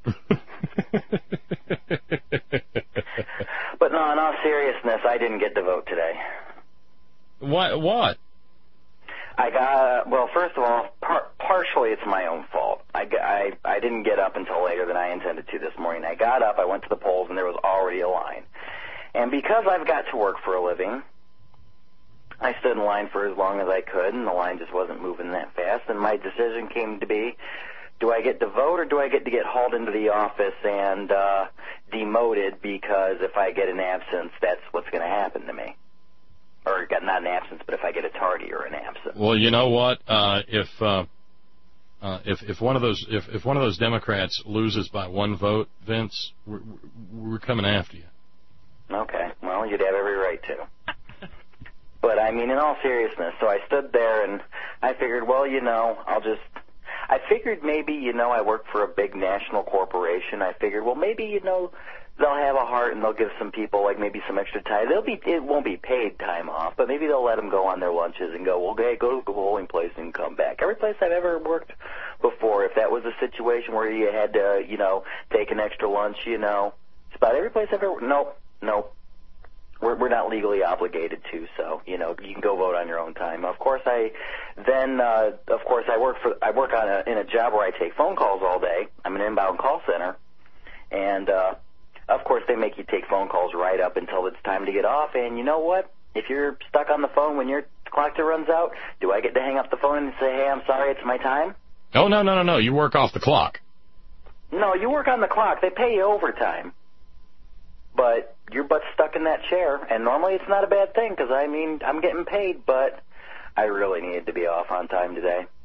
P: But no, in all seriousness, I didn't get to vote today.
B: What? What?
P: I got, well, first of all, par- partially it's my own fault. I, I, I didn't get up until later than I intended to this morning. I got up, I went to the polls, and there was already a line. And because I've got to work for a living, I stood in line for as long as I could, and the line just wasn't moving that fast. And my decision came to be, do I get to vote or do I get to get hauled into the office and uh, demoted because if I get an absence, that's what's going to happen to me. Or not an absence, but if I get a tardy or an absence.
B: Well, you know what? Uh, if uh, uh, if if one of those if, if one of those Democrats loses by one vote, Vince, we're, we're coming after you.
P: Okay. Well, you'd have every right to. But I mean, in all seriousness, so I stood there and I figured, well, you know, I'll just. I figured maybe, you know, I work for a big national corporation. I figured, well, maybe, you know, they'll have a heart and they'll give some people like maybe some extra time. They'll be, it won't be paid time off, but maybe they'll let them go on their lunches and go, well, okay, go to the polling place and come back. Every place I've ever worked before, if that was a situation where you had to, you know, take an extra lunch, you know, it's about every place I've ever, nope, nope. We're, we're not legally obligated to, so, you know, you can go vote on your own time. Of course, I then, uh, of course, I work for, I work on a, in a job where I take phone calls all day. I'm an inbound call center, and, uh, of course, they make you take phone calls right up until it's time to get off, and you know what? If you're stuck on the phone when your clock runs out, do I get to hang up the phone and say, hey, I'm sorry, it's my time?
B: Oh, no, no, no, no, you work off the clock.
P: No, you work on the clock. They pay you overtime. But your butt's stuck in that chair, and normally it's not a bad thing because, I mean, I'm getting paid, but I really needed to be off on time today.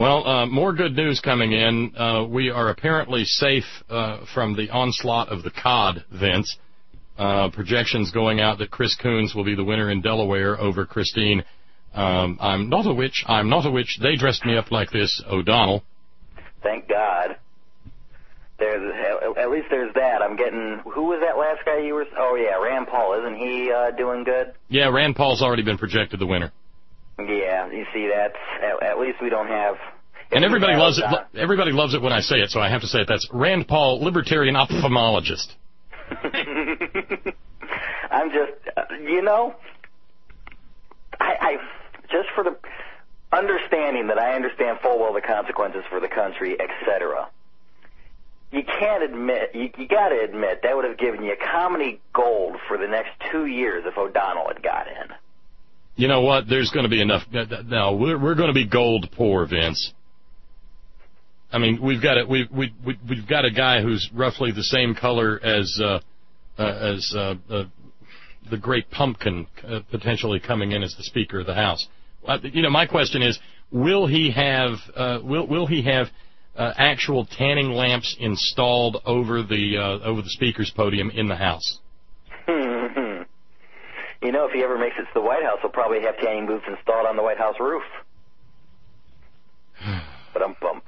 B: Well, uh, more good news coming in. Uh, we are apparently safe uh, from the onslaught of the C O D, Vince. Uh, projections going out that Chris Coons will be the winner in Delaware over Christine. Um, I'm not a witch. I'm not a witch. They dressed me up like this, O'Donnell.
P: Thank God. There's at least there's that. I'm getting. Who was that last guy you were? Oh yeah, Rand Paul. Isn't he uh, doing good?
B: Yeah, Rand Paul's already been projected the winner.
P: Yeah, you see, that's at, at least we don't have.
B: And everybody loves it. Everybody loves it when I say it, so I have to say it. That's Rand Paul, libertarian ophthalmologist.
P: I'm just, uh, you know, I, I just for the understanding that I understand full well the consequences for the country, et cetera. You can't admit, you, you got to admit, that would have given you comedy gold for the next two years if O'Donnell had got in.
B: You know what? There's going to be enough. No, we're we're going to be gold poor, Vince. I mean, we've got a we we we we've got a guy who's roughly the same color as uh, uh, as uh, uh, the Great Pumpkin, uh, potentially coming in as the Speaker of the House. Uh, you know, my question is, will he have uh, will will he have uh, actual tanning lamps installed over the uh, over the Speaker's podium in the House?
P: You know, if he ever makes it to the White House, he'll probably have tanning booths installed on the White House roof. But I'm bump.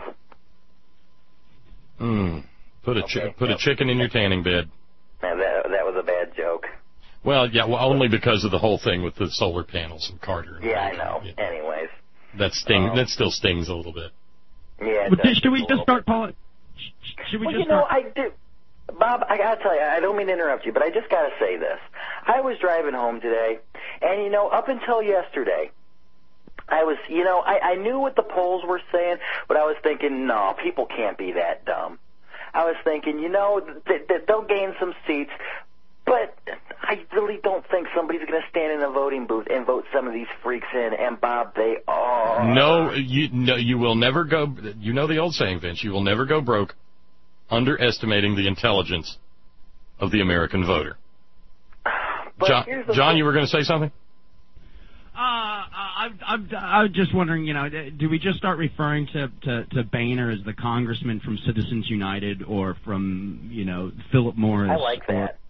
B: Hmm. Put a
P: okay.
B: chi- put a chicken in your tanning bed.
P: Man, that that was a bad joke.
B: Well, yeah, well, only because of the whole thing with the solar panels and Carter. And
P: yeah, I know. Yeah. Anyways,
B: that sting
P: um,
B: that still stings a little bit.
P: Yeah.
D: Well, should we just start calling? Should we
P: well,
D: just
P: you know,
D: start?
P: I do. Bob, I gotta tell you, I don't mean to interrupt you, but I just gotta say this. I was driving home today, and you know, up until yesterday, I was, you know, I, I knew what the polls were saying, but I was thinking, no, people can't be that dumb. I was thinking, you know, th- th- they'll gain some seats, but I really don't think somebody's going to stand in a voting booth and vote some of these freaks in. And Bob, they are.
B: No, you no, you will never go. You know the old saying, Vince. You will never go broke underestimating the intelligence of the American voter.
P: But
B: John, John
P: thing.
B: you were going to say something?
D: Uh, I'm, I'm, I'm just wondering, you know, do we just start referring to, to, to Boehner as the congressman from Citizens United or from, you know, Philip Morris?
P: I like
D: or,
P: that.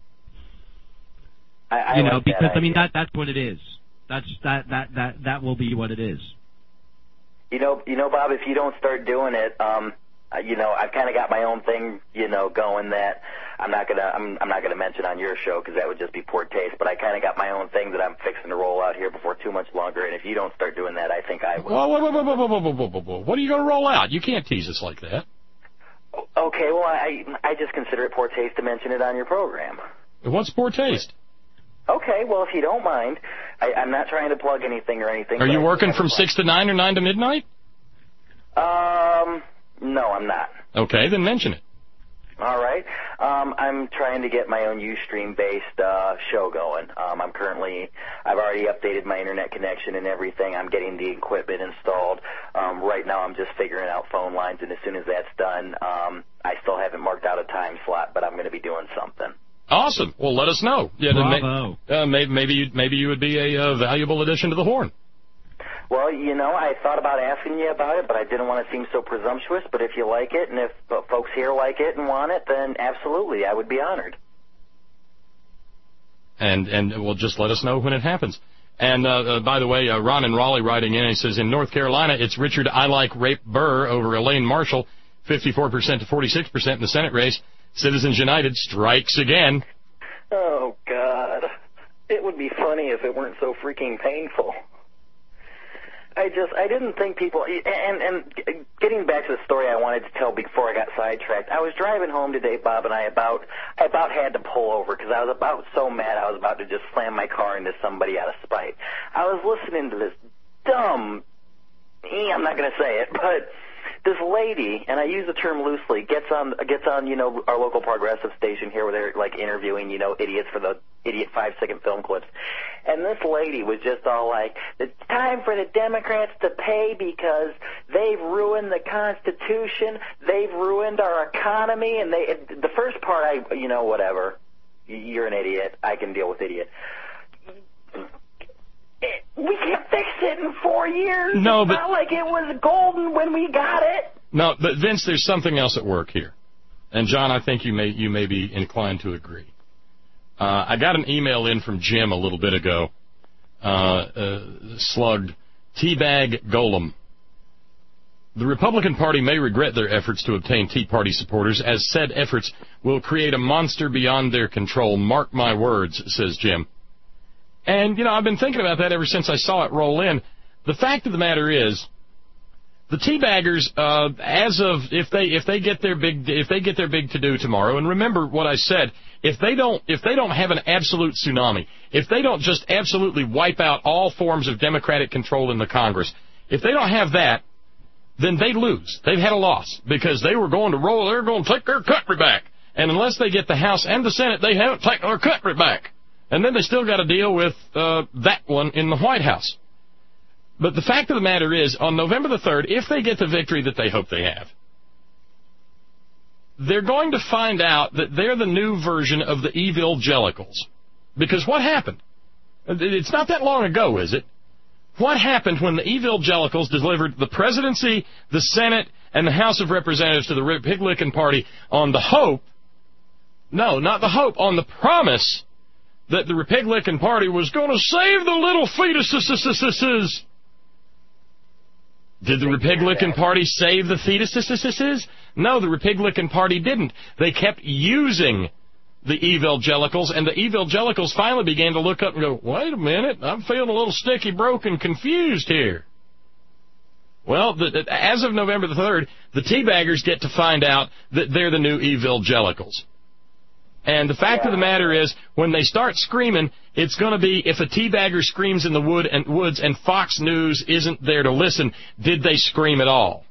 P: I, I
D: you know,
P: like
D: because,
P: that
D: I mean, that that's what it is. That's, that, that, that, that will be what it is.
P: You know, you know, Bob, if you don't start doing it, um, you know, I've kind of got my own thing, you know, going that I'm not gonna, I'm, I'm not gonna mention on your show because that would just be poor taste. But I kind of got my own thing that I'm fixing to roll out here before too much longer. And if you don't start doing that, I think I will.
B: Whoa, whoa, whoa, whoa, whoa, whoa, whoa, whoa, whoa, whoa. What are you gonna roll out? You can't tease us like that.
P: Okay, well, I, I just consider it poor taste to mention it on your program.
B: What's poor taste?
P: Okay, well, if you don't mind, I, I'm not trying to plug anything or anything.
B: Are you working from
P: like...
B: six to nine or nine to midnight?
P: Um, no, I'm not.
B: Okay, then mention it.
P: All right. Um, I'm trying to get my own Ustream-based uh, show going. Um, I'm currently, I've already updated my internet connection and everything. I'm getting the equipment installed. Um, right now, I'm just figuring out phone lines, and as soon as that's done, um, I still haven't marked out a time slot, but I'm going to be doing something.
B: Awesome. Well, let us know. Yeah,
D: Bravo.
B: May, uh, maybe maybe you, maybe you would be a uh, valuable addition to the Horn.
P: Well, you know, I thought about asking you about it, but I didn't want to seem so presumptuous. But if you like it, and if uh, folks here like it and want it, then absolutely, I would be honored.
B: And and well, just let us know when it happens. And uh, uh, by the way, uh, Ron in Raleigh writing in, he says, in North Carolina, it's Richard I Like Rape Burr over Elaine Marshall, fifty-four percent to forty-six percent in the Senate race. Citizens United strikes again.
P: Oh, God. It would be funny if it weren't so freaking painful. I just, I didn't think people, and, and getting back to the story I wanted to tell before I got sidetracked, I was driving home today, Bob, and I about, I about had to pull over because I was about so mad I was about to just slam my car into somebody out of spite. I was listening to this dumb, I'm not going to say it, but this lady, and I use the term loosely, gets on, gets on, you know, our local progressive station here where they're, like, interviewing, you know, idiots for the idiot five-second film clips. And this lady was just all like, it's time for the Democrats to pay because they've ruined the Constitution, they've ruined our economy, and they, the first part, I, you know, whatever. You're an idiot. I can deal with idiot. it, we can fix it in four years.
B: No,
P: it's
B: but
P: not like it was golden when we got it.
B: No, but Vince, there's something else at work here. And John, I think you may you may be inclined to agree. Uh, I got an email in from Jim a little bit ago. Uh, uh, slugged Teabag Golem. The Republican Party may regret their efforts to obtain Tea Party supporters, as said efforts will create a monster beyond their control. Mark my words, says Jim. And, you know, I've been thinking about that ever since I saw it roll in. The fact of the matter is, the Teabaggers, uh, as of if they if they get their big if they get their big to do tomorrow, and remember what I said, if they don't if they don't have an absolute tsunami, if they don't just absolutely wipe out all forms of Democratic control in the Congress, if they don't have that, then they lose. They've had a loss because they were going to roll. They're going to take their country back, and unless they get the House and the Senate, they haven't taken their country back. And then they still got to deal with uh, that one in the White House. But the fact of the matter is, on November the third, if they get the victory that they hope they have, they're going to find out that they're the new version of the evangelicals. Because what happened? It's not that long ago, is it? What happened when the evangelicals delivered the presidency, the Senate, and the House of Representatives to the Republican Party on the hope, no, not the hope, on the promise that the Republican Party was going to save the little fetuses? Did the Republican Party save the fetuses? No, the Republican Party didn't. They kept using the evangelicals, and the evangelicals finally began to look up and go, wait a minute, I'm feeling a little sticky, broken, confused here. Well, the, as of November the third, the Teabaggers get to find out that they're the new evangelicals. And the fact of the matter is, when they start screaming, it's going to be if a teabagger screams in the wood and woods and Fox News isn't there to listen, did they scream at all?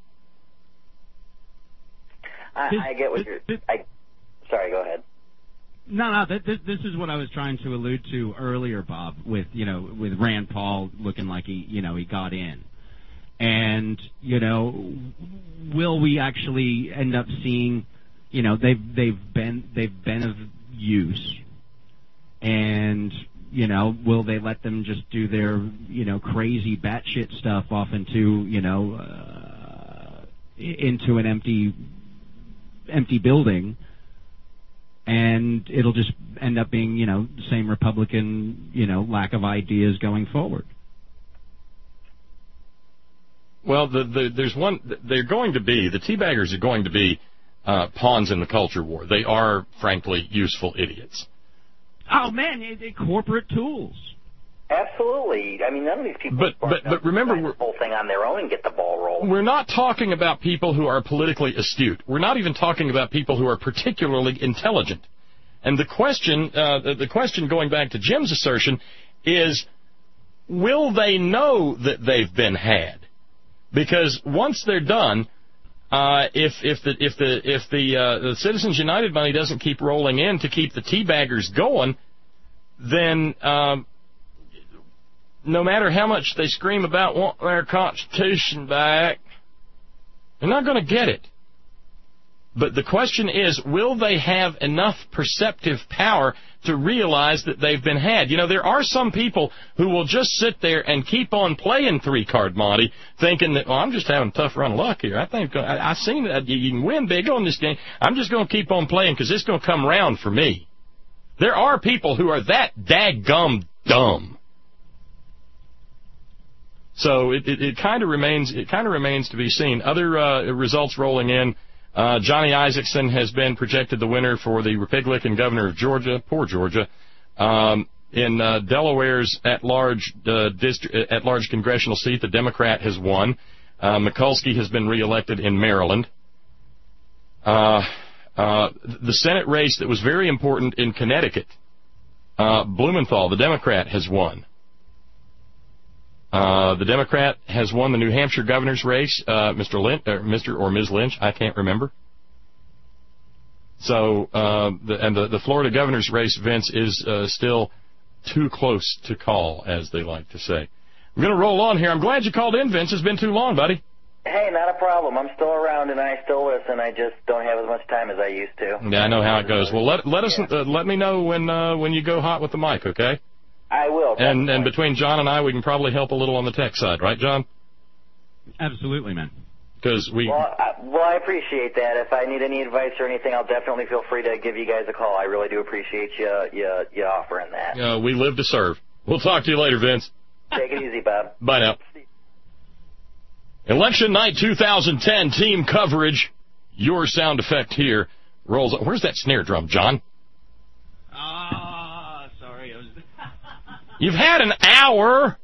P: I, I get what you're... I, sorry, go ahead.
D: No, no, this, this is what I was trying to allude to earlier, Bob, with, you know, with Rand Paul looking like he, you know, he got in. And, you know, will we actually end up seeing... You know, they've they've been they've been of use, and you know, will they let them just do their you know crazy batshit stuff off into you know uh, into an empty empty building, and it'll just end up being you know the same Republican you know lack of ideas going forward.
B: Well, the, the, there's one. They're going to be the teabaggers are going to be. Uh, pawns in the culture war. They are, frankly, useful idiots.
D: Oh, man, they're corporate tools.
P: Absolutely. I mean, none of these people
B: but, but, but remember,
P: the whole thing on their own and get the ball rolling.
B: We're not talking about people who are politically astute. We're not even talking about people who are particularly intelligent. And the question, uh, the, the question going back to Jim's assertion is, will they know that they've been had? Because once they're done... Uh, if if the if the if the uh, the Citizens United money doesn't keep rolling in to keep the teabaggers going, then um, no matter how much they scream about wanting their Constitution back, they're not going to get it. But the question is, will they have enough perceptive power to realize that they've been had? You know, there are some people who will just sit there and keep on playing three-card Monty, thinking that, well, I'm just having a tough run of luck here. I think I, I seen that you can win big on this game. I'm just going to keep on playing because it's going to come around for me. There are people who are that daggum dumb. So it, it, it kind of remains it kind of remains to be seen. Other uh, results rolling in. Uh, Johnny Isakson has been projected the winner for the Republican governor of Georgia, poor Georgia, um, in uh, Delaware's at-large uh, district, at-large congressional seat. The Democrat has won. Uh, Mikulski has been reelected in Maryland. Uh, uh, the Senate race that was very important in Connecticut, uh, Blumenthal, the Democrat, has won. Uh, the Democrat has won the New Hampshire governor's race, uh, Mister Lynch, or Mister or Miz Lynch, I can't remember. So, uh, the, and the, the Florida governor's race, Vince, is uh, still too close to call, as they like to say. I'm going to roll on here. I'm glad you called in, Vince. It's been too long, buddy.
P: Hey, not a problem. I'm still around and I still listen. I just don't have as much time as I used to.
B: Yeah, I know how it goes. Well, let let us uh, let me know when uh, when you go hot with the mic, okay?
P: I will.
B: And and between John and I, we can probably help a little on the tech side, right, John?
D: Absolutely, man.
B: Because we.
P: Well I, well, I appreciate that. If I need any advice or anything, I'll definitely feel free to give you guys a call. I really do appreciate you you, you offering that.
B: Uh, we live to serve. We'll talk to you later, Vince.
P: Take it easy, Bob.
B: Bye now. Election night two thousand ten team coverage. Your sound effect here rolls. Where's that snare drum, John?
D: Ah, sorry. I was...
B: You've had an hour.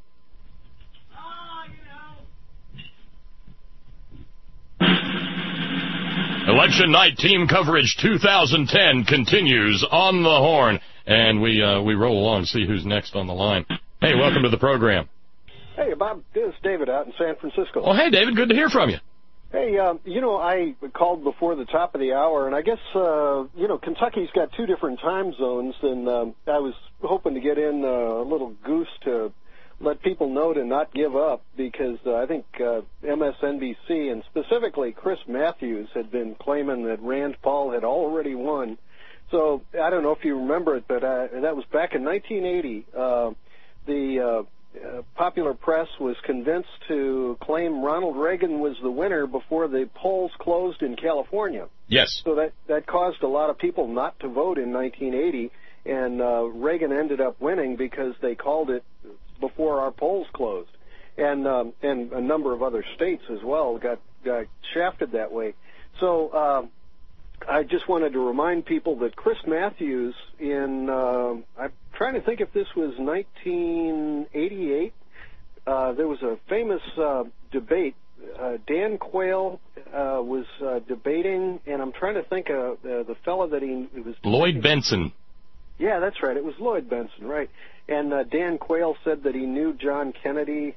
B: Election night team coverage two thousand ten continues on the horn, and we uh, we roll along to see who's next on the line. Hey, welcome to the program.
Q: Hey, Bob, this is David out in San Francisco.
B: Oh, hey, David, good to hear from you.
Q: Hey, uh, you know, I called before the top of the hour, and I guess, uh, you know, Kentucky's got two different time zones, and um, I was hoping to get in uh, a little goose to let people know to not give up, because uh, I think uh, M S N B C, and specifically Chris Matthews, had been claiming that Rand Paul had already won. So I don't know if you remember it, but uh, that was back in nineteen eighty. Uh, the uh, uh, popular press was convinced to claim Ronald Reagan was the winner before the polls closed in California.
B: Yes.
Q: So that, that caused a lot of people not to vote in nineteen eighty, and uh, Reagan ended up winning because they called it before our polls closed. And um, and a number of other states as well got, got shafted that way. So uh, I just wanted to remind people that Chris Matthews in, uh, I'm trying to think if this was nineteen eighty-eight, uh, there was a famous uh, debate. Uh, Dan Quayle uh, was uh, debating, and I'm trying to think of uh, the fellow that he, he was debating.
B: Lloyd Benson.
Q: Yeah, that's right. It was Lloyd Benson, right. And uh, Dan Quayle said that he knew John Kennedy.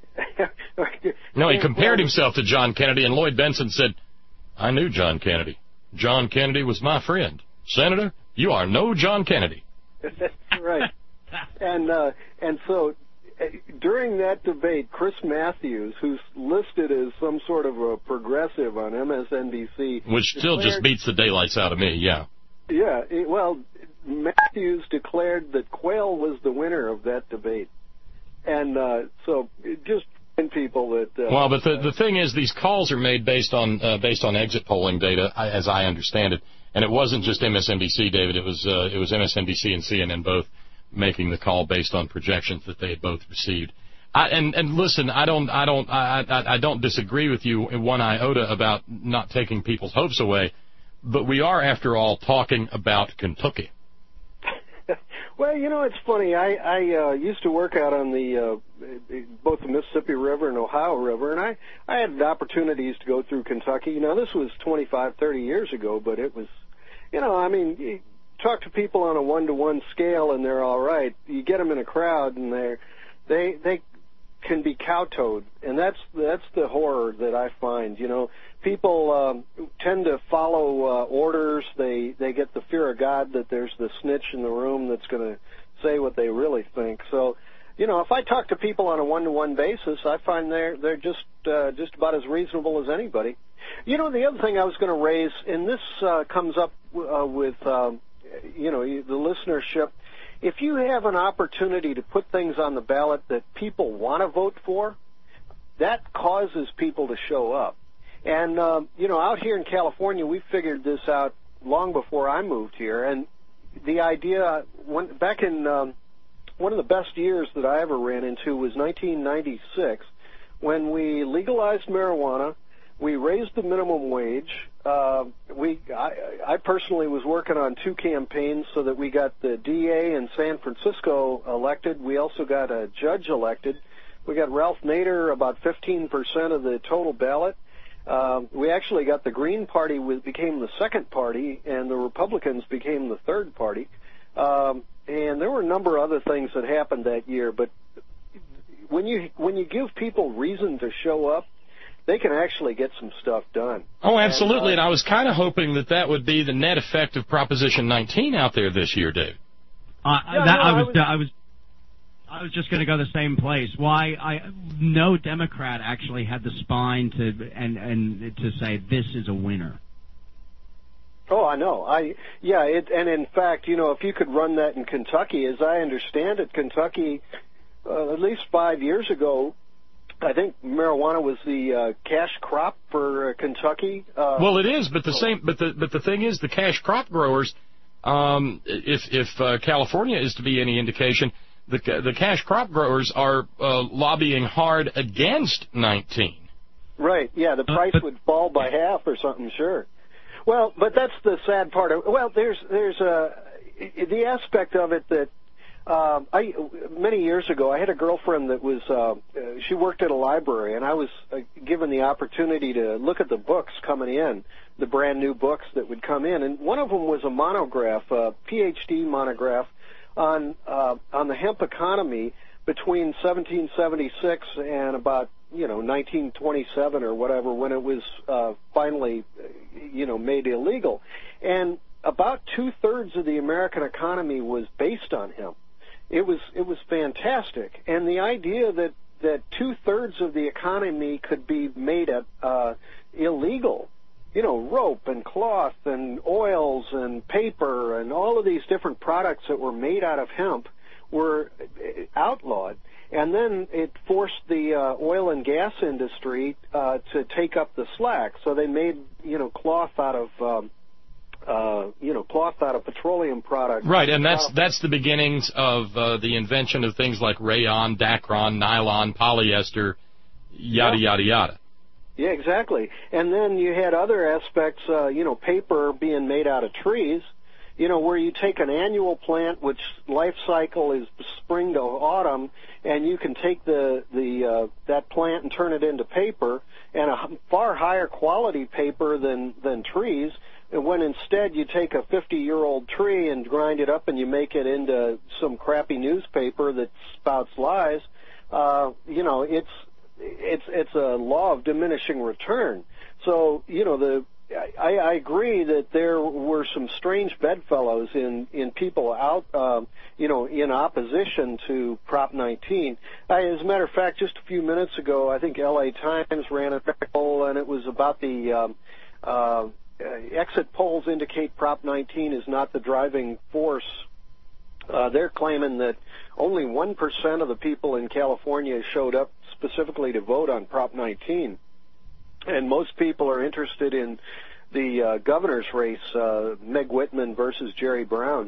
B: No, he
Q: Dan
B: compared
Q: Quayle...
B: himself to John Kennedy, and Lloyd Benson said, I knew John Kennedy. John Kennedy was my friend. Senator, you are no John Kennedy.
Q: That's right. And uh, and so uh, during that debate, Chris Matthews, who's listed as some sort of a progressive on M S N B C,
B: which still
Q: declared,
B: just beats the daylights out of me, yeah.
Q: Yeah, it, well, Matthews declared that Quayle was the winner of that debate. And uh, so it just people that... Uh,
B: well, but the, the thing is, these calls are made based on uh, based on exit polling data, as I understand it. And it wasn't just M S N B C, David. It was uh, it was M S N B C and C N N both making the call based on projections that they had both received. I, and and listen, I don't I don't I, I I don't disagree with you in one iota about not taking people's hopes away, but we are, after all, talking about Kentucky.
Q: Well, you know, it's funny. I, I uh, used to work out on the uh, both the Mississippi River and Ohio River, and I, I had opportunities to go through Kentucky. Now, this was twenty-five, thirty years ago, but it was, you know, I mean, you talk to people on a one-to-one scale, and they're all right. You get them in a crowd, and they're, they they can be kowtowed, and that's that's the horror that I find. You know, people um, tend to follow uh, orders. They they get the fear of God that there's the snitch in the room that's going to say what they really think. So, you know, if I talk to people on a one-to-one basis, I find they're they're just uh, just about as reasonable as anybody. You know, the other thing I was going to raise, and this uh, comes up uh, with um, you know the listenership. If you have an opportunity to put things on the ballot that people want to vote for, that causes people to show up. And, um, you know, out here in California, we figured this out long before I moved here. And the idea, when, back in um, one of the best years that I ever ran into was nineteen ninety-six, when we legalized marijuana. We raised the minimum wage. Uh, we, I, I personally was working on two campaigns so that we got the D A in San Francisco elected. We also got a judge elected. We got Ralph Nader about fifteen percent of the total ballot. Uh, we actually got the Green Party with, became the second party, and the Republicans became the third party. Um, and there were a number of other things that happened that year. But when you when you give people reason to show up, they can actually get some stuff done.
B: Oh, absolutely, and, uh,
Q: and
B: I was kind of hoping that that would be the net effect of Proposition nineteen out there this year, Dave.
D: Uh,
Q: yeah,
D: that,
Q: no,
D: I, was,
Q: I was,
D: I was, I was just going to go the same place. Why? I no Democrat actually had the spine to and and to say this is a winner.
Q: Oh, I know. I yeah, it, and in fact, you know, if you could run that in Kentucky, as I understand it, Kentucky, uh, at least five years ago, I think marijuana was the uh, cash crop for uh, Kentucky. Uh,
B: well, it is, but the same. But the but the thing is, the cash crop growers, um, if if uh, California is to be any indication, the the cash crop growers are uh, lobbying hard against nineteen.
Q: Right. Yeah, the price would fall by half or something. Sure. Well, but that's the sad part of. Well, there's there's a the aspect of it that um, I many years ago I had a girlfriend that was uh, she worked at a library, and I was uh, given the opportunity to look at the books coming in, the brand new books that would come in, and one of them was a monograph, a PhD monograph on uh, on the hemp economy between seventeen seventy-six and about you know nineteen twenty-seven or whatever, when it was uh, finally you know made illegal, and about two-thirds of the American economy was based on hemp. It was it was fantastic, and the idea that that two-thirds of the economy could be made at, uh, illegal, you know, rope and cloth and oils and paper and all of these different products that were made out of hemp were outlawed. And then it forced the uh, oil and gas industry uh, to take up the slack. So they made, you know, cloth out of, um, uh, you know, cloth out of petroleum products.
B: Right, and that's that's the beginnings of uh, the invention of things like rayon, Dacron, nylon, polyester, yada,
Q: yeah.
B: yada, yada.
Q: Yeah, exactly. And then you had other aspects, uh, you know, paper being made out of trees. You know, where you take an annual plant, which life cycle is spring to autumn, and you can take the the uh, that plant and turn it into paper, and a far higher quality paper than than trees. And when instead you take a fifty-year-old tree and grind it up and you make it into some crappy newspaper that spouts lies, uh, you know, it's it's it's a law of diminishing return. So you know the. I, I agree that there were some strange bedfellows in, in people out, uh, you know, in opposition to Prop nineteen. I, as a matter of fact, just a few minutes ago, I think L A Times ran an article, and it was about the um, uh, exit polls indicate Prop nineteen is not the driving force. Uh, they're claiming that only one percent of the people in California showed up specifically to vote on Prop nineteen. And most people are interested in the uh, governor's race, uh, Meg Whitman versus Jerry Brown.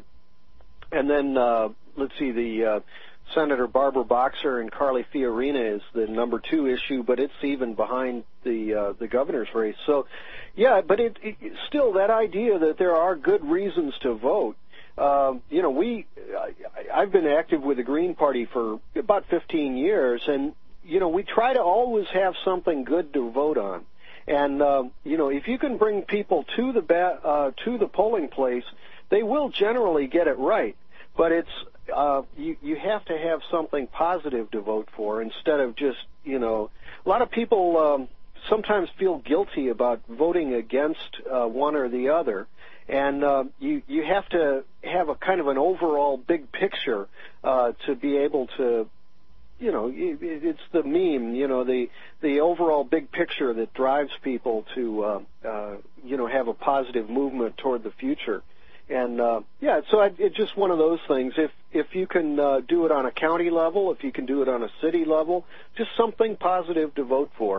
Q: And then, uh, let's see, the uh, Senator Barbara Boxer and Carly Fiorina is the number two issue, but it's even behind the uh, the governor's race. So, yeah, but it, it still, that idea that there are good reasons to vote. Uh, you know, we, I, I've been active with the Green Party for about fifteen years, and you know, we try to always have something good to vote on. And, uh, you know, if you can bring people to the ba- uh, to the polling place, they will generally get it right. But it's, uh, you, you have to have something positive to vote for instead of just, you know, a lot of people um, sometimes feel guilty about voting against uh, one or the other. And uh, you, you have to have a kind of an overall big picture uh, to be able to, you know, it's the meme, you know, the the overall big picture that drives people to, uh, uh, you know, have a positive movement toward the future. And, uh, yeah, so I, it's just one of those things. If if you can uh, do it on a county level, if you can do it on a city level, just something positive to vote for.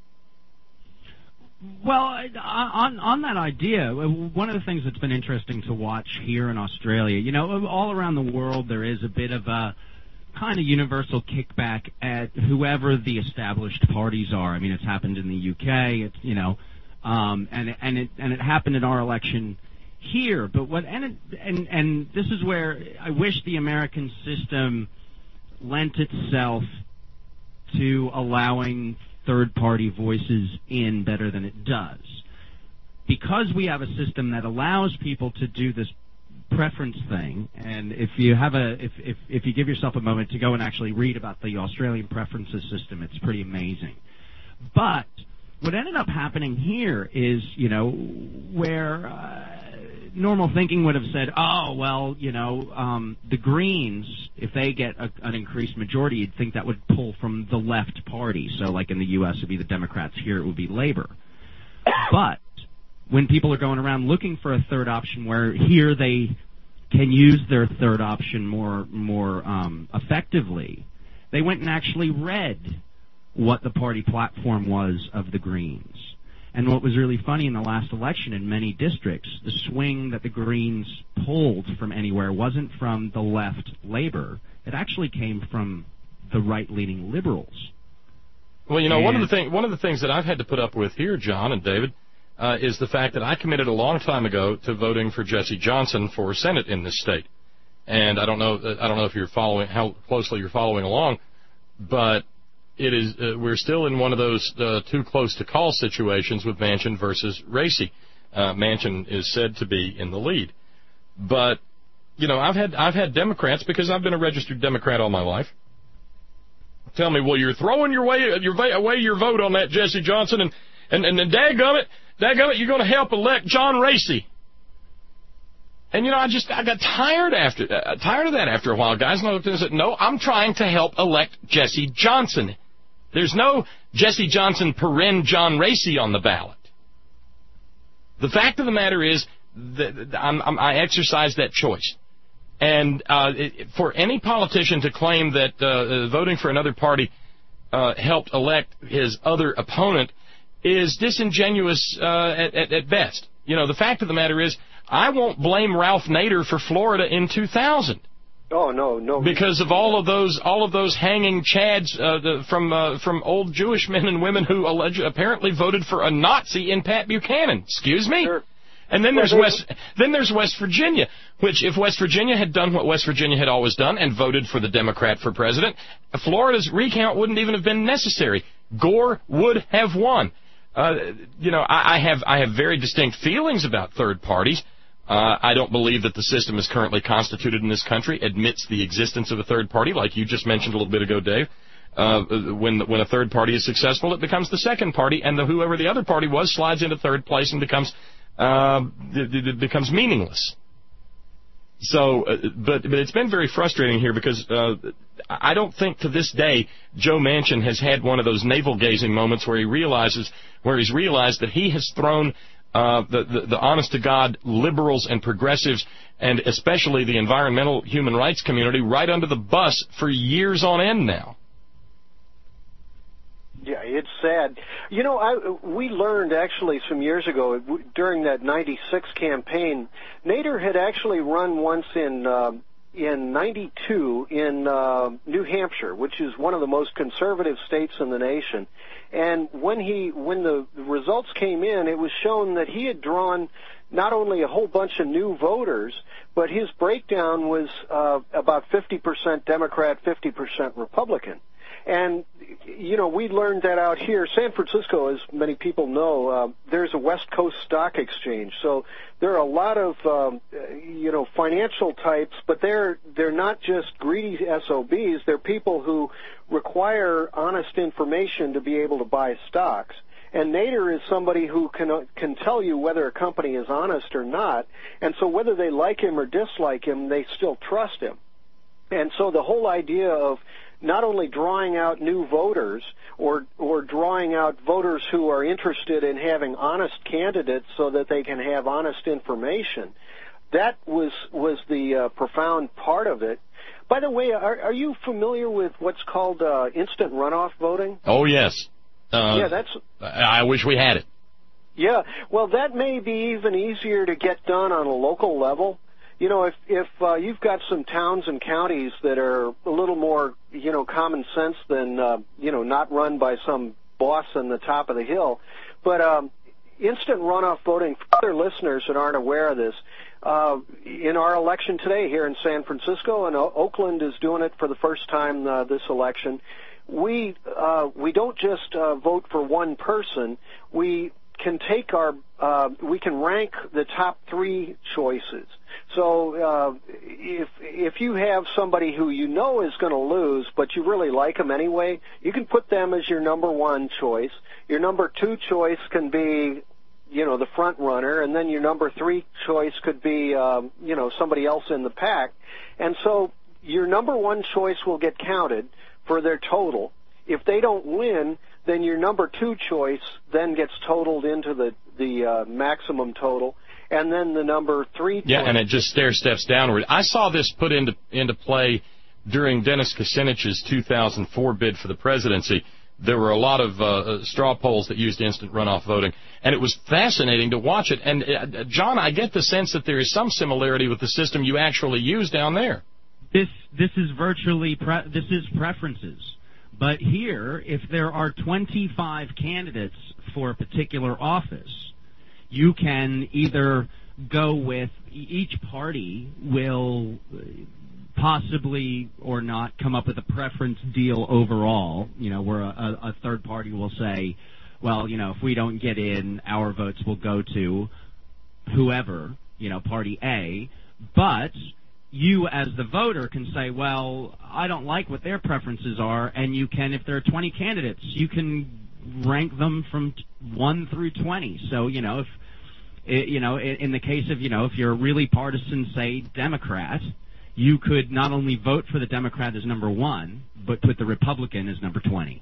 D: Well, on on that idea, one of the things that's been interesting to watch here in Australia, you know, all around the world there is a bit of a kind of universal kickback at whoever the established parties are. I mean, it's happened in the U K. It's you know, um, and and it and it happened in our election here. But what and it, and and this is where I wish the American system lent itself to allowing third-party voices in better than it does, because we have a system that allows people to do this preference thing. And if you have a if, if if you give yourself a moment to go and actually read about the Australian preferences system, it's pretty amazing. But what ended up happening here is, you know, where uh, normal thinking would have said, oh well, you know, um, the Greens, if they get a, an increased majority, you'd think that would pull from the left party. So like in the U S it would be the Democrats, here it would be Labor. But when people are going around looking for a third option, where here they can use their third option more more um, effectively, they went and actually read what the party platform was of the Greens. And what was really funny in the last election, in many districts, the swing that the Greens pulled from anywhere wasn't from the left Labor. It actually came from the right-leaning liberals.
B: Well, you know, and one of the thing, one of the things that I've had to put up with here, John and David, uh, is the fact that I committed a long time ago to voting for Jesse Johnson for Senate in this state. And I don't know, I don't know if you're following how closely you're following along, but it is uh, we're still in one of those uh, too close to call situations with Manchin versus Racy. Uh, Manchin is said to be in the lead, but you know I've had I've had Democrats, because I've been a registered Democrat all my life, tell me, well, you're throwing your way your away your vote on that Jesse Johnson, and and and, and dadgummit, dadgummit, you're going to help elect John Racy. And you know I just I got tired after uh, tired of that after a while, guys. And I looked at it and said, no, I'm trying to help elect Jesse Johnson. There's no Jesse Johnson, paren John Racy on the ballot. The fact of the matter is that I'm, I'm, I exercise that choice. And uh, it, for any politician to claim that uh, voting for another party uh, helped elect his other opponent is disingenuous uh, at, at, at best. You know, the fact of the matter is I won't blame Ralph Nader for Florida in two thousand.
Q: Oh no, no.
B: Because of all of those, all of those hanging chads uh, the, from uh, from old Jewish men and women who alleged, apparently voted for a Nazi in Pat Buchanan. Excuse me.
Q: Sure.
B: And then there's West, then there's West Virginia, which if West Virginia had done what West Virginia had always done and voted for the Democrat for president, Florida's recount wouldn't even have been necessary. Gore would have won. Uh, you know, I, I have I have very distinct feelings about third parties. Uh, I don't believe that the system as currently constituted in this country admits the existence of a third party, like you just mentioned a little bit ago, Dave. Uh, when when a third party is successful, it becomes the second party, and the, whoever the other party was slides into third place and becomes uh, it, it becomes meaningless. So, uh, but but it's been very frustrating here because uh, I don't think to this day Joe Manchin has had one of those navel-gazing moments where he realizes where he's realized that he has thrown Uh, the, the, the honest-to-God liberals and progressives, and especially the environmental human rights community, right under the bus for years on end now.
Q: Yeah, it's sad. You know, I, we learned actually some years ago during that ninety-six campaign, Nader had actually run once in uh, in ninety-two in uh, New Hampshire, which is one of the most conservative states in the nation. And when he, when the results came in, it was shown that he had drawn not only a whole bunch of new voters, but his breakdown was uh, about fifty percent Democrat, fifty percent Republican. And, you know, we learned that out here. San Francisco, as many people know, uh, there's a West Coast stock exchange. So there are a lot of, um, you know, financial types, but they're they're not just greedy S O Bs. They're people who require honest information to be able to buy stocks. And Nader is somebody who can can tell you whether a company is honest or not. And so whether they like him or dislike him, they still trust him. And so the whole idea of not only drawing out new voters or or drawing out voters who are interested in having honest candidates so that they can have honest information, that was was the uh, profound part of it. By the way, are, are you familiar with what's called uh, instant runoff voting?
B: Oh, yes. Uh,
Q: yeah, that's.
B: I wish we had it.
Q: Yeah, well, that may be even easier to get done on a local level. You know, if if uh, you've got some towns and counties that are a little more, you know, common sense than, uh, you know, not run by some boss on the top of the hill. But um, instant runoff voting, for other listeners that aren't aware of this, uh, in our election today here in San Francisco, and o- Oakland is doing it for the first time uh, this election, we uh, we don't just uh, vote for one person. We can take our, uh, we can rank the top three choices. So uh, if if you have somebody who you know is going to lose, but you really like them anyway, you can put them as your number one choice. Your number two choice can be, you know, the front runner, and then your number three choice could be, um, you know, somebody else in the pack. And so your number one choice will get counted for their total. if they don't win, then your number two choice then gets totaled into the the uh, maximum total, and then the number three.
B: Yeah,
Q: choice.
B: and it just stair steps downward. I saw this put into into play during Dennis Kucinich's two thousand four bid for the presidency. There were a lot of uh, straw polls that used instant runoff voting, and it was fascinating to watch it. And, uh, John, I get the sense that there is some similarity with the system you actually use down there.
D: This this is virtually pre- this is preferences. But here, if there are twenty-five candidates for a particular office, you can either go with each party will possibly or not come up with a preference deal overall, you know, where a, a third party will say, well, you know, if we don't get in, our votes will go to whoever, you know, party A. But you as the voter can say, well, I don't like what their preferences are, and you can, if there are twenty candidates, you can rank them from one through twenty. So, you know, if, you know, in the case of, you know, if you're a really partisan, say, Democrat, you could not only vote for the Democrat as number one, but put the Republican as number twenty.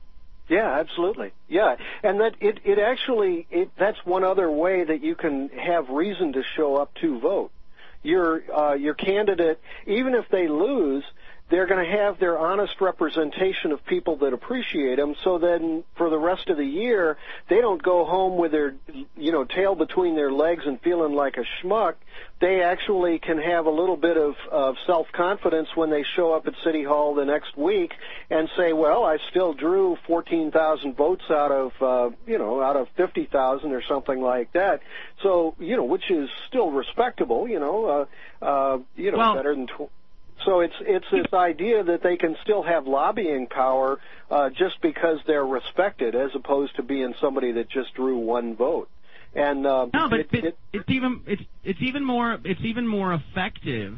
Q: Yeah, absolutely. Yeah, and that it, it actually, it, that's one other way that you can have reason to show up to vote. Your, uh, your candidate, even if they lose, they're going to have their honest representation of people that appreciate them, so then for the rest of the year, they don't go home with their, you know, tail between their legs and feeling like a schmuck. They actually can have a little bit of, of self-confidence when they show up at City Hall the next week and say, well, I still drew fourteen thousand votes out of, uh, you know, out of fifty thousand or something like that. So, you know, which is still respectable, you know, uh, uh, you know, well, better than tw- So it's it's this idea that they can still have lobbying power uh, just because they're respected, as opposed to being somebody that just drew one vote. And uh,
D: no, but
Q: it,
D: it,
Q: it,
D: it's even it's it's even more it's even more effective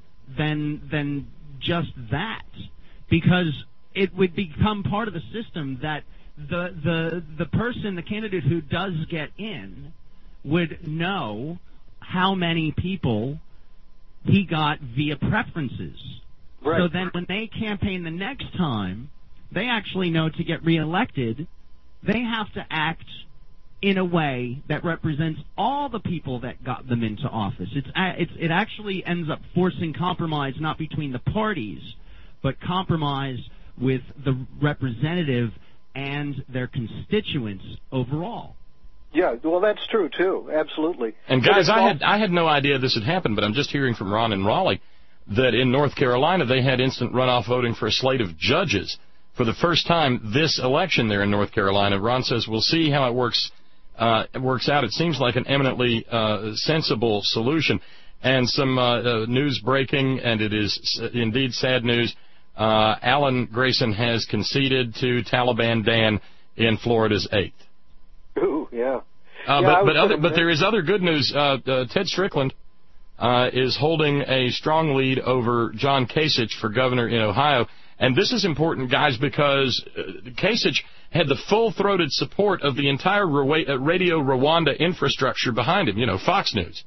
D: than than just that, because it would become part of the system that the the the person, the candidate who does get in, would know how many people he got via preferences. Right. So then when they campaign the next time, they actually know to get reelected, they have to act in a way that represents all the people that got them into office. It's, it's, it actually ends up forcing compromise not between the parties, but compromise with the representative and their constituents overall.
Q: Yeah, well, that's true too. Absolutely.
B: And guys, I had I had no idea this had happened, but I'm just hearing from Ron in Raleigh that in North Carolina they had instant runoff voting for a slate of judges for the first time this election there in North Carolina. Ron says we'll see how it works. Uh, it works out. It seems like an eminently uh, sensible solution. And some uh, uh, news breaking, and it is indeed sad news. Uh, Alan Grayson has conceded to Taliban Dan in Florida's eighth.
Q: Ooh, yeah.
B: Uh,
Q: yeah
B: but but, other, but there is other good news. Uh, uh, Ted Strickland uh, is holding a strong lead over John Kasich for governor in Ohio. And this is important, guys, because uh, Kasich had the full-throated support of the entire Radio Rwanda infrastructure behind him, you know, Fox News.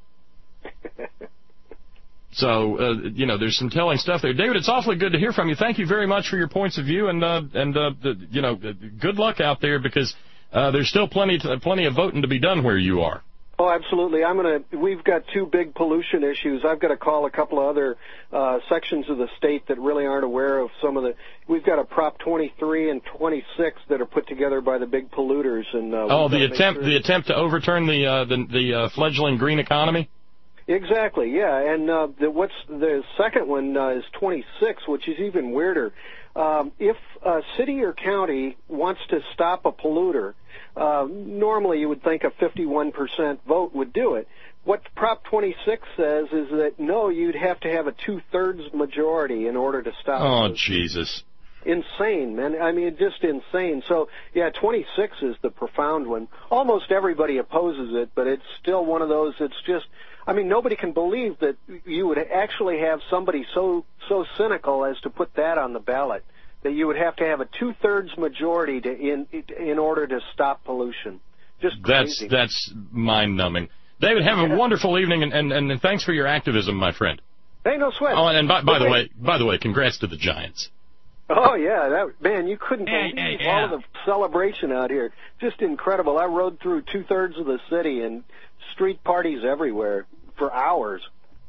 B: So, uh, you know, there's some telling stuff there. David, it's awfully good to hear from you. Thank you very much for your points of view, and, uh, and uh, you know, good luck out there, because uh, there's still plenty to, plenty of voting to be done where you are.
Q: Oh, absolutely. I'm gonna. We've got two big pollution issues. I've got to call a couple of other uh, sections of the state that really aren't aware of some of the. We've got a Prop twenty-three and twenty-six that are put together by the big polluters. And uh,
B: oh, the attempt, sure. the attempt to overturn the uh, the, the uh, fledgling green economy.
Q: Exactly. Yeah, and uh, the, what's the second one uh, is twenty-six, which is even weirder. Um, if a city or county wants to stop a polluter, uh, normally you would think a fifty-one percent vote would do it. What Prop twenty-six says is that, no, you'd have to have a two-thirds majority in order to stop it.
B: Oh, Jesus.
Q: Insane, man. I mean, just insane. So, yeah, twenty-six is the profound one. Almost everybody opposes it, but it's still one of those that's just... I mean, nobody can believe that you would actually have somebody so so cynical as to put that on the ballot, that you would have to have a two-thirds majority to in in order to stop pollution. Just crazy.
B: That's that's mind-numbing. David, have a wonderful evening, and, and, and thanks for your activism, my friend.
Q: Hey, no sweat.
B: Oh, and by, by the way, by the way, congrats to the Giants.
Q: Oh, yeah. That man, you couldn't
R: Yeah,
Q: believe
R: yeah,
Q: all
R: yeah.
Q: of the celebration out here. Just incredible. I rode through two-thirds of the city and street parties everywhere for hours.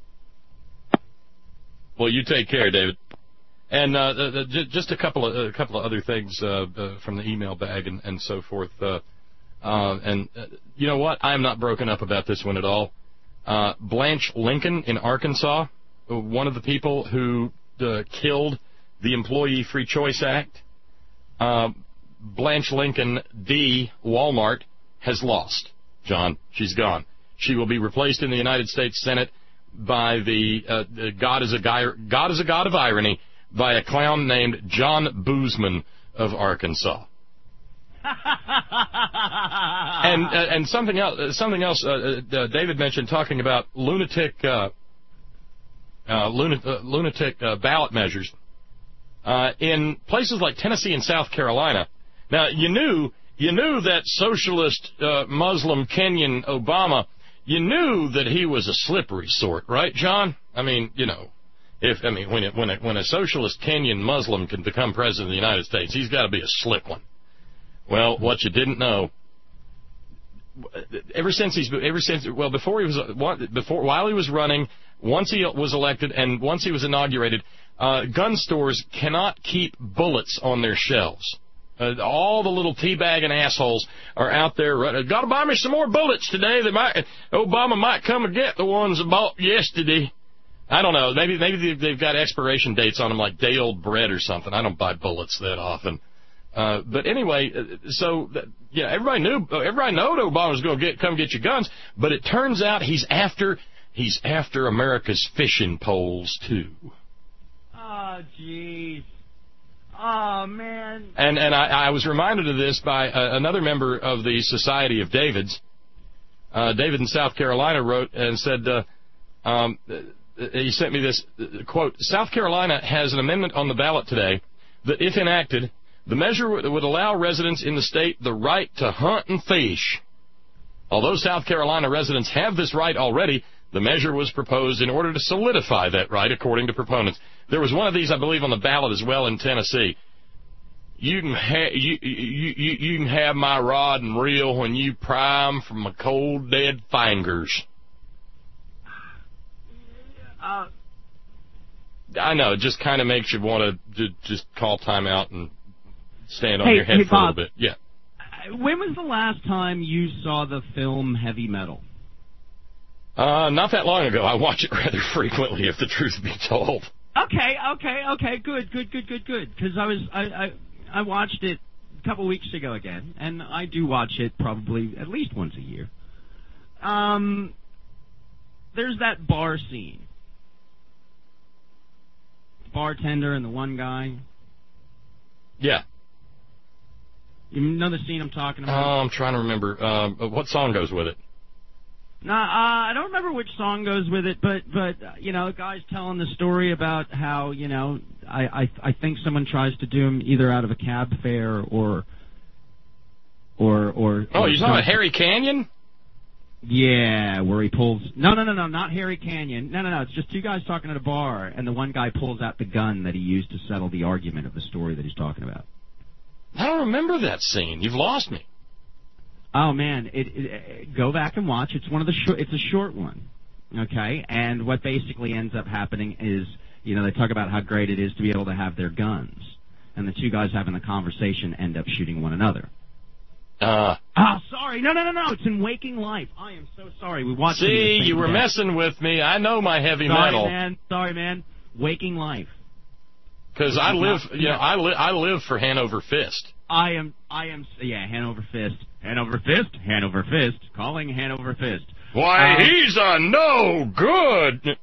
B: Well, you take care, David. And uh, uh, j- just a couple of a couple of other things uh, uh, from the email bag and, and so forth. Uh, uh, and uh, you know what? I'm not broken up about this one at all. Uh, Blanche Lincoln in Arkansas, one of the people who uh, killed the Employee Free Choice Act. Uh, Blanche Lincoln, D. Walmart, has lost. John, she's gone. She will be replaced in the United States Senate by the uh, God is a guy, God is a God of irony, by a clown named John Boozman of Arkansas. and uh, and something else, something else. Uh, uh, David mentioned talking about lunatic, uh, uh, lunatic, uh, lunatic uh, ballot measures uh, in places like Tennessee and South Carolina. Now you knew you knew that socialist uh, Muslim Kenyan Obama. You knew that he was a slippery sort, right, John? I mean, you know, if I mean when it, when a, when a socialist Kenyan Muslim can become president of the United States, he's got to be a slick one. Well, what you didn't know, ever since he's ever since well before he was before while he was running, once he was elected, and once he was inaugurated, uh, gun stores cannot keep bullets on their shelves. Uh, all the little teabagging assholes are out there. Running, got to buy me some more bullets today. They might Obama might come and get the ones I bought yesterday. I don't know. Maybe maybe they've got expiration dates on them like day old bread or something. I don't buy bullets that often. Uh, but anyway, so yeah, everybody knew, everybody knowed Obama was going to get come get your guns. But it turns out he's after he's after America's fishing poles too.
R: Oh, jeez. Oh, man.
B: And and I, I was reminded of this by uh, another member of the Society of Davids. Uh, David in South Carolina wrote and said, uh, um, he sent me this uh, quote, South Carolina has an amendment on the ballot today that, if enacted, the measure would, would allow residents in the state the right to hunt and fish. Although South Carolina residents have this right already, the measure was proposed in order to solidify that right, according to proponents. There was one of these, I believe, on the ballot as well in Tennessee. You can ha- you, you, you, you can have my rod and reel when you pry 'em from my cold, dead fingers.
R: Uh,
B: I know, it just kind of makes you want to just call time out and stand on
R: hey,
B: your head
R: hey,
B: for
R: Bob,
B: a little bit. Yeah.
R: When was the last time you saw the film Heavy Metal?
B: Uh, not that long ago. I watch it rather frequently, if the truth be told.
R: Okay, okay, okay, good, good, good, good, good. Because I was, I, I, I watched it a couple weeks ago again, and I do watch it probably at least once a year. Um, there's that bar scene. Bartender and the one guy.
B: Yeah.
R: You know the scene I'm talking
B: Oh,
R: about?
B: I'm trying to remember. Uh, what song goes with it?
R: No, uh, I don't remember which song goes with it, but but uh, you know, the guy's telling the story about how you know I I I think someone tries to do him either out of a cab fare or or or.
B: Oh,
R: or
B: you're talking about Harry Canyon?
R: Yeah, where he pulls. No, no, no, no, not Harry Canyon. No, no, no. It's just two guys talking at a bar, and the one guy pulls out the gun that he used to settle the argument of the story that he's talking about.
B: I don't remember that scene. You've lost me.
R: Oh man, it, it, it, go back and watch. It's one of the short. It's a short one, okay. And what basically ends up happening is, you know, they talk about how great it is to be able to have their guns, and the two guys having the conversation end up shooting one another.
B: Uh.
R: Oh, sorry. No, no, no, no. It's in Waking Life. I am so sorry. We watched. it
B: See,
R: the same
B: you were
R: day.
B: messing with me. I know my heavy
R: sorry,
B: metal.
R: man. Sorry, man. Waking Life.
B: Because I live, you know, I live, I live for Hanover Fist.
R: I am, I am, yeah, Hanover Fist. Hanover Fist, Hanover Fist, calling Hanover Fist.
B: Why,
R: um,
B: he's a no good.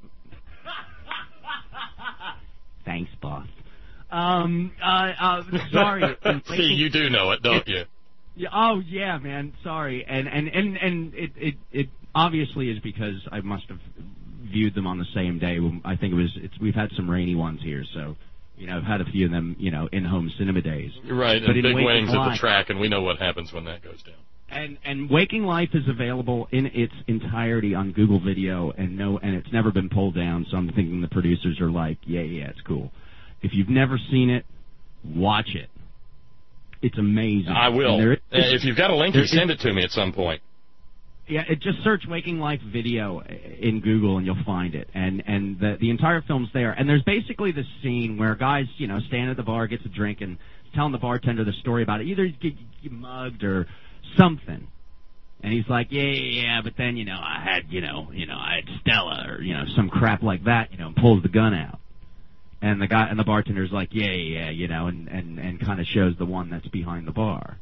R: Thanks, boss. Um, uh, uh, sorry.
B: See, you do know it, don't you?
R: Yeah, oh, yeah, man, sorry. And, and, and, and it, it, it obviously is because I must have viewed them on the same day. I think it was, it's, we've had some rainy ones here, so... You know, I've had a few of them, you know, in-home cinema days.
B: Right,
R: but
B: and big
R: Waking
B: wings
R: Life,
B: at the track, and we know what happens when that goes down.
R: And and Waking Life is available in its entirety on Google Video, and no, and it's never been pulled down. So I'm thinking the producers are like, yeah, yeah, it's cool. If you've never seen it, Watch it. It's amazing.
B: I will.
R: There is,
B: if you've got a link, you
R: is,
B: send it to me at some point.
R: Yeah, it, just search Waking Life video in Google and you'll find it. And and the the entire film's there. And there's basically this scene where guys, you know, stand at the bar, gets a drink, and telling the bartender the story about it. Either get mugged or something. And he's like, yeah, yeah, yeah, but then, you know, I had, you know, you know, I had Stella or, you know, some crap like that, you know, and pulls the gun out. And the guy and the bartender's like, yeah, yeah, yeah, you know, and, and, and kind of shows the one that's behind the bar.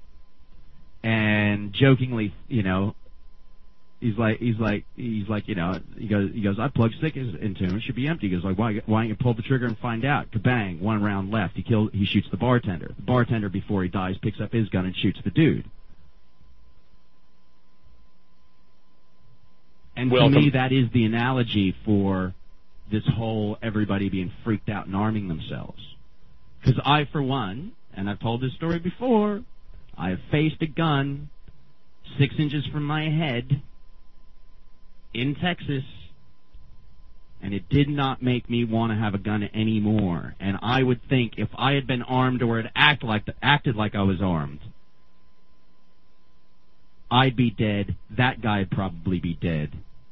R: And jokingly, you know, he's like, he's like, he's like, you know, he goes, he goes, I plugged stickers into him. It should be empty. He goes, like, why, why don't you pull the trigger and find out? Kabang! One round left. He kills. He shoots the bartender. The bartender, before he dies, picks up his gun and shoots the dude. And
B: Welcome.
R: to me, that is the analogy for this whole everybody being freaked out and arming themselves. Because I, for one, and I've told this story before, I have faced a gun six inches from my head in Texas, and it did not make me want to have a gun anymore. And I would think if I had been armed or had act like acted like I was armed, I'd be dead. That guy'd probably be dead.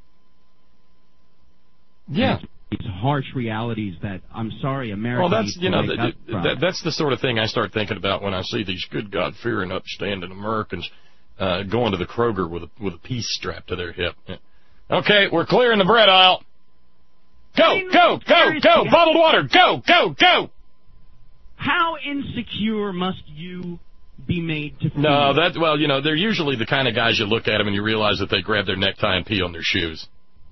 B: Yeah.
R: These harsh realities that, I'm sorry, America
B: Well, that's,
R: needs to
B: you know,
R: wake
B: the,
R: up
B: the,
R: from.
B: that, that's the sort of thing I start thinking about when I see these good, God-fearing, upstanding Americans uh, going to the Kroger with a, with a piece strapped to their hip. Okay, we're clearing the bread aisle. Go, go, go, go, bottled water, go, go, go.
R: How insecure must you be made to feel?
B: No, that, well, you know, they're usually the kind of guys you look at them and you realize that they grab their necktie and pee on their shoes.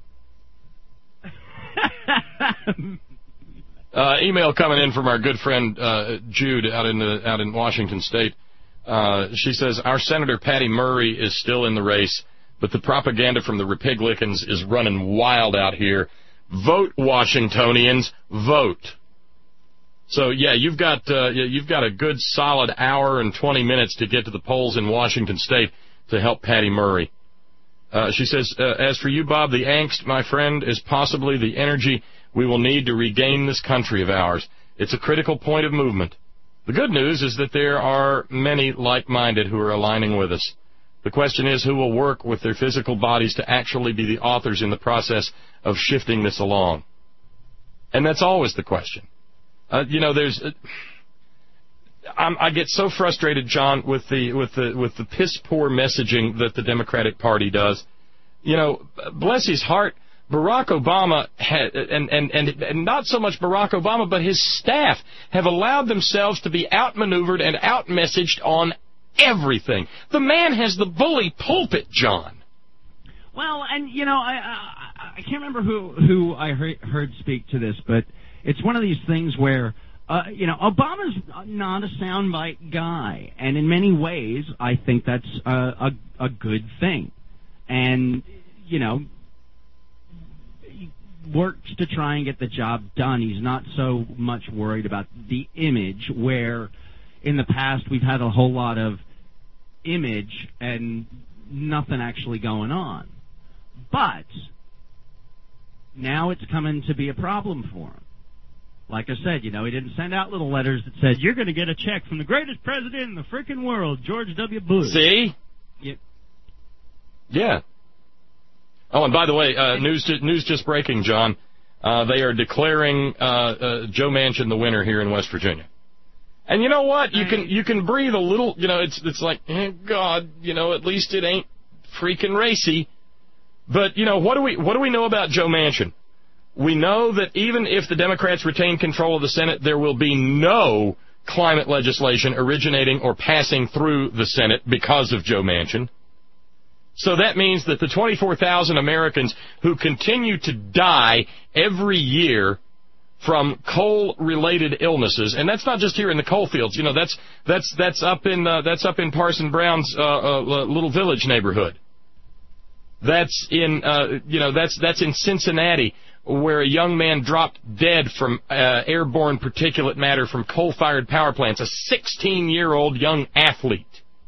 B: uh, email coming in from our good friend uh, Jude out in the, out in Washington State. Uh, she says, our Senator Patty Murray is still in the race, but the propaganda from the Republicans is running wild out here. Vote, Washingtonians, vote. So yeah, you've got uh, you've got a good solid hour and twenty minutes to get to the polls in Washington State to help Patty Murray. Uh, she says, uh, as for you, Bob, the angst, my friend, is possibly the energy we will need to regain this country of ours. It's a critical point of movement. The good news is that there are many like-minded who are aligning with us. The question is who will work with their physical bodies to actually be the authors in the process of shifting this along. And that's always the question. Uh, you know, there's... Uh, I'm, I get so frustrated, John, with the with the with the piss poor messaging that the Democratic Party does. You know, bless his heart, Barack Obama had, and and and and not so much Barack Obama, but his staff have allowed themselves to be outmaneuvered and outmessaged on everything. The man has the bully pulpit, John.
R: Well, and you know, I I, I can't remember who who I heard, heard speak to this, but it's one of these things where. Uh, you know, Obama's not a soundbite guy, and in many ways, I think that's a, a, a good thing. And, you know, he works to try and get the job done. He's not so much worried about the image, where in the past we've had a whole lot of image and nothing actually going on. But now it's coming to be a problem for him. Like I said, you know, he didn't send out little letters that said, you're going to get a check from the greatest president in the freaking world, George W. Bush.
B: See?
R: Yep.
B: Yeah. Oh, and by the way, uh, news news just breaking, John. Uh, they are declaring uh, uh, Joe Manchin the winner here in West Virginia. And you know what? You can you can breathe a little. You know, it's it's like, eh, God, you know, at least it ain't freaking racy. But you know, what do we what do we know about Joe Manchin? We know that even if the Democrats retain control of the Senate, there will be no climate legislation originating or passing through the Senate because of Joe Manchin. So that means that the twenty-four thousand Americans who continue to die every year from coal-related illnesses, and that's not just here in the coal fields. You know, that's that's that's up in uh, that's up in Parson Brown's uh, uh, little village neighborhood. That's in uh, you know that's that's in Cincinnati, where a young man dropped dead from uh, airborne particulate matter from coal-fired power plants, a sixteen-year-old young athlete.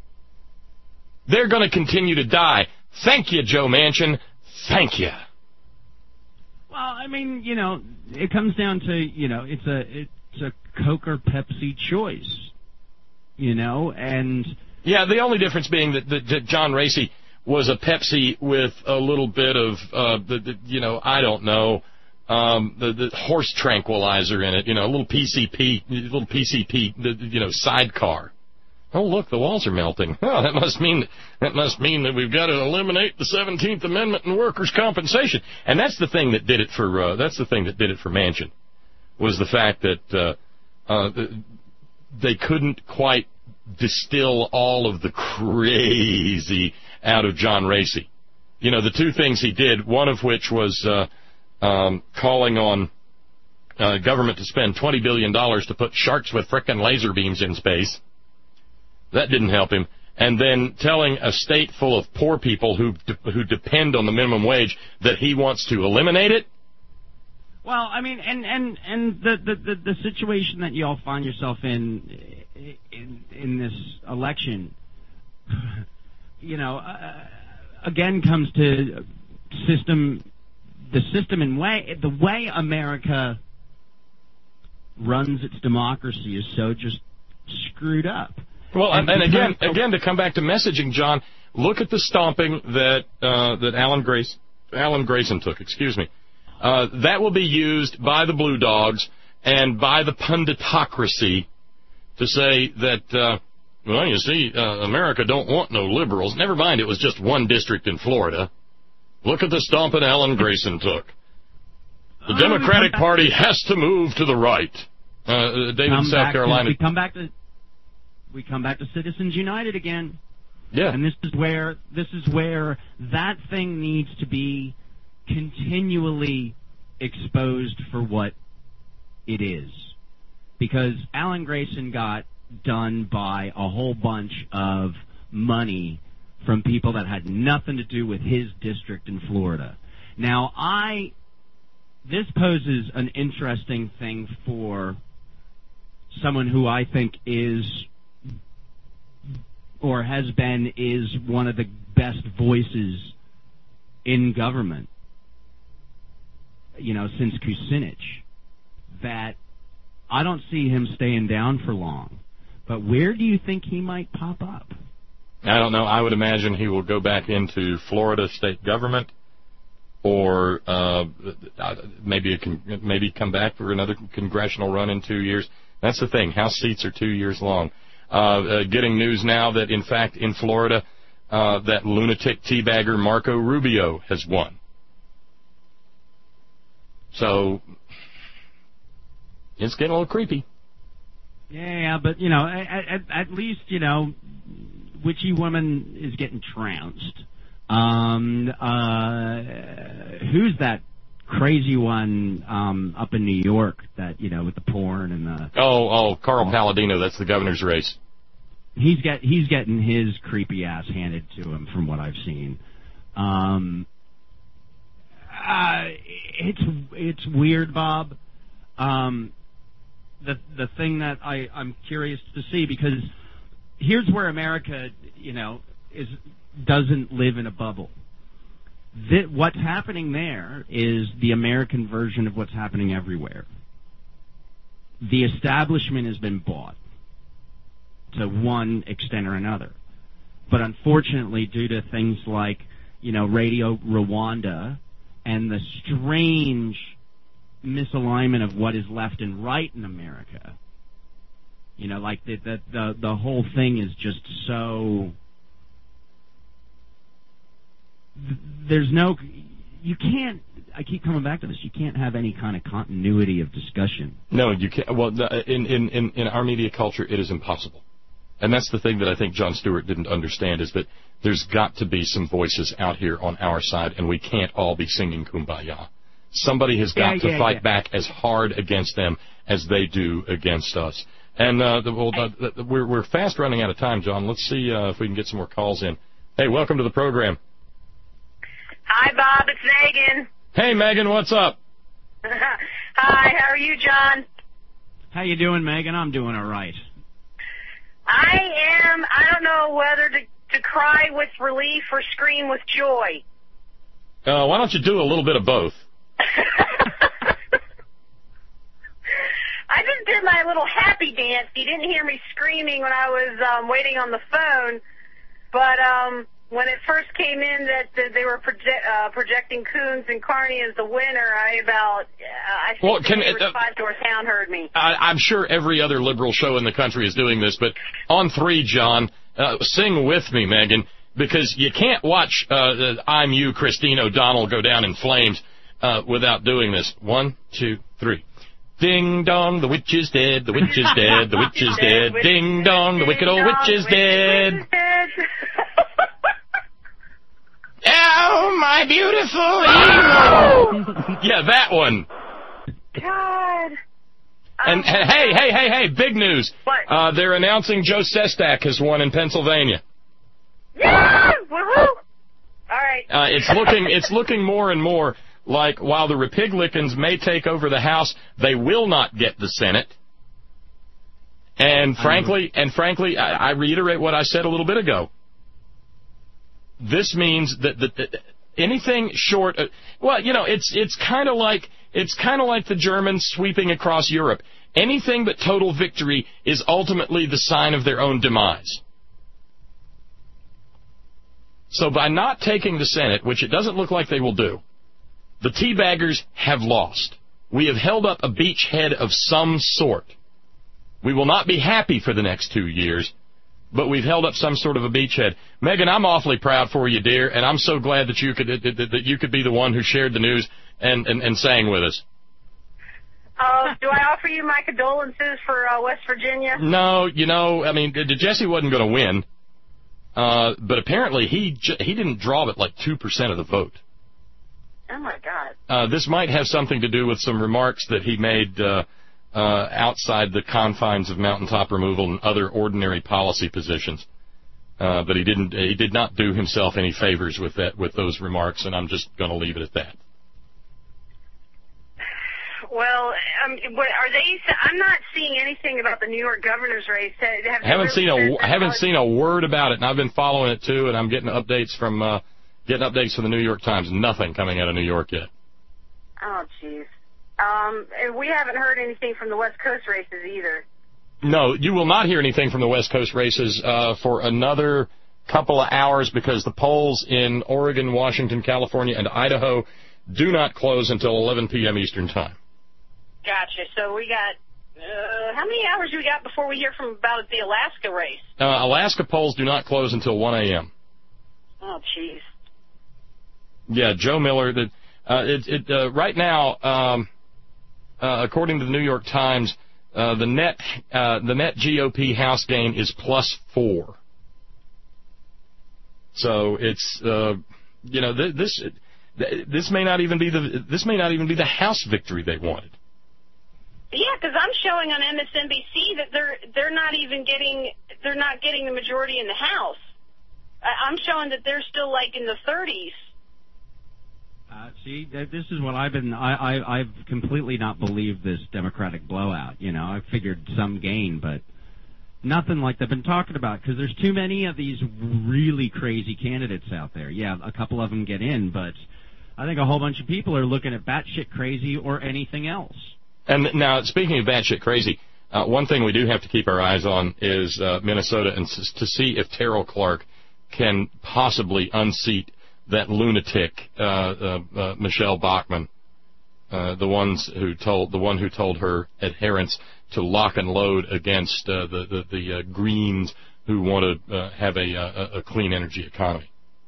B: They're going to continue to die. Thank you, Joe Manchin. Thank you.
R: Well, I mean, you know, it comes down to, you know, it's a, it, it's a Coke or Pepsi choice, you know, and
B: yeah, the only difference being that, that, that John Racy was a Pepsi with a little bit of uh, the, the you know I don't know um, the, the horse tranquilizer in it, you know, a little P C P, little P C P, the, you know, sidecar. Oh, look, the walls are melting. Oh, that must mean that must mean that we've got to eliminate the seventeenth Amendment and workers' compensation. And that's the thing that did it for uh, that's the thing that did it for Manchin, was the fact that uh, uh, they couldn't quite distill all of the crazy out of John Racy. You know, the two things he did, one of which was uh, um, calling on uh, government to spend twenty billion dollars to put sharks with frickin' laser beams in space. That didn't help him. And then telling a state full of poor people who de- who depend on the minimum wage that he wants to eliminate it.
R: Well, I mean, and and and the the the, the situation that you all find yourself in in in this election, you know, uh, again comes to system, the system and way the way America runs its democracy is so just screwed up.
B: Well, and, and again, again, to come back to messaging, John, look at the stomping that uh, that Alan Grace, Alan Grayson took. Excuse me. Uh, that will be used by the Blue Dogs and by the punditocracy to say that, uh, well, you see, uh, America don't want no liberals. Never mind, it was just one district in Florida. Look at the stomping Alan Grayson took. The Democratic Party has to move to the right. Uh, David, South Carolina.
R: We come back to. We come back to Citizens United again.
B: Yeah.
R: And this is where this is where that thing needs to be continually exposed for what it is. Because Alan Grayson got done by a whole bunch of money from people that had nothing to do with his district in Florida. Now, I this poses an interesting thing for someone who I think is or has been, is one of the best voices in government, you know, since Kucinich, that I don't see him staying down for long. But where do you think he might pop up?
B: I don't know. I would imagine he will go back into Florida state government, or uh, maybe a con- maybe come back for another congressional run in two years. That's the thing. House seats are two years long. Uh, uh, getting news now that, in fact, in Florida, uh, that lunatic teabagger Marco Rubio has won. So it's getting a little creepy.
R: Yeah, but, you know, at, at, at least, you know, witchy woman is getting trounced. Um, uh, who's that crazy one um, up in New York that, you know, with the porn and the...
B: Oh, oh, Carl Palladino, that's the governor's race.
R: He's get he's getting his creepy ass handed to him from what I've seen. Um, uh, it's it's weird, Bob. Um, the the thing that I, I'm curious to see, because here's where America, you know, is doesn't live in a bubble. That what's happening there is the American version of what's happening everywhere. The establishment has been bought to one extent or another. But unfortunately, due to things like, you know, Radio Rwanda and the strange misalignment of what is left and right in America, you know, like the the the, the whole thing is just so... There's no... You can't... I keep coming back to this. You can't have any kind of continuity of discussion.
B: No, you can't. Well, in, in, in, in our media culture, it is impossible. And that's the thing that I think Jon Stewart didn't understand, is that there's got to be some voices out here on our side, and we can't all be singing Kumbaya. Somebody has got
R: yeah,
B: to
R: yeah,
B: fight
R: yeah.
B: back as hard against them as they do against us. And uh, the, well, the, the, we're, we're fast running out of time, John. Let's see uh, if we can get some more calls in. Hey, welcome to the program.
S: Hi, Bob. It's Megan.
B: Hey, Megan, what's up?
S: Hi, how are you, John?
R: How you doing, Megan? I'm doing all right.
S: I am, I don't know whether to, to cry with relief or scream with joy.
B: Uh, why don't you do a little bit of both?
S: I've been just did my little happy dance. You didn't hear me screaming when I was um, waiting on the phone, but um, when it first came in that, that they were proje- uh, projecting Coons and Carney as the winner, I about uh, I think
B: well,
S: the
B: can,
S: neighbor's
B: uh,
S: five-door town heard me.
B: I, I'm sure every other liberal show in the country is doing this, but on three, John, uh, sing with me, Megan, because you can't watch uh, I'm You, Christine O'Donnell go down in flames uh, without doing this. One, two, three. Ding dong, the witch is dead, the witch is dead, the witch is dead. Ding dong, the wicked old witch is dead. Oh, my beautiful evil. Yeah, that one.
S: God.
B: And
S: Um,
B: hey, hey, hey, hey, big news.
S: What?
B: Uh, they're announcing Joe Sestak has won in Pennsylvania.
S: Yeah! Woohoo! All right.
B: Uh, it's looking, it's looking more and more like while the Republicans may take over the House, they will not get the Senate. And frankly, and frankly, I, I reiterate what I said a little bit ago. This means that, that, that anything short of, well, you know, it's it's kind of like it's kind of like the Germans sweeping across Europe. Anything but total victory is ultimately the sign of their own demise. So by not taking the Senate, which it doesn't look like they will do, the teabaggers have lost. We have held up a beachhead of some sort. We will not be happy for the next two years, but we've held up some sort of a beachhead. Megan, I'm awfully proud for you, dear, and I'm so glad that you could that, that you could be the one who shared the news and, and, and sang with us.
S: Uh, do I offer you my condolences for uh, West Virginia?
B: No, you know, I mean, Jesse wasn't going to win, uh, but apparently he he didn't draw but like two percent of the vote.
S: Oh, my God.
B: Uh, this might have something to do with some remarks that he made uh, uh, outside the confines of mountaintop removal and other ordinary policy positions. Uh, but he didn't. He did not do himself any favors with that, with those remarks, and I'm just going to leave it at that.
S: Well, um, what, are they? I'm not seeing anything about the New York governor's race. Have
B: I haven't
S: really
B: seen a.
S: said
B: I haven't
S: about-
B: seen a word about it, and I've been following it too, and I'm getting updates from uh, getting updates from the New York Times. Nothing coming out of New York yet.
S: Oh, jeez. Um, and we haven't heard anything from the West Coast races either.
B: No, you will not hear anything from the West Coast races uh, for another couple of hours because the polls in Oregon, Washington, California, and Idaho do not close until eleven p.m. Eastern Time.
S: Gotcha. So we got, uh, how many hours do we got before we hear from about the Alaska race?
B: Uh, Alaska polls do not close until one a.m.
S: Oh, jeez.
B: Yeah, Joe Miller. The, uh, it, it, uh, right now, um, uh, according to the New York Times, uh, the net uh, the net G O P House gain is plus four. So it's uh, you know th- this th- this may not even be the this may not even be the House victory they wanted.
S: Yeah, because I'm showing on M S N B C that they're they're not even getting they're not getting the majority in the House. I, I'm showing that they're still like in the thirties.
R: Uh, see, th- this is what I've been. I, I I've completely not believed this Democratic blowout. You know, I figured some gain, but nothing like they've been talking about because there's too many of these really crazy candidates out there. Yeah, a couple of them get in, but I think a whole bunch of people are looking at batshit crazy or anything else.
B: And now, speaking of batshit crazy, uh, one thing we do have to keep our eyes on is uh, Minnesota, and s- to see if Terrell Clark can possibly unseat that lunatic uh, uh, uh, Michelle Bachmann, uh, the ones who told the one who told her adherents to lock and load against uh, the the, the uh, Greens who want to uh, have a, a a clean energy economy.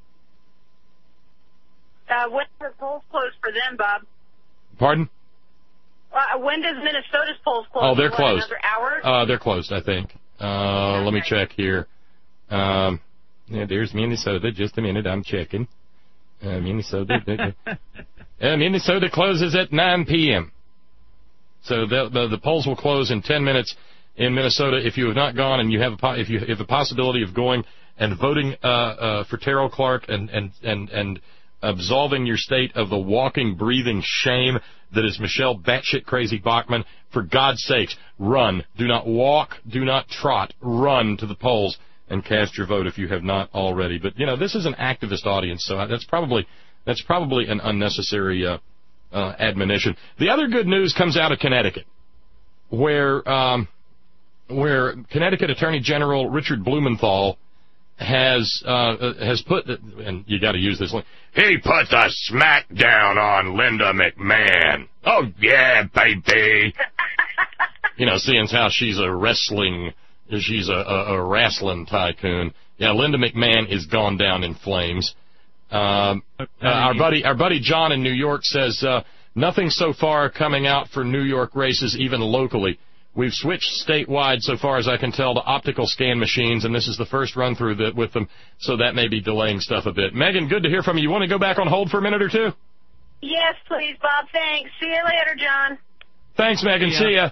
S: Uh, when are polls closed for them, Bob?
B: Pardon?
S: Uh, when does Minnesota's polls close?
B: Oh, they're
S: What,
B: closed.
S: Another hour?
B: Uh, they're closed, I think. Uh, let me check here. Um, yeah, there's Minnesota. Just a minute, I'm checking. Uh, Minnesota. uh, Minnesota closes at nine p.m. So the, the the polls will close in ten minutes in Minnesota. If you have not gone and you have a po- if you have a possibility of going and voting uh, uh, for Terrell Clark and and and and absolving your state of the walking, breathing shame that is Michelle batshit crazy Bachmann, for God's sakes, run. Do not walk. Do not trot. Run to the polls and cast your vote if you have not already. But you know, this is an activist audience, so that's probably that's probably an unnecessary uh, uh, admonition. The other good news comes out of Connecticut. where um, where Connecticut Attorney General Richard Blumenthal has uh, has put, the, and you got to use this link, he put the smack down on Linda McMahon. Oh, yeah, baby. You know, seeing how she's a wrestling, she's a, a, a wrestling tycoon. Yeah, Linda McMahon is gone down in flames. Um, uh, our buddy, our buddy John in New York says, uh, nothing so far coming out for New York races, even locally. We've switched statewide, so far as I can tell, to optical scan machines, and this is the first run-through that, with them, so that may be delaying stuff a bit. Megan, good to hear from you. You want to go back on hold for a minute or two?
S: Yes, please, Bob. Thanks. See you later, John.
B: Thanks, Megan.
S: Yeah.
B: See ya.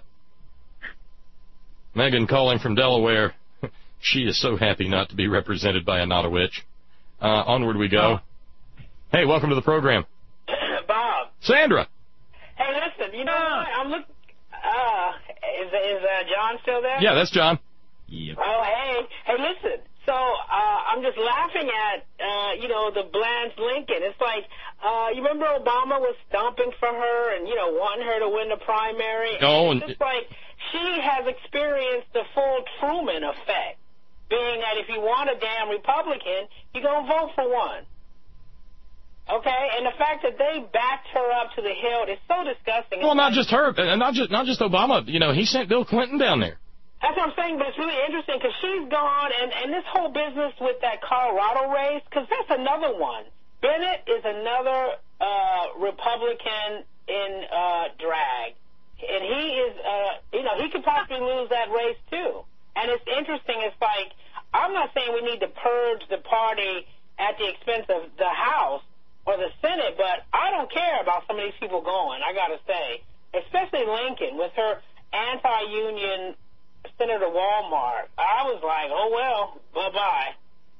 B: Megan calling from Delaware. She is so happy not to be represented by a not a witch. Uh, onward we go. Hey, welcome to the program.
T: Bob.
B: Sandra.
T: Hey, listen, you know what? I'm looking. Uh, is is uh, John still there?
B: Yeah, that's John. Yep.
T: Oh, hey, hey, listen. So uh, I'm just laughing at uh, you know the Blanche Lincoln. It's like uh, you remember Obama was stomping for her and you know wanting her to win the primary.
B: Oh,
T: and it's just like she has experienced the full Truman effect, being that if you want a damn Republican, you're gonna vote for one. Okay, and the fact that they backed her up to the hilt is so disgusting.
B: Well, not just her, and not just not just Obama. You know, he sent Bill Clinton down there.
T: That's what I'm saying, but it's really interesting because she's gone, and, and this whole business with that Colorado race, because that's another one. Bennett is another uh, Republican in uh, drag, and he is, uh, you know, he could possibly lose that race too. And it's interesting. It's like I'm not saying we need to purge the party at the expense of the House or the Senate, but I don't care about some of these people going, I got to say, especially Lincoln with her anti-union Senator Walmart. I was like, oh, well, bye-bye.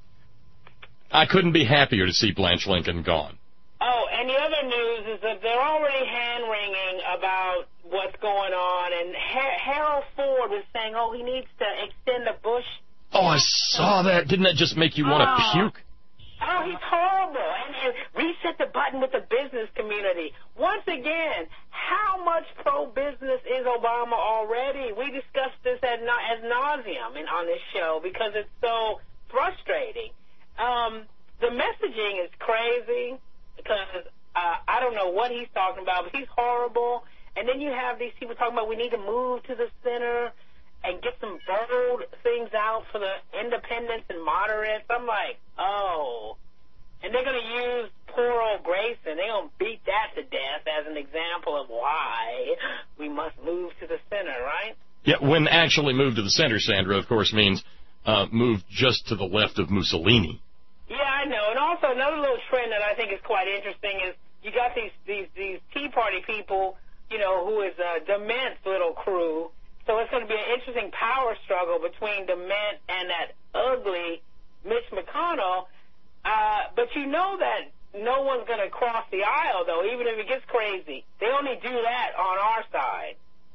B: I couldn't be happier to see Blanche Lincoln gone.
T: Oh, and the other news is that they're already hand-wringing about what's going on, and Har- Harold Ford was saying, oh, he needs to extend the Bush.
B: Oh, I saw that. Didn't that just make you want to
T: Oh.
B: puke?
T: Oh, he's horrible. And, and reset the button with the business community. Once again, how much pro-business is Obama already? We discussed this ad, as nauseum in, on this show because it's so frustrating. Um, the messaging is crazy because uh, I don't know what he's talking about, but he's horrible. And then you have these people talking about we need to move to the center and get some bold things out for the independents and moderates. I'm like, oh. And they're going to use poor old Grayson. They're going to beat that to death as an example of why we must move to the center, right?
B: Yeah, when actually move to the center, Sandra, of course, means uh, move just to the left of Mussolini.
T: Yeah, I know. And also another little trend that I think is quite interesting is you got these, these, these Tea Party people, you know, who is a Dement's little crew. So it's going to be an interesting power struggle between Dement and that ugly Mitch McConnell. Uh, but you know that no one's going to cross the aisle, though, even if it gets crazy. They only do that on our side.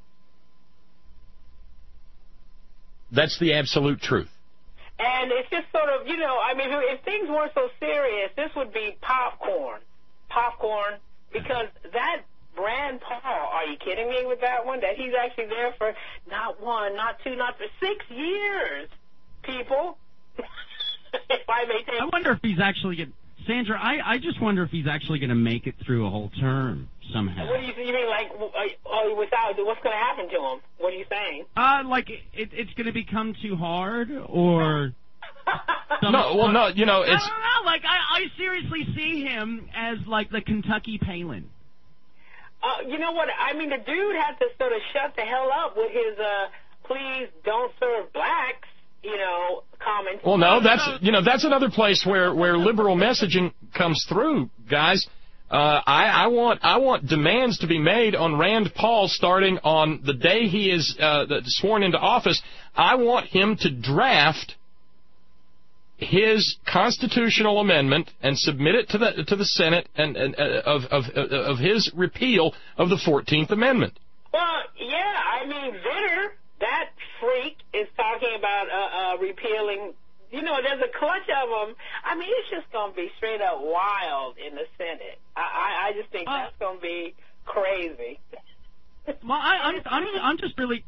B: That's the absolute truth.
T: And it's just sort of, you know, I mean, if things weren't so serious, this would be popcorn. Popcorn, because that Rand Paul, are you kidding me with that one? That he's actually there for not one, not two, not three, six years, people. If I may take...
R: I wonder if he's actually going Sandra, I, I just wonder if he's actually going to make it through a whole term somehow.
T: What do you, you mean, like, oh, without, what's going to happen to him? What are you saying?
R: Uh, like, it, it's going to become too hard, or...
B: No, well, no, you know, it's...
R: I don't know, like, I, I seriously see him as, like, the Kentucky Palin.
T: Uh, you know what? I mean, the dude had to sort of shut the hell up with his, uh, please don't serve blacks, you know, comments.
B: Well, no, that's, you know, that's another place where, where liberal messaging comes through, guys. Uh, I, I want, I want demands to be made on Rand Paul starting on the day he is, uh, sworn into office. I want him to draft his constitutional amendment and submit it to the to the Senate and, and uh, of of of his repeal of the fourteenth Amendment.
T: Well, yeah, I mean, Vitter, that freak, is talking about uh, uh, repealing. You know, there's a clutch of them. I mean, it's just going to be straight up wild in the Senate. I I, I just think
R: uh,
T: that's going to be crazy.
R: Well, I, I'm I'm I'm just really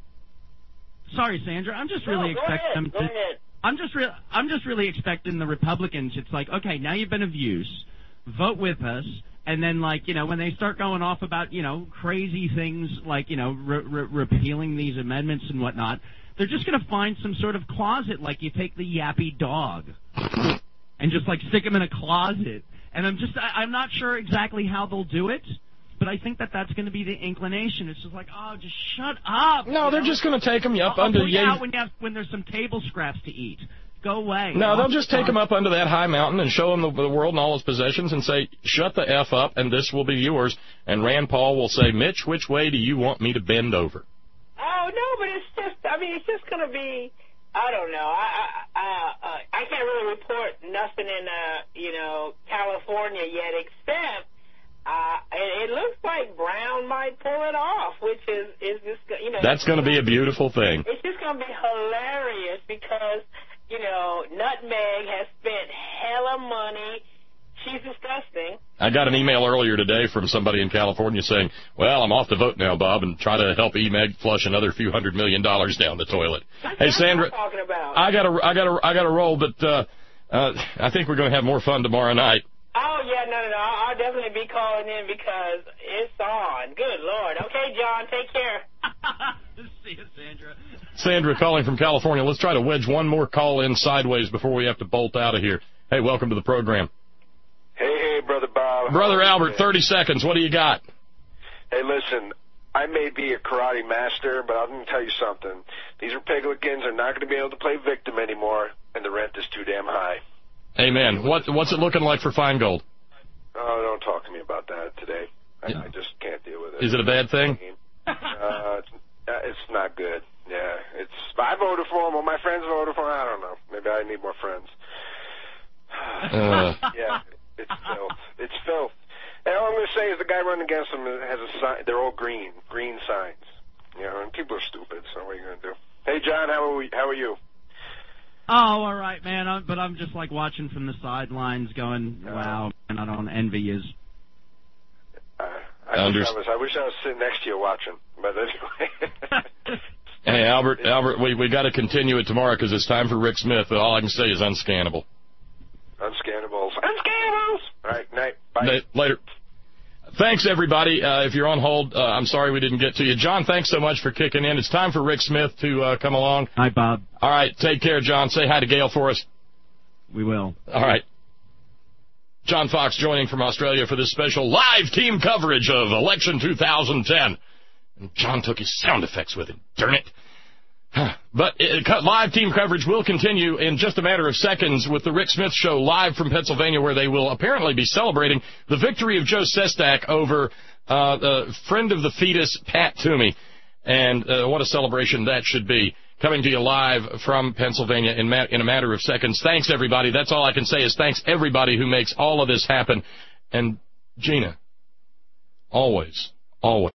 R: sorry, Sandra. I'm just really
T: no, go
R: expecting
T: ahead,
R: them
T: go
R: to.
T: ahead.
R: I'm just re- I'm just really expecting the Republicans. It's like, okay, now you've been of use, vote with us, and then like you know when they start going off about you know crazy things like you know re- re- repealing these amendments and whatnot, they're just going to find some sort of closet like you take the yappy dog and just like stick him in a closet. And I'm just I, I'm not sure exactly how they'll do it. But I think that that's going to be the inclination. It's just like, oh, just shut up.
B: No, they're
R: know?
B: just going to take them up
R: I'll,
B: under
R: I'll
B: the...
R: out when, you have, when there's some table scraps to eat. Go away.
B: No, they'll just take them up under that high mountain and show them the, the world and all its possessions and say, shut the F up and this will be yours. And Rand Paul will say, Mitch, which way do you want me to bend over?
T: Oh, no, but it's just, I mean, it's just going to be, I don't know. I I, I, I can't really report nothing in, uh, you know, California yet except Uh, it, it looks like Brown might pull it off, which is is just you know.
B: That's going to be a beautiful thing.
T: It's just going to be hilarious because you know Nutmeg has spent hella money. She's disgusting.
B: I got an email earlier today from somebody in California saying, "Well, I'm off to vote now, Bob, and try to help E M E G flush another few hundred million dollars down the toilet."
T: That's
B: hey,
T: what
B: Sandra,
T: I'm talking about.
B: I got to I got to I got to roll, but uh, uh, I think we're going to have more fun tomorrow night.
T: Oh, yeah, no, no, no. I'll I'll definitely be calling in because it's on. Good Lord. Okay, John, take care.
R: See you, Sandra.
B: Sandra calling from California. Let's try to wedge one more call in sideways before we have to bolt out of here. Hey, welcome to the program.
U: Hey, hey, Brother Bob.
B: Brother Albert, thirty seconds. What do you got?
U: Hey, listen, I may be a karate master, but I'm going to tell you something. These Republicans are not going to be able to play victim anymore, and the rent is too damn high.
B: Amen. What What's it looking like for Feingold?
U: Oh, don't talk to me about that today. I, I just can't deal with it.
B: Is it a bad thing?
U: Uh, it's, uh, it's not good. Yeah, it's. I voted for him. Well, my friends voted for him. I don't know. Maybe I need more friends.
B: Uh.
U: Yeah, it's filth. It's filth. And all I'm going to say is the guy running against him has a sign. They're all green, green signs. You know, and people are stupid. So what are you going to do? Hey, John, how are we? How are you?
R: Oh, all right, man. I'm, but I'm just like watching from the sidelines, going, "Wow!" And I don't envy yous.
U: Uh, I, wish I was. I wish I was sitting next to you watching. But anyway.
B: Hey, Albert, Albert, we we got to continue it tomorrow because it's time for Rick Smith. All I can say is unscannable.
U: Unscannables. Unscannables. All right, night. Bye.
B: Night, later. Thanks, everybody. Uh, if you're on hold, uh, I'm sorry we didn't get to you. John, thanks so much for kicking in. It's time for Rick Smith to uh, come along.
R: Hi, Bob.
B: All right, take care, John. Say hi to Gail for us.
R: We will.
B: All right. John Fox joining from Australia for this special live team coverage of election two thousand ten. And John took his sound effects with him. Darn it. But uh, live team coverage will continue in just a matter of seconds with the Rick Smith Show live from Pennsylvania, where they will apparently be celebrating the victory of Joe Sestak over uh, the friend of the fetus, Pat Toomey. And uh, what a celebration that should be. Coming to you live from Pennsylvania in, ma- in a matter of seconds. Thanks, everybody. That's all I can say is thanks, everybody who makes all of this happen. And, Gina, always, always.